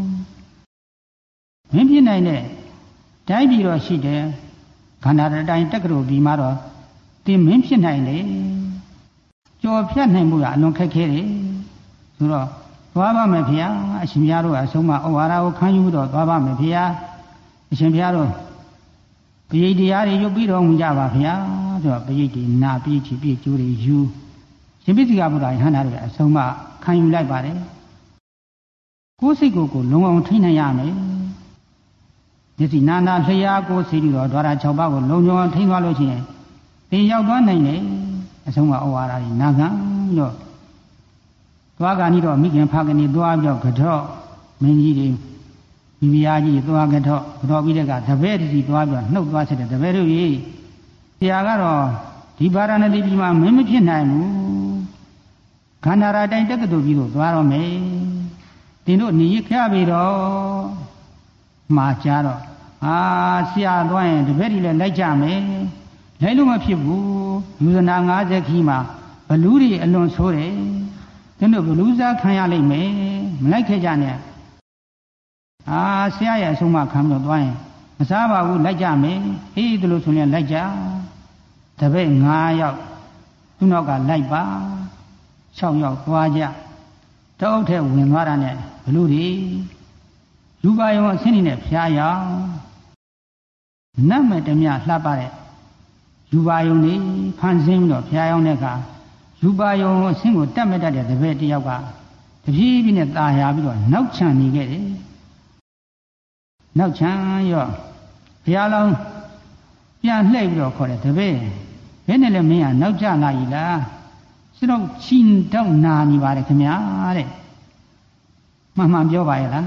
မင်းဖြစ်နိုင်တဲ့တိုင်းပြည်တော့ရှိတယ်ခန္ဓာတိုင်းတက္ကသိုလ်ပြည်မှာတော့သင်မင်းဖြစ်နိုင်တယ်ကြော်ဖြတ်နိုင်မှုကအလွန်ခက်ခဲတယ်ဆိုတော့သွားပါမယ်ဖေဟာအရှင်ဘုရားတို့အဆုံးမဩဝါဒကိုခံယူတော့သွားပါမယ်ဖေဟာအရှင်ဘုရားတို့ပရိတရားတွေရုပ်ပြီးတော်မူကြပါဖေဟာဆိုတော့ပရိဒီနာပြီးချီပြည့်ကျိုးတွေယူရှင်ပိစိကဗုဒ္ဓယဟန္တာတို့အဆုံးမခံယူလိုက်ပါတယ်ကိုယ်စိတ်ကိုလုံးအောင်ထိနိုင်ရမယ်မျက်စိနာနာလျှာကိုယ်စိတ်ပြီးတော့ဓဝရ6ပါးကိုလုံးလုံးအောင်ထိသွားလို့ရှိရင်သင်ရောက်သွားနိုင်တယ်အဆုံးမဩဝါဒတွေနာခံပြီးတော့သွားကဏီတော့မိခင်ဖကနေသွားပြီးတော့ကတော့မင်းကြီးတွေမိဖုရားကြီးသွားကတော့ပြီးတဲ့ကတပည့်တီသွားပြီးတော့နှုတ်သွားချက်တဲ့တပည့်တို့ကြီးဆရာကတော့ဒီဗာရာဏသီပြည်မှာမင်းမဖြစ်နိုင်ဘူးခန္ဓာရာတိုင်းတက္ကသိုလ်ကြီးကိုသွားတော့မယ်သင်တို့နေရခရပြီတော့မှာကြတော့ဆရာသွားရင်တပည့်တွေလည်းလိုက်ကြမယ်လိုက်လို့မဖြစ်ဘူးလူဇနာ50ခီးမှာဘလူးတွေအလွန်ဆိုးတယ်သင်တို့ဘလူးစားခံရလိမ့်မယ်မလိုက်ခဲ့ကြနဲ့ဆရာရဲ့အဆုံးမခံလို့သွားရင်မစားပါဘူးလိုက်ကြမယ်အေးဒီလိုဆိုရင်လိုက်ကြတပည့်9ယောက်သူ့နောက်ကလိုက်ပါ6ယောက်သွားကြတအုပ်ထဲဝင်သွားတာနဲ့ဘလူးတွေယူပါယုံအဆင်းနေတဲ့ဖျားယောင်နတ်မဲ့တမျှလှပတဲ့ယူပါယုံနေဖန်ဆင်းပြီးတော့ဖျားယောင်တဲ့အခါယူပါယုံအဆင်းကိုတတ်မဲ့တတ်တဲ့တပည့်တယောက်ကတပြေးပြေးနဲ့ตาရပြီးတော့နောက်ချန်နေခဲ့တယ်နောက်ချန်ရောဘုရားလောင်းပြန်လှည့်ပြီးတော့ခေါ်တယ်တပည့်ဘယ်နဲ့လဲမင်းကနောက်ကျလာပြီလားစတော့ချင်းတောက်နာနေပါတယ်ခင်ဗျာတဲ့မှန်ပြောပါရဲ့လား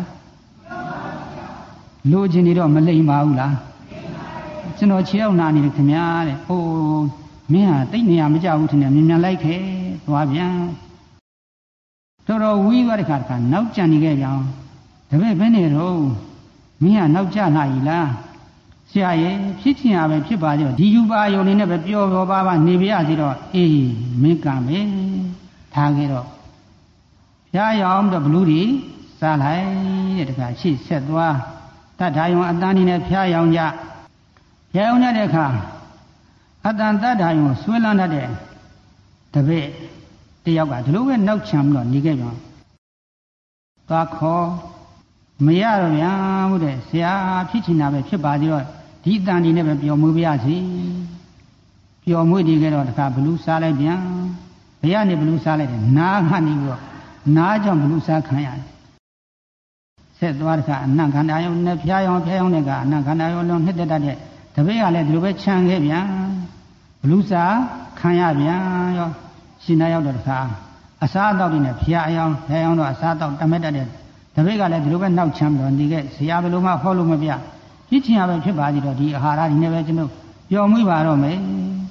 လိုချင်နေတော့မလိမ့်ပါဘူးလားကျွန်တော်ခြေရောက်နာနေတယ်ခင်ဗျာတဲ့ဟိုမင်းဟာတိတ်နေရမကြဘူးထင်တယ်မြန်လိုက်ခဲ့သွားပြန်တော်ဝီးသွားတဲ့ခါနောက်ကျန်နေခဲ့ကြအောင်တပည့်ဘယ်နဲ့တော့မင်းကနောက်ကျလာပြီလားဆရာရဲ့ဖြစ်ချင်ရပဲဖြစ်ပါကြောဒီယူပါယုံနေနဲ့ပဲပျော်ပါနေပြရစီတော့အေးမင်းကံပဲထားခဲ့တော့ဖျားရောင်တော့ဘလူးတွေစားလိုက်တဲ့တခါရှေ့ဆက်သွားတတ်ထာယုံအတန်းနေနဲ့ဖျားရောင်ကြဖျားရောင်ကြတဲ့အခါအတန်တတ်ထာယုံဆွဲလန်းတတ်တဲ့တပည့်တယောက်ကဒီလိုပဲနောက်ချမ်းပြီးတော့နေခဲ့ပြန်သွားခေါ်မရတော့ဗျာဟုတ်တယ်ဆရာဖြစ်ချင်တာပဲဖြစ်ပါသေးတော့ဒီအတန်ဒီနဲ့ပဲပျော်မွေးပြရစီပျော်မွေးနေကြတော့တခါဘလူးစားလိုက်ပြန်ဘုရားနေဘလူးစားလိုက်တယ်နားကနေပြီးတော့နားကြောင့်ဘလူးစားခံရတယ်ဆက်သွားတခါအနံ့ခန္ဓာယုံနဲ့ဖျားယောင်တဲ့ကအနံ့ခန္ဓာယုံလုံးနှစ်သက်တတ်တဲ့တပည့်ကလည်းဒီလိုပဲခြံခဲ့ပြန်ဘလူးစားခံရပြန်ရောရှင်နာရောက်တော့တခါအစားအသောက်တွေနဲ့ဖျားယောင်တော့အစားအသောက်တမက်တတ်တဲ့တပည့်ကလည်းဒီလိုပဲနောက်ချမ်းတော့နေခဲ့ဆရာဘယ်လိုမှဟောလို့မပြဖြစ်ချင်ရပဲဖြစ်ပါသေးတော့ဒီအာဟာရဒီနဲ့ပဲကျွန်တော်ပျော်မွေးပါတော့မယ်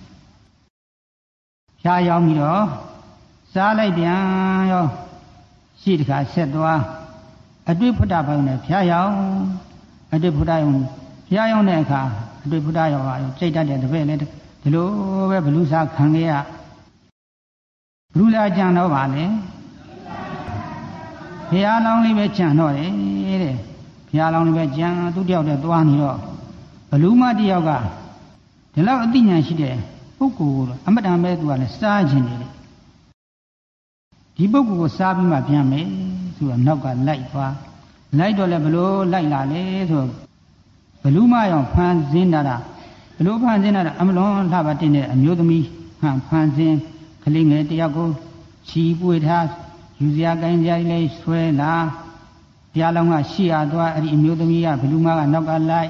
ဖျားယောင်ပြီးတော့စားလိုက်ပြန်ရောရှိတခါဆက်သွားအတွေ့ဖုဒ္ဓဘုံနဲ့ဖျားယောင်အတွေ့ဖုဒ္ဓယုံဖျားယောင်တဲ့အခါအတွေ့ဖုဒ္ဓယောဟာစိတ်တတ်တဲ့တပည့်လည်းဒီလိုပဲဘလူးစားခံခဲ့ရဘလူးလာကြံတော့ပါလေဘုရားလောင်းလေးပဲကြံတော့တယ်တဲ့ဘုရားလောင်းလေးပဲကြံသူတယောက်တည်းသွားနေတော့ဘလူးမတယောက်ကဒီလောက်အသိဉာဏ်ရှိတဲ့ပုဂ္ဂိုလ်ကိုအမတန်ပဲသူကလည်းစားခြင်းနေတယ်ဒီပုဂ္ဂိုလ်ကိုစားပြီးမှပြန်မယ်ဆိုတော့နောက်ကလိုက်သွားလိုက်တော့လည်းဘလို့လိုက်လာလေဆိုဘလူးမရောင်ဖန်ဆင်းတာဘလို့ဖန်ဆင်းတာအမလွန်လှပတင်တဲ့အမျိုးသမီးဖန်ဆင်းကလေးငယ်တယောက်ကိုချီပွေထားယူစရာကိုင်းစရာလေးဆွဲလာဘုရားလောင်းကရှိရသွားအဲ့ဒီအမျိုးသမီးကဘလူမကနောက်ကလိုက်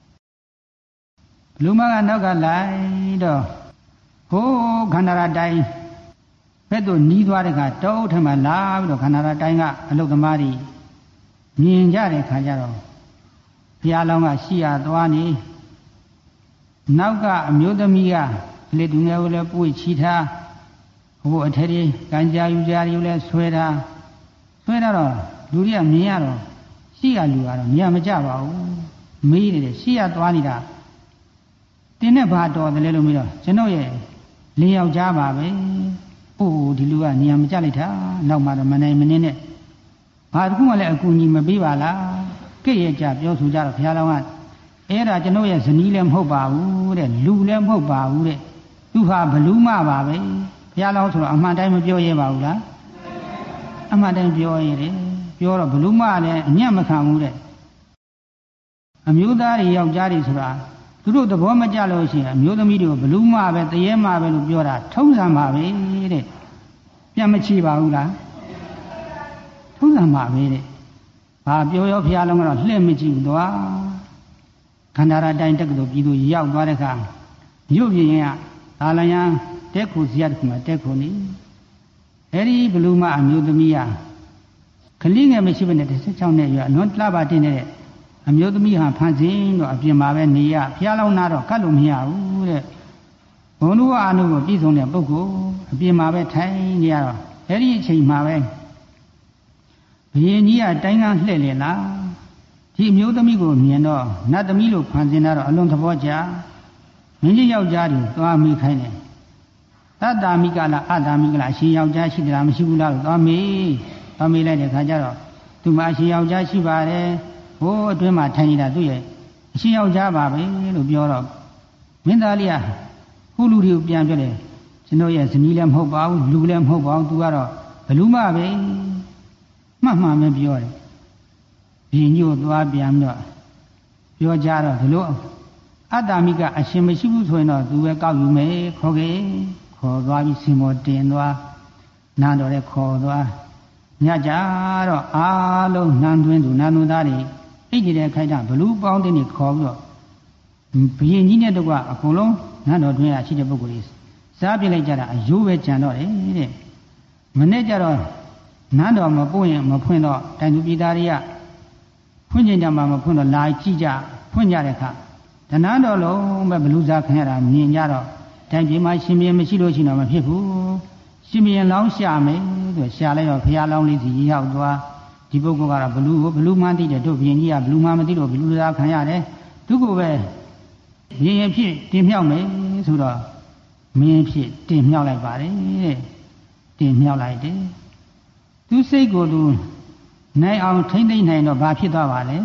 ဘလူမကနောက်ကလိုက်တော့ဟိုးခန္ဓာရတိုင်းဘက်သို့နီးသွားတဲ့အခါတောအုပ်ထမှာလာပြီးတော့ခန္ဓာရတိုင်းကအလုသမားတွေမြင်ကြတဲ့ခါကျတော့ဘုရားလောင်းကရှိရသွားနေနောက်ကအမျိုးသမီးကလေသူငယ်ကိုလည်းပွေချီထားဟိုအထက်ကြီးကံကြာယူကြတွေလည်းဆွဲထားတော့လူတွေကမြင်ရတော့ရှိရလူကတော့မြင်မကြပါဘူးမေးနေတယ်ရှိရသွားနေတာတင်းနဲ့ဘာတော်တယ်လဲလို့မေးတော့ကျွန်တော်ရဲ့၄ယောက်ကြားပါပဲအိုးဒီလူကနေရာမကြလိုက်တာနောက်မှတော့မနိုင်မနေနဲ့ဘာတခုမှလည်းအကူအညီမပေးပါလားကိရဲ့ကြပြောဆိုကြတော့ဘုရားလောင်းကအဲ့ဒါကျွန်တော်ရဲ့ဇနီးလည်းမဟုတ်ပါဘူးတဲ့လူလည်းမဟုတ်ပါဘူးတဲ့သူဟာဘလူးမပါပဲဘုရားလောင်းဆိုတော့အမှန်တိုင်းမပြောရဲပါဘူးလားအမှန်တိုင်းပြောရဲတယ်ပြောတော့ဘလူးမလည်းအညံ့မခံဘူးတဲ့အမျိုးသားတွေယောက်ျားတွေဆိုတာသူတို့သဘောမကျလို့ရှိရင်အမျိုးသမီးတွေကိုဘလူးမပဲတရေမပဲလို့ပြောတာထုံးစံပါပဲတဲ့ပြန်မချီပါဘူးလားထုံးစံပါပဲတဲ့ဘာပြောရောဘုရားလုံးကတော့လှည့်မကြည့်ဘူးသွားခန္ဓာရတိုင်းတက္ကသိုလ်ပြည်သူရောက်သွားတဲ့အခါမြို့ပြင်ကအာလယံတဲခုဇီယတခုမှာတဲခုနေအဲ့ဒီဘလူးမအမျိုးသမီးကခလိငယ်မရှိဘဲနဲ့16နှစ်ရွယ်အလွန်လှပတင်နေတဲ့အမျိုးသမီးဟာဖန်ဆင်းတော့အပြင်မှာပဲနေရဘုရားလောင်းနာတော့ကတ်လို့မရဘူးတဲ့ဘုံတို့အာနုကိုပြည့်စုံတဲ့ပုဂ္ဂိုလ်အပြင်မှာပဲထိုင်နေရတော့အဲ့ဒီအချိန်မှာပဲဘုရင်ကြီးကတိုင်းကလှည့်လေလားဒီအမျိုးသမီးကိုမြင်တော့နတ်သမီးလို့ဖန်ဆင်းတာတော့အလွန်သဘောကျမင်းကြီးယောက်ျားတွေသွားမိခိုင်းတယ်တတ္တာမိကလားအတ္တာမိကလားအရှင်ယောက်ျားရှိသလားမရှိဘူးလားလို့သွားမိလိုက်တဲ့ခါကျတော့သူမအရှင်ယောက်ျားရှိပါတယ်ဟိုအတွင်းမှာထိုင်နေတာသူ့ရဲ့အရှင်ယောက်ျားပါပဲလို့ပြောတော့မင်းသားလေးကခုလူတွေကိုပြန်ပြောတယ်ကျွန်တော်ရဲ့ဇနီးလည်းမဟုတ်ပါဘူးလူလည်းမဟုတ်ပါဘူးသူကတော့ဘလူးမပဲမှန်ပဲပြောတယ်ဒီညို့သွားပြန်တော့ပြောကြတော့ဒီလိုအတ္တမိကအရှင်မရှိဘူးဆိုရင်တော့သူပဲကောက်ယူမယ်ခေါ်သွားပြီးစင်မောတင်သွားနားတော်လည်းခေါ်သွားညကြတော့အားလုံးနန်းသွင်းသူနန်းသူသားတွေအိတ်နေတဲ့ခိုက်တာဘလူးပေါင်းတင်းတွေခေါ်ပြီးတော့ဘုရင်ကြီးနဲ့တကွအကုန်လုံးနန်းတော်တွင်ရရှိတဲ့ပုဂ္ဂိုလ်တွေစားပြလိုက်ကြတာအယိုးပဲကြံတော့တယ်တဲ့မနေ့ကျတော့နန်းတော်မပို့ရင်မဖွင့်တော့တိုင်သူပြည်သားတွေကဖွင့်ကျင်ကြမှာမဖွင့်တော့လာကြည့်ကြဖွင့်ကြတဲ့အခါတနန်းတော်လုံးပဲဘလူးစားခင်ရတာမြင်ကြတော့တိုင်ပြည်မှာရှင်ပြန်မရှိလို့ရှိရင်တော့မဖြစ်ဘူးရှင်ပြန်လောင်းရှာမယ်ဆိုရှာလိုက်တော့ဘုရားလောင်းလေးစီရောက်သွားဒီပုဂ္ဂိုလ်ကတော့ဘလူးမှန်းသိတယ်တို့ဘုရင်ကြီးကဘလူးမှန်းမသိလို့ဘလူးစားခံရတယ်သူကပဲရင်ဖြစ်တင်မြောက်မယ်ဆိုတော့မင်းဖြစ်တင်မြောက်လိုက်ပါတယ်တဲ့တင်မြောက်လိုက်တယ်သူစိတ်ကိုသူနိုင်အောင်ထိမ့်သိမ့်နိုင်တော့ဘာဖြစ်သွားပါလဲ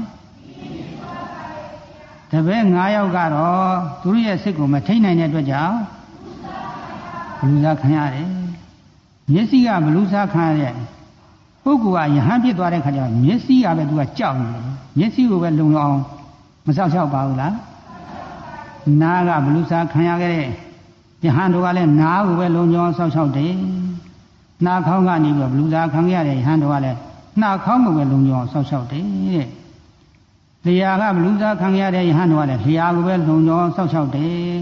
တပည့်9ယောက်ကတော့သူတို့ရဲ့စိတ်ကိုမထိမ့်နိုင်တဲ့အတွက်ကြောင့်ဘလူးစားခံရတယ်မျက်စိကဘလူးစားခံရတဲ့ပုဂ္ဂိုလ်ကယဟန်ဖြစ်သွားတဲ့ခါကျတော့မျက်စိကပဲသူကကြောက်နေတယ်မျက်စိကိုပဲလုံအောင်မစောက်ရှောက်ပါဘူးလားနားကဘလူးစားခံရခဲ့တဲ့ယဟန်တို့ကလည်းနားကိုပဲလုံအောင်စောက်ရှောက်တယ်နှာခေါင်းကနေပြီးဘလူးစားခံရတဲ့ယဟန်တို့ကလည်းနှာခေါင်းကိုပဲလုံအောင်စောက်ရှောက်တယ်တဲ့လျှာကဘလူးစားခံရတဲ့ယဟန်တို့ကလည်းလျှာကိုပဲလုံအောင်စောက်ရှောက်တယ်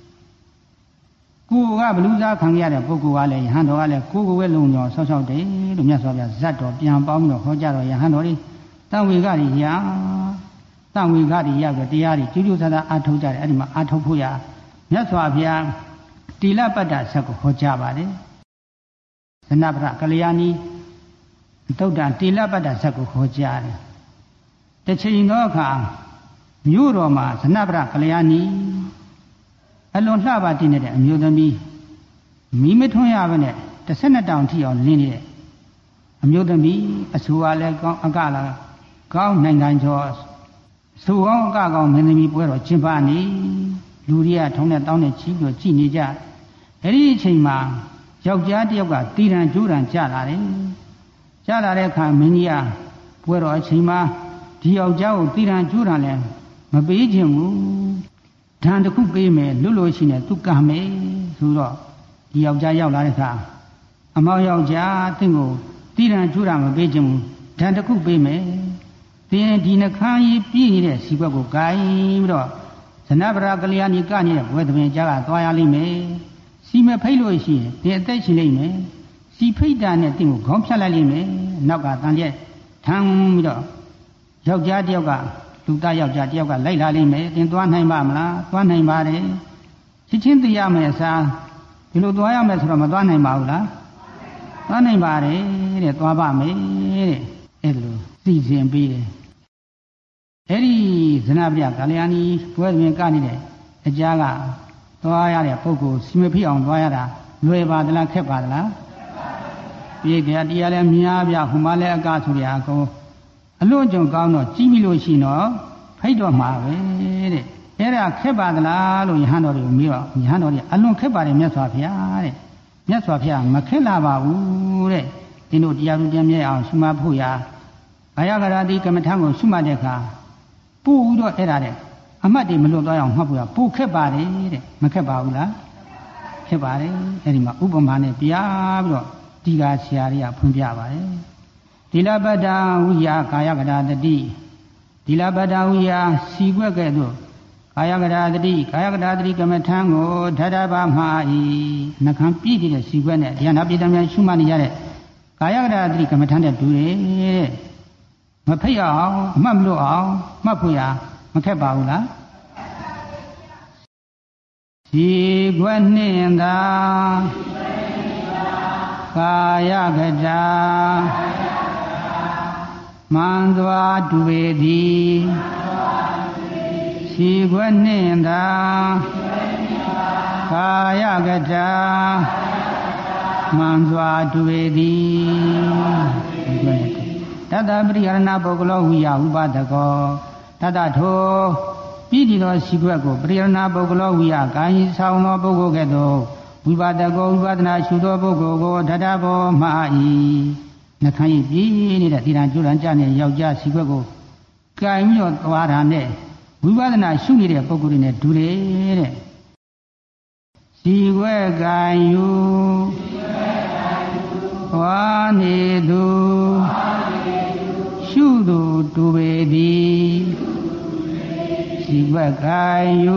ကိုကဘလူးစားခံရတဲ့ပုဂ္ဂိုလ်ကလည်းယဟန်တော်ကလည်းကိုပဲလုံအောင်ဆောက်ရှောက်တယ်လို့မြတ်စွာဘုရားဇတ်တော်ပြန်ပေါင်းတော့ဟောကြတော့ယဟန်တော်တွေတန်ဝေကတွေရတရားတွေကျူးကျူးဆဆအာထုတ်ကြတယ်အဲ့ဒီမှာအာထုတ်ဖို့ရမြတ်စွာဘုရားတိလပတ္တဆက်ကိုဟောကြားပါတယ်ဇနပရကလျာဏီသုတ်တံတိလပတ္တဆက်ကိုဟောကြားတယ်တစ်ချိန်သောအခါမြို့တော်မှာဇနပရကလျာဏီအလွန်လှပတင်နေတဲ့အမျိုးသမီးမီးမထွန်းရဘဲနဲ့12တောင်ထိအောင်လင်းနေတဲ့အမျိုးသမီးအဆူကလည်းကောင်းအကလည်းကောင်းနိုင်ငံကျော်ဆူကောင်းအကကောင်းမင်းသမီးပွဲတော်ကျင်းပနေလူတွေကထုံးတဲ့တောင်းတဲ့ချီးပြီးကြည်နေကြအဲ့ဒီအချိန်မှာယောက်ျားတစ်ယောက်ကတီရန်ကျိုးတန်ကြလာတယ်ကြလာတဲ့အခါမင်းကြီးကပွဲတော်အချိန်မှာဒီယောက်ျားကိုတီရန်ကျိုးတန်လည်းမပေးခြင်းဘူးဓာန်တစ်ခုပေးမယ်လွတ်လို့ရှိနေသူကံမယ်ဆိုတော့ဒီယောက်ျားရောက်လာတဲ့အခါအမောင်ယောက်ျားတင့်ကိုတိရန်ကျူတာမပေးခြင်းဘူးဓာန်တစ်ခုပေးမယ်တင်းဒီနှခမ်းကြီးပြည့်နေတဲ့စီကွက်ကိုကိုင်ပြီးတော့ဇနဗရာကလျာဏီကနေတဲ့ဘွဲသမင်ကြားကသွားရလိမ့်မယ်စီမဖိတ်လို့ရှိရင်တင်းအသက်ရှင်လိမ့်မယ်စီဖိတ်တာနဲ့တင်းကိုခေါင်းဖြတ်လိုက်လိမ့်မယ်နောက်ကတန်ရက်ထမ်းပြီးတော့ယောက်ျားတယောက်ကလူသားယောက်ျားတယောက်ကလိုက်လာလိမ့်မယ်တင်းသွားနိုင်ပါမလားသွားနိုင်ပါတယ်ချစ်ချင်းသိရမယ်အစားဒီလိုသွားရမယ်ဆိုတော့မသွားနိုင်ပါဘူးလားသွားနိုင်ပါတယ်တဲ့သွားပါမယ်တဲ့အဲ့လိုသိစဉ်ပြီးတယ်အဲ့ဒီဇနပြကလျာဏီဘွဲသမင်ကနေတဲ့အကြားကသွားရတဲ့ပုဂ္ဂိုလ်စီမဖိအောင်သွားရတာလွယ်ပါသလားခက်ပါသလားပြည့်တရားတရားလည်းများပြဟိုမှလည်းအကဆိုရအကုန်အလွန်ကြုံကောင်းတော့ကြီးပြီလို့ရှိတော့ဖိတ်တော့မှာပဲတဲ့အဲ့ဒါခက်ပါသလားလို့ယဟန်တော်တွေကိုမေးတော့ယဟန်တော်တွေအလွန်ခက်ပါတယ်မြတ်စွာဘုရားတဲ့မြတ်စွာဘုရားမခက်လာပါဘူးတဲ့ဒီတို့တရားသူပြန်မြဲအောင်ရှုမှတ်ဖို့ရာဘာယကရာတိကမ္မထံကိုရှုမှတ်တဲ့အခါပို့ပြီးတော့အဲ့ဒါတဲ့အမှတ်တွေမလွတ်သွားအောင်မှတ်ဖို့ရာပို့ခက်ပါတယ်တဲ့မခက်ပါဘူးလားခက်ပါတယ်အဲ့ဒီမှာဥပမာနဲ့ပြပြီးတော့ဒီကဆရာကြီးကဖွင့်ပြပါတယ်ဒီလပတ္တဝိယကာယကရာတတိဒီလပတ္တဝိယစီကွက်ကဲ့သို့ကာယကရာတတိကာယကရာတတိကမ္မထံကိုဓာတဘာမှာဤနှခမ်းပြည့်တဲ့စီကွက်နဲ့တရားနာပိဋကများရှုမှတ်နေရတဲ့ကာယကရာတတိကမ္မထံတဲ့တူတယ်တဲ့မဖိတ်အောင်အမှတ်မလို့အောင်မှတ်ဖို့ရမခက်ပါဘူးလားစီကွက်နှင့်သာကာယကရာမန္တဝတူပေသည်စီကွက်နှင့်သာကာယကရာမန္တဝတူပေသည်တတပရိယရဏပုဂ္ဂလောဝိယဥပဒကောတတထိုပြည်တည်သောစီကွက်ကိုပရိယရဏပုဂ္ဂလောဝိယကာယဆောင်သောပုဂ္ဂိုလ်ကဲ့သို့ဝိပဒကောဝိပဒနာရှုသောပုဂ္ဂိုလ်ကိုဓာတဘောမှာဤနှခမ်းရည်ပြည့်နေတဲ့ဒီတန်ကျွလန်ကြတဲ့ယောက်ျားစီကွက်ကိုကင်ပြီးတော့သွားတာနဲ့ဝိပဿနာရှုနေတဲ့ပုဂ္ဂိုလ်တွေနဲ့ဒူတယ်တဲ့စီကွက်ကင်ယူသွားနေသူရှုသူတူပေသည်စီကွက်ကင်ယူ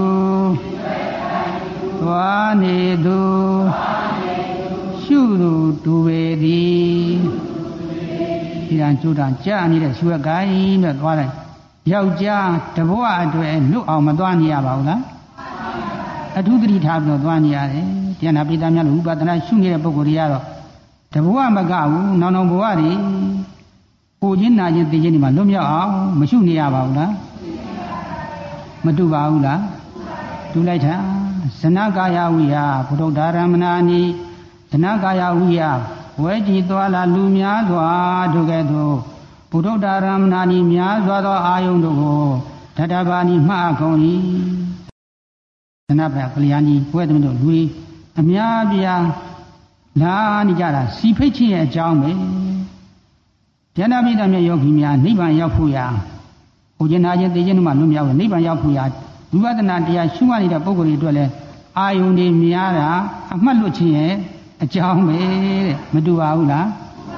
သွားနေသူရှုသူတူပေသည်ဒီတန်ကျွတန်ကြာနေတဲ့ရှုရက်ကိုင်းနဲ့သွားလိုက်ယောက်ျားတဘဝအတွက်လွတ်အောင်မသွားနေရပါဘူးလားအထူးသတိထားပြီးတော့သွားနေရတယ်တရားနာပိဋကများလို့ဥပဒနာရှုနေတဲ့ပုဂ္ဂိုလ်တွေကတော့တဘဝမကဘူးနောင်နောင်ဘဝတွေပိုခြင်းနာခြင်းသိခြင်းတွေမှာလွတ်မြောက်အောင်မရှုနေရပါဘူးလားမတူပါဘူးလားတူလိုက်တာဇနကာယဝိယဘုဒ္ဓဒါရမဏာနိဇနကာယဝိယဝဲကြည်သွားလာလူများစွာတို့ကဲ့သို့ဘုဒ္ဓဒါရမဏာနိများစွာသောအာယုန်တို့ကိုဓာတဘာနိမှအကုန်၏ဇနဗကလျာဏီဘွဲသမီးတို့လူအများပြားလာနေကြတာစီဖိတ်ခြင်းရဲ့အကြောင်းပဲဉာဏပိဋကမြတ်ယောဂီများနိဗ္ဗာန်ရောက်ဖို့ရာဟိုကျင်နာခြင်းသိခြင်းတို့မှလွတ်မြောက်နိဗ္ဗာန်ရောက်ဖို့ရာဝိပဿနာတရားရှုမှတ်နေတဲ့ပုဂ္ဂိုလ်တွေအတွက်လည်းအာယုန်တွေများတာအမှတ်လွတ်ခြင်းရဲ့အကြောင်းပဲတဲ့မတူပါဘူးလား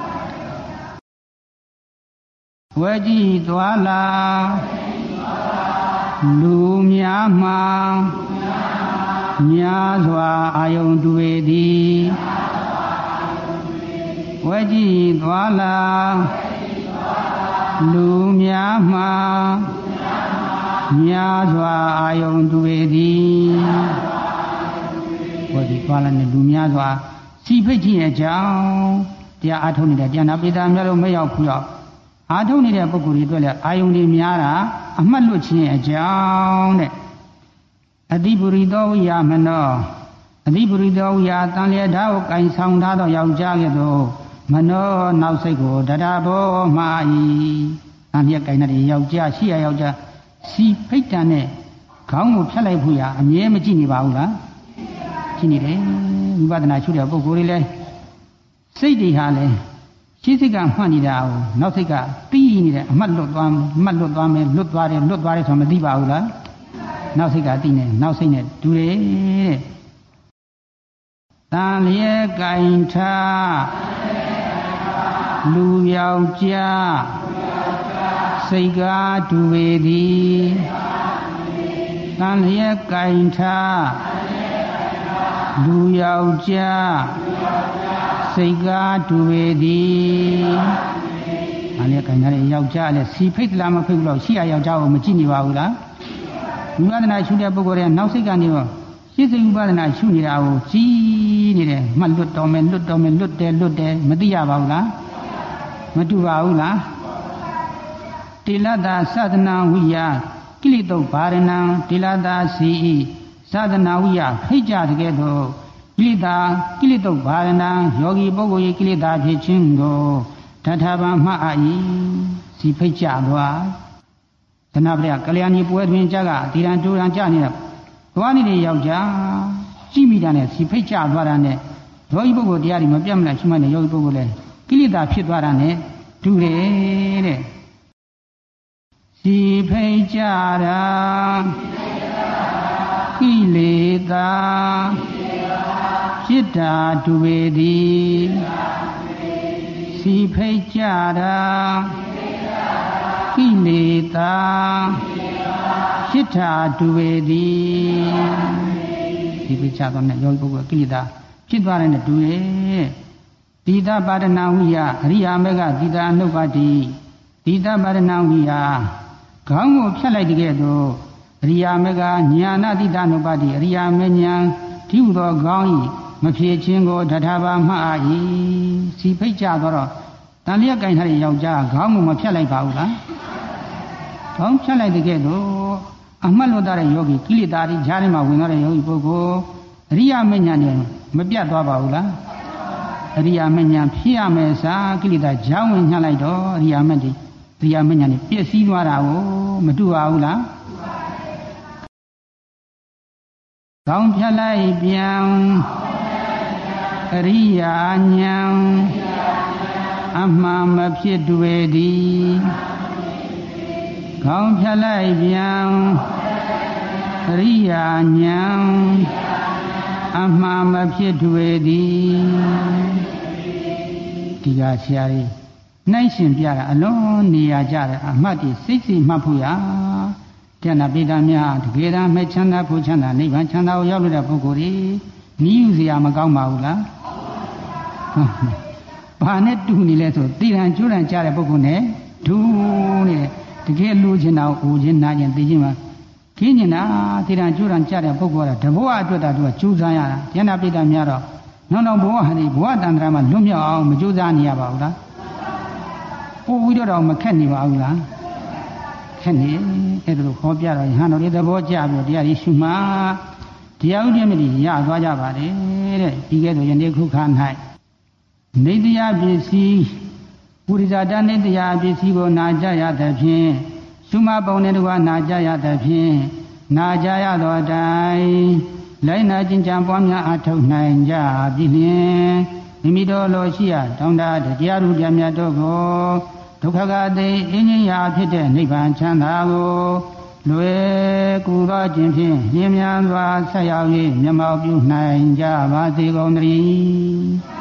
ဝဲကြည်သွားလာလူများမှများစွာအာယုန်တူပေသည်ဝဲကြည်သွားလာလူများမှများစွာအာယုန်တူပေသည်ဝဲကြည်သွားလာတဲ့လူများစွာစီဖိတ်ခြင်းရဲ့အကြောင်းတရားအားထုတ်နေတဲ့တရားနာပိဋကများလို့မရောက်ဘူးတော့အားထုတ်နေတဲ့ပုဂ္ဂိုလ်တွေအတွက်လည်းအာယုန်တွေများတာအမှတ်လွတ်ခြင်းရဲ့အကြောင်းတဲ့အတိပုရိသောဝိယမနောအတိပုရိသောဝိယတန်လျက်ဓာတ်ကိုကင်ဆောင်ထားသောယောက်ျားကဲ့သို့မနောနောက်စိတ်ကိုဓာတဘောမှာဤတန်လျက်ကင်တဲ့ယောက်ျားရှိရယောက်ျားစီဖိတ်တန်နဲ့ခေါင်းကိုဖြတ်လိုက်ဖို့ရအမြဲမကြည့်နေပါဘူးလားကြည့်နေတယ်ဝိပဿနာရှုတဲ့ပုဂ္ဂိုလ်တွေလည်းစိတ်တွေဟာလည်းရှင်းစိတ်ကမှတ်နေတာကိုနောက်စိတ်ကပြီးနေတယ်အမှတ်လွတ်သွားမယ်လွတ်သွားတယ်ဆိုမသိပါဘူးလားနောက်စိတ်ကသိနေနောက်စိတ်နဲ့တူတယ်တဲ့တန်လျက်ကင်ထားလူယောက်ျားစစိတ်ကားတူပေသည်တန်လျက်ကင်ထားလူယောက်ျားစိတ်ကားတူပေသည်တန်လျက်ကင်ထားတဲ့ယောက်ျားလည်းစီဖိတ်လားမဖိတ်ဘူးလို့ရှိရယောက်ျားကိုမကြည့်နေပါဘူးလားဝိပဿနာရှုတဲ့ပုဂ္ဂိုလ်ရဲ့နောက်စိတ်ကနေတော့ရှင်းစိတ်ဝိပဿနာရှုနေတာကိုကြည့်နေတယ်မှတ်လွတ်တော်မယ်လွတ်တော်မယ်လွတ်တယ်မသိရပါဘူးလားမတူပါဘူးလားတိလတ္တသဒနာဝိယကိလေသုဘာရဏံတိလတ္တစီသဒနာဝိယဖိတ်ကြတကယ်တော့ကိလေသုဘာရဏံယောဂီပုဂ္ဂိုလ်ရဲ့ကိလေသာဖြစ်ခြင်းကိုတထာပံမှအာဤစီဖိတ်ကြသွားသနာပရိယကလျာဏီပွဲတွင်ကြကဒီရန်တူရန်ကြနေတဲ့သွားနေတဲ့ယောက်ျားကြည့်မိတာနဲ့စီဖိတ်ကြသွားတာနဲ့ယောဂီပုဂ္ဂိုလ်တရားတွေမပြတ်မလားရှိမှလည်းယောဂီပုဂ္ဂိုလ်လည်းကိလေသာဖြစ်သွားတာနဲ့တူတယ်တဲ့စီဖိတ်ကြတာကိလေသာဖြစ်တာတူပေသည်စီဖိတ်ကြတာကိလေသာဖြစ်တာတူပေသည်စီဖိတ်ကြတော့နဲ့ယောဂီပုဂ္ဂိုလ်ကိလေသာဖြစ်သွားတဲ့နဲ့တူရဲ့တိတပါဒနာဝိယအရိယာမေကတိတာအနုပ္ပတိတိတပါဒနာဝိယခေါင်းကိုဖြတ်လိုက်တဲ့ကဲ့သို့အရိယာမေကညာနာတိတာအနုပ္ပတိအရိယာမေညာဒီဟုသောခေါင်းဤမဖြေခြင်းကိုတထာပါမှအာ၏စီဖိတ်ကြတော့တန်လျက်ကင်ထားတဲ့ယောက်ျားခေါင်းကိုမဖြတ်လိုက်ပါဘူးလားခေါင်းဖြတ်လိုက်တဲ့ကဲ့သို့အမှတ်လို့တဲ့ယောဂီကိလေသာတွေကြားထဲမှာဝင်သွားတဲ့ယောဂီပုဂ္ဂိုလ်အရိယာမေညာနဲ့မပြတ်သွားပါဘူးလားအရိယာမဉ္ဇဉ်ဖြစ်ရမယ်စာကိလေသာကြောင်းဝင်ညှပ်လိုက်တော့အရိယာမဉ္ဇဉ်နဲ့ပြည့်စည်သွားတာကိုမတူပါဘူးလားကောင်းဖြတ်လိုက်ပြန်အရိယာဉာဏ်အမှန်မဖြစ်တွေ့သည်ကောင်းဖြတ်လိုက်ပြန်အရိယာဉာဏ်အမှန်မဖြစ်တွေ့သည်ဒီကဆရာကြီးနှိုင်းရှင်ပြတာအလုံးနေရာကြတယ်အမှတ်ဒီစိတ်စီမှတ်ဖို့ရတဏ္ဍပိဋကများတကယ်တမ်းမဲ့ချမ်းသာဖို့ချမ်းသာနိဗ္ဗာန်ချမ်းသာကိုရောက်တဲ့ပုဂ္ဂိုလ်ကြီးနီးယူစရာမကောင်းပါဘူးလားဘာနဲ့တူနေလဲဆိုတိရန်ကျွရန်ကြတဲ့ပုဂ္ဂိုလ်နဲ့ဒူးနေတယ်တကယ်လူချင်းတော့ဦးချင်းနာချင်းသိချင်းမှာခင်းနေတာတိရန်ကျွရန်ကြတဲ့ပုဂ္ဂိုလ်ကတဘောအတွက်တာသူကကြိုးစားရတာတဏ္ဍပိဋကများတော့နောက်ဘဝဟာဒီဘဝတန်ត្រာမှာလွတ်မြောက်အောင်မကြိုးစားနေရပါဘူးလားပို့ပြီးတော့မခက်နေပါဘူးလားခက်နေအဲ့ဒါလိုခေါ်ပြတော့ယဟန်တော်တွေသဘောကျပြီးတရားကြီးရှုမှတရားဥဒိမတိရသွားကြပါတယ်တဲ့ဒီကဲဆိုယနေ့ခုခါ၌နေတရားပစ္စည်းပုရိသတနေတရားပစ္စည်းကိုနာကြရသဖြင့်ရှုမှပုံနဲ့တကွာနာကြရသဖြင့်နာကြရသောတိုင်လိုက်နာကျင့်ကြံပွားများအထောက်နိုင်ကြပြီလျင်မိမိတို့လိုရှိရတောင်းတတရားဥဒိမြတ်တို့ကိုဒုက္ခကတိအင်းကြီးရာဖြစ်တဲ့နိဗ္ဗာန်ချမ်းသာကိုလွယ်ကူသောခြင်းဖြင့်လျင်မြန်စွာဆက်ရောက်၍မျက်မှောက်ပြုနိုင်ကြပါစေကုန်သတည်း